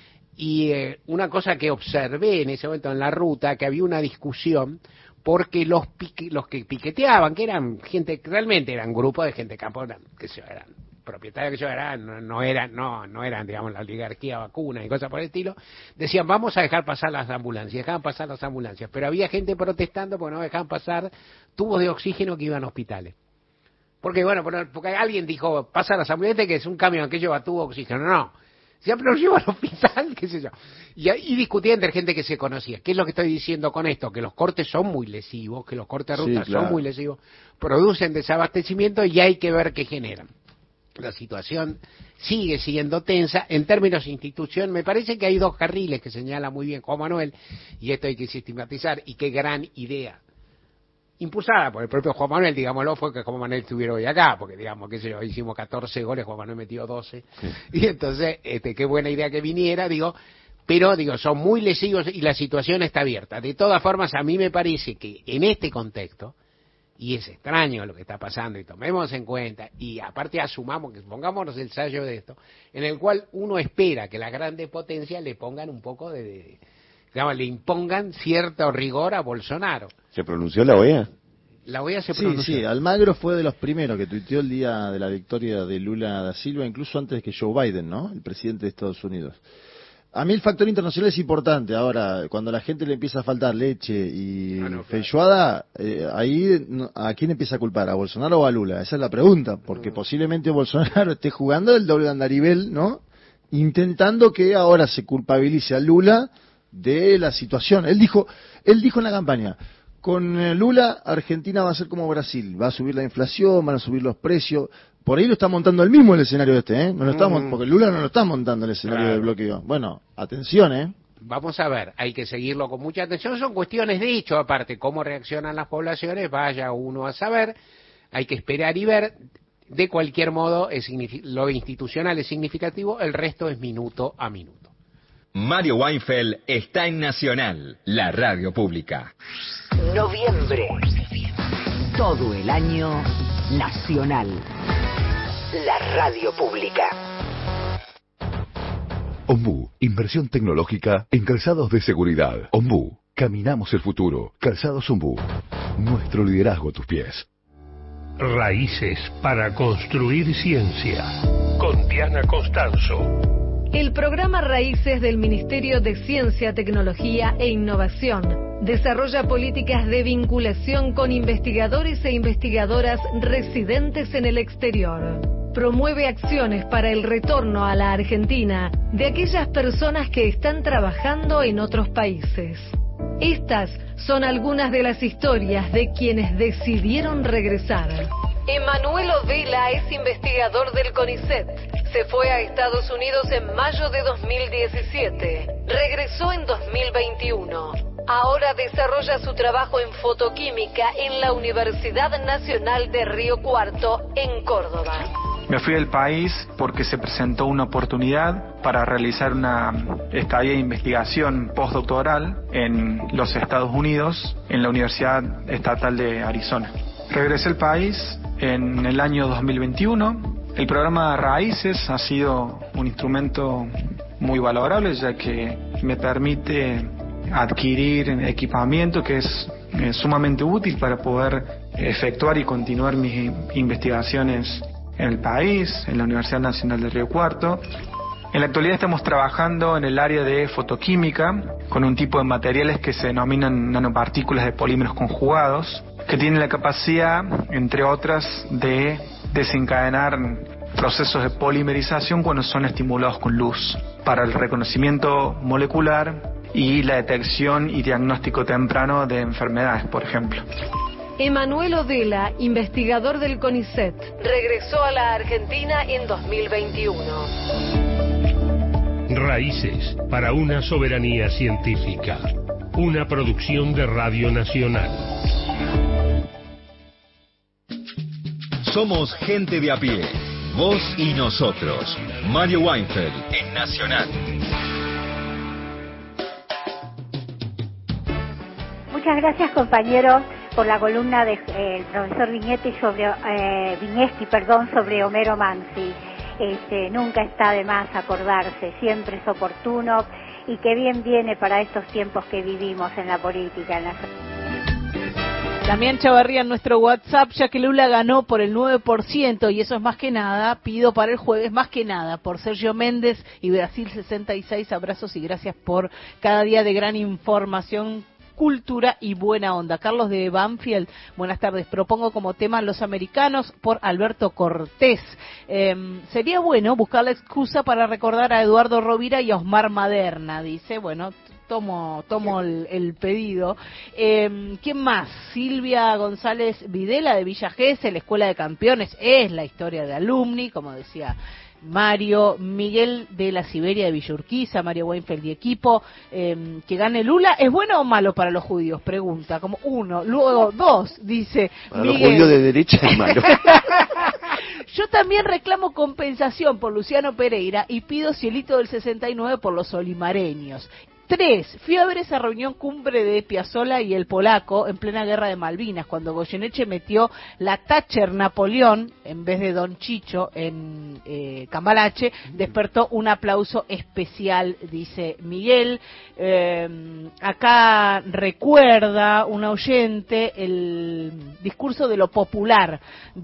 Y eh, una cosa que observé en ese momento en la ruta, que había una discusión porque los pique- los que piqueteaban, que eran gente, realmente eran grupos de gente de campo, eran, que se eran propietarios que yo eran, no, no eran, no, no eran, digamos, la oligarquía vacuna y cosas por el estilo, decían vamos a dejar pasar las ambulancias, dejaban pasar las ambulancias, pero había gente protestando porque no dejaban pasar tubos de oxígeno que iban a hospitales. Porque bueno, porque alguien dijo, pasa las ambulancias que es un camión que lleva tubo de oxígeno, no. Siempre lo lleva al hospital, qué sé yo. Y ahí discutía entre gente que se conocía. ¿Qué es lo que estoy diciendo con esto? Que los cortes son muy lesivos, que los cortes de Sí, ruta claro. son muy lesivos, producen desabastecimiento y hay que ver qué generan. La situación sigue siendo tensa. En términos de institución, me parece que hay dos carriles que señala muy bien Juan Manuel, y esto hay que sistematizar, y qué gran idea. Impulsada por el propio Juan Manuel, digámoslo, fue que Juan Manuel estuviera hoy acá, porque digamos, qué sé yo, hicimos catorce goles, Juan Manuel metió doce, y entonces, este, qué buena idea que viniera, digo, pero digo, son muy lesivos y la situación está abierta. De todas formas, a mí me parece que en este contexto, y es extraño lo que está pasando, y tomemos en cuenta, y aparte asumamos, que pongámonos el sello de esto, en el cual uno espera que las grandes potencias le pongan un poco de, de digamos, le impongan cierto rigor a Bolsonaro. ¿Se pronunció la O E A? La O E A se Sí, pronunció. sí, Almagro fue de los primeros que tuiteó el día de la victoria de Lula da Silva, incluso antes que Joe Biden, ¿no? El presidente de Estados Unidos. A mí el factor internacional es importante. Ahora, cuando la gente le empieza a faltar leche y Ah, no, claro. feijoada, eh, ahí, no- ¿a quién empieza a culpar? ¿A Bolsonaro o a Lula? Esa es la pregunta, porque posiblemente Bolsonaro esté jugando el doble de andarivel, ¿no? Intentando que ahora se culpabilice a Lula de la situación. Él dijo, él dijo en la campaña, con eh, Lula, Argentina va a ser como Brasil, va a subir la inflación, van a subir los precios. Por ahí lo está montando él mismo el escenario este, ¿eh? No lo estamos, Mm. porque Lula no lo está montando el escenario Claro. del bloqueo. Bueno, atención, ¿eh? Vamos a ver, hay que seguirlo con mucha atención. Son cuestiones de hecho, aparte, cómo reaccionan las poblaciones, vaya uno a saber. Hay que esperar y ver. De cualquier modo, es signifi- lo institucional es significativo, el resto es minuto a minuto. Mario Weinfeld está en Nacional, la radio pública. Noviembre. Todo el año nacional. La radio pública. Ombú, inversión tecnológica en calzados de seguridad. Ombú, caminamos el futuro. Calzados Ombú, nuestro liderazgo a tus pies. Raíces para construir ciencia. Con Diana Costanzo. El programa Raíces del Ministerio de Ciencia, Tecnología e Innovación desarrolla políticas de vinculación con investigadores e investigadoras residentes en el exterior. Promueve acciones para el retorno a la Argentina de aquellas personas que están trabajando en otros países. Estas son algunas de las historias de quienes decidieron regresar. Emanuelo Vela es investigador del CONICET. Se fue a Estados Unidos en mayo de dos mil diecisiete. Regresó en dos mil veintiuno. Ahora desarrolla su trabajo en fotoquímica en la Universidad Nacional de Río Cuarto, en Córdoba. Me fui del país porque se presentó una oportunidad para realizar una estadía de investigación postdoctoral en los Estados Unidos, en la Universidad Estatal de Arizona. Regresé al país en el año dos mil veintiuno. El programa Raíces ha sido un instrumento muy valorable, ya que me permite adquirir equipamiento que es eh, sumamente útil para poder efectuar y continuar mis investigaciones en el país, en la Universidad Nacional de Río Cuarto. En la actualidad estamos trabajando en el área de fotoquímica con un tipo de materiales que se denominan nanopartículas de polímeros conjugados, que tienen la capacidad, entre otras, de desencadenar procesos de polimerización cuando son estimulados con luz, para el reconocimiento molecular y la detección y diagnóstico temprano de enfermedades, por ejemplo. Emanuelo Vela, investigador del CONICET, regresó a la Argentina en dos mil veintiuno. Raíces para una soberanía científica. Una producción de Radio Nacional. Somos gente de a pie. Vos y nosotros. Mario Weinfeld en Nacional. Muchas gracias, compañero, por la columna del de, eh, profesor Viñetti sobre, eh, Viñeschi, perdón, sobre Homero Mansi. Este, nunca está de más acordarse, siempre es oportuno y que bien viene para estos tiempos que vivimos en la política. En la... También Chavarría en nuestro WhatsApp, ya que Lula ganó por el nueve por ciento y eso es más que nada, pido para el jueves más que nada por Sergio Méndez y Brasil sesenta y seis, abrazos y gracias por cada día de gran información, cultura y buena onda. Carlos de Banfield, buenas tardes. Propongo como tema Los Americanos por Alberto Cortés. Eh, sería bueno buscar la excusa para recordar a Eduardo Rovira y a Osmar Maderna, dice. Bueno, tomo tomo el, el pedido. Eh, ¿Quién más? Silvia González Videla de Villa Gesell, la Escuela de Campeones, es la historia de Alumni, como decía Mario. Miguel de la Siberia de Villa Urquiza, Mario Weinfeld y equipo. Eh, que gane Lula, ¿es bueno o malo para los judíos? Pregunta, como uno. Luego dos, dice para Miguel. Los judíos de derecha es malo. Yo también reclamo compensación por Luciano Pereira y pido cielito del sesenta y nueve por los olimareños. Tres, fui a ver esa reunión cumbre de Piazzolla y el polaco en plena guerra de Malvinas, cuando Goyeneche metió la Thatcher Napoleón en vez de Don Chicho en eh, Cambalache, despertó un aplauso especial, dice Miguel. Eh, acá recuerda un oyente el discurso de lo popular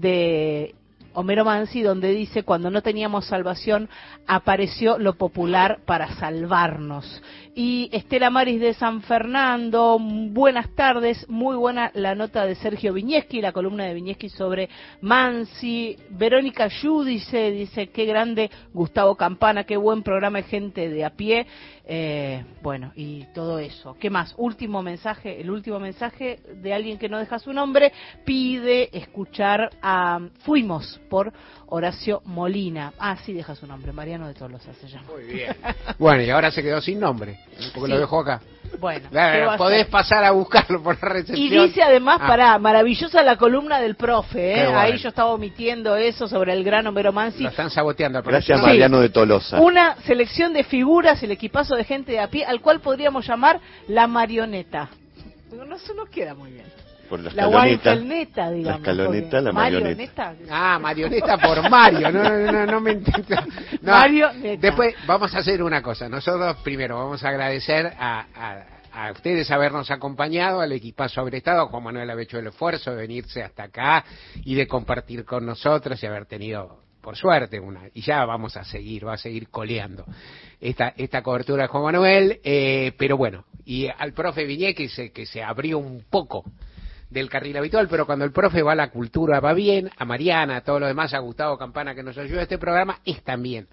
de Homero Mansi, donde dice: cuando no teníamos salvación, apareció lo popular para salvarnos. Y Estela Maris de San Fernando, buenas tardes, muy buena la nota de Sergio Viñeschi, la columna de Viñeschi sobre Mansi. Verónica Yu dice, dice, qué grande Gustavo Campana, qué buen programa de gente de a pie. Eh, bueno, y todo eso. ¿Qué más? Último mensaje, el último mensaje de alguien que no deja su nombre, pide escuchar a Fuimos por Horacio Molina. Ah, sí, deja su nombre, Mariano de Tolosa se llama. Muy bien. Bueno, y ahora se quedó sin nombre, porque sí. Lo dejo acá. Bueno, claro, podés pasar a buscarlo por la recepción. Y dice además, ah. pará, maravillosa la columna del profe, ¿eh? Bueno. Ahí yo estaba omitiendo eso sobre el gran Homero Mansi. Lo están saboteando. Al Gracias, sí. Mariano de Tolosa. Una selección de figuras, el equipazo de gente de a pie, al cual podríamos llamar la marioneta. No, eso no queda muy bien. Por la La escaloneta. Weinfeldneta, digamos. La escaloneta, la marioneta. marioneta. Ah, marioneta por Mario. No, no, no, no me entiendo. No, Marioneta. Después vamos a hacer una cosa. Nosotros primero vamos a agradecer a, a, a ustedes habernos acompañado, al equipazo haber estado. Juan Manuel haber hecho el esfuerzo de venirse hasta acá y de compartir con nosotros y haber tenido, por suerte, una, y ya vamos a seguir, va a seguir coleando esta esta cobertura de Juan Manuel, eh, pero bueno, y al profe Viñé que se, que se abrió un poco del carril habitual, pero cuando el profe va a la cultura va bien, a Mariana, a todo lo demás, a Gustavo Campana que nos ayuda a este programa, es también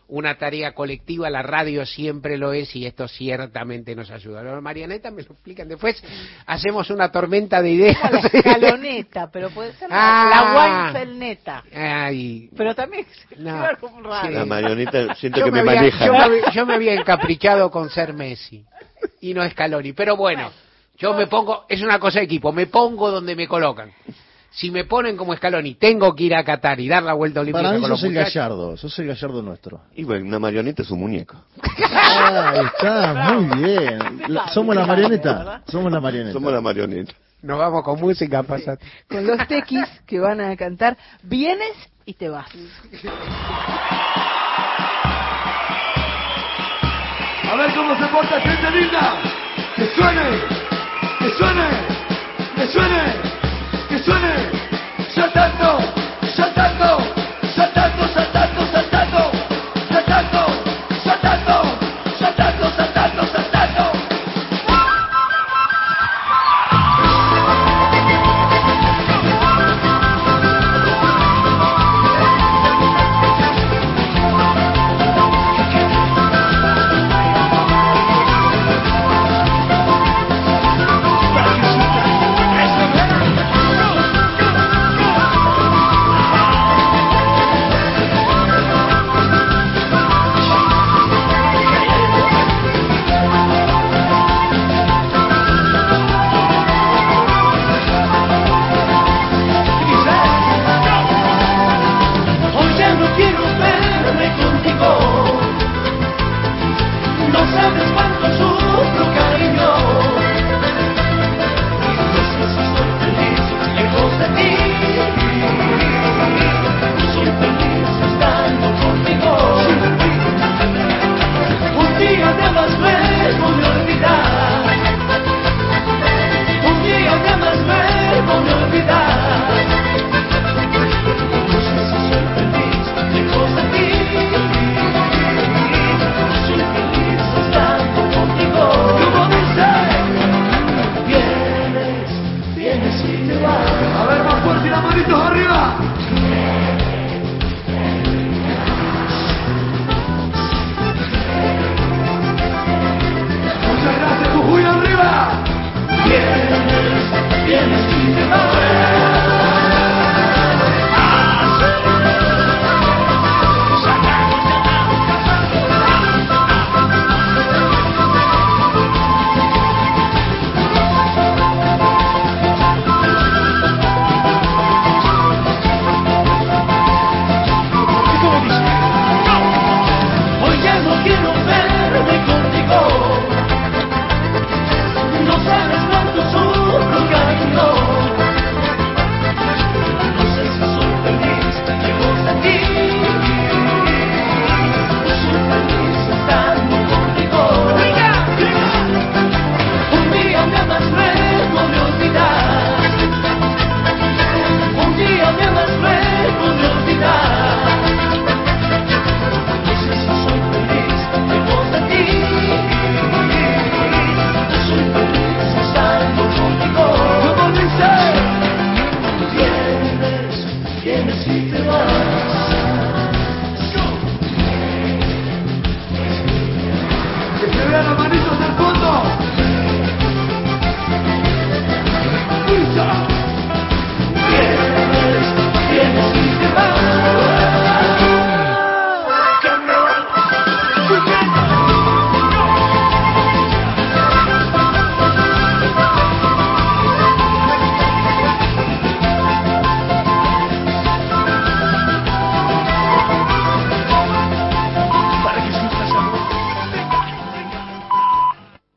una tarea colectiva, la radio siempre lo es y esto ciertamente nos ayuda. Los marionetas me lo explican después, hacemos una tormenta de ideas. La escaloneta, pero puede ser ah, la Weinfeldneta. Ay, pero también no, como raro. Sí. La marioneta siento yo que me, me había, maneja. Yo me, había, yo me había encaprichado con ser Messi y no Scaloni, pero bueno, yo me pongo, es una cosa de equipo, me pongo donde me colocan. Si me ponen como Scaloni, tengo que ir a Qatar y dar la vuelta olímpica. Para mí con sos los el muchachos. Gallardo, sos el Gallardo nuestro. Y bueno, una marioneta es un muñeco. Ah, está, muy bien. La, somos la marioneta, somos la marioneta. Somos la marioneta. Nos vamos con música, pasate. Con los tequis que van a cantar, vienes y te vas. A ver cómo se porta gente linda. Que suene, que suene, que suene. Que suene, saltando, saltando, saltando, saltando, saltando, saltando, saltando, saltando, saltando, saltando. No sabes cuánto sufro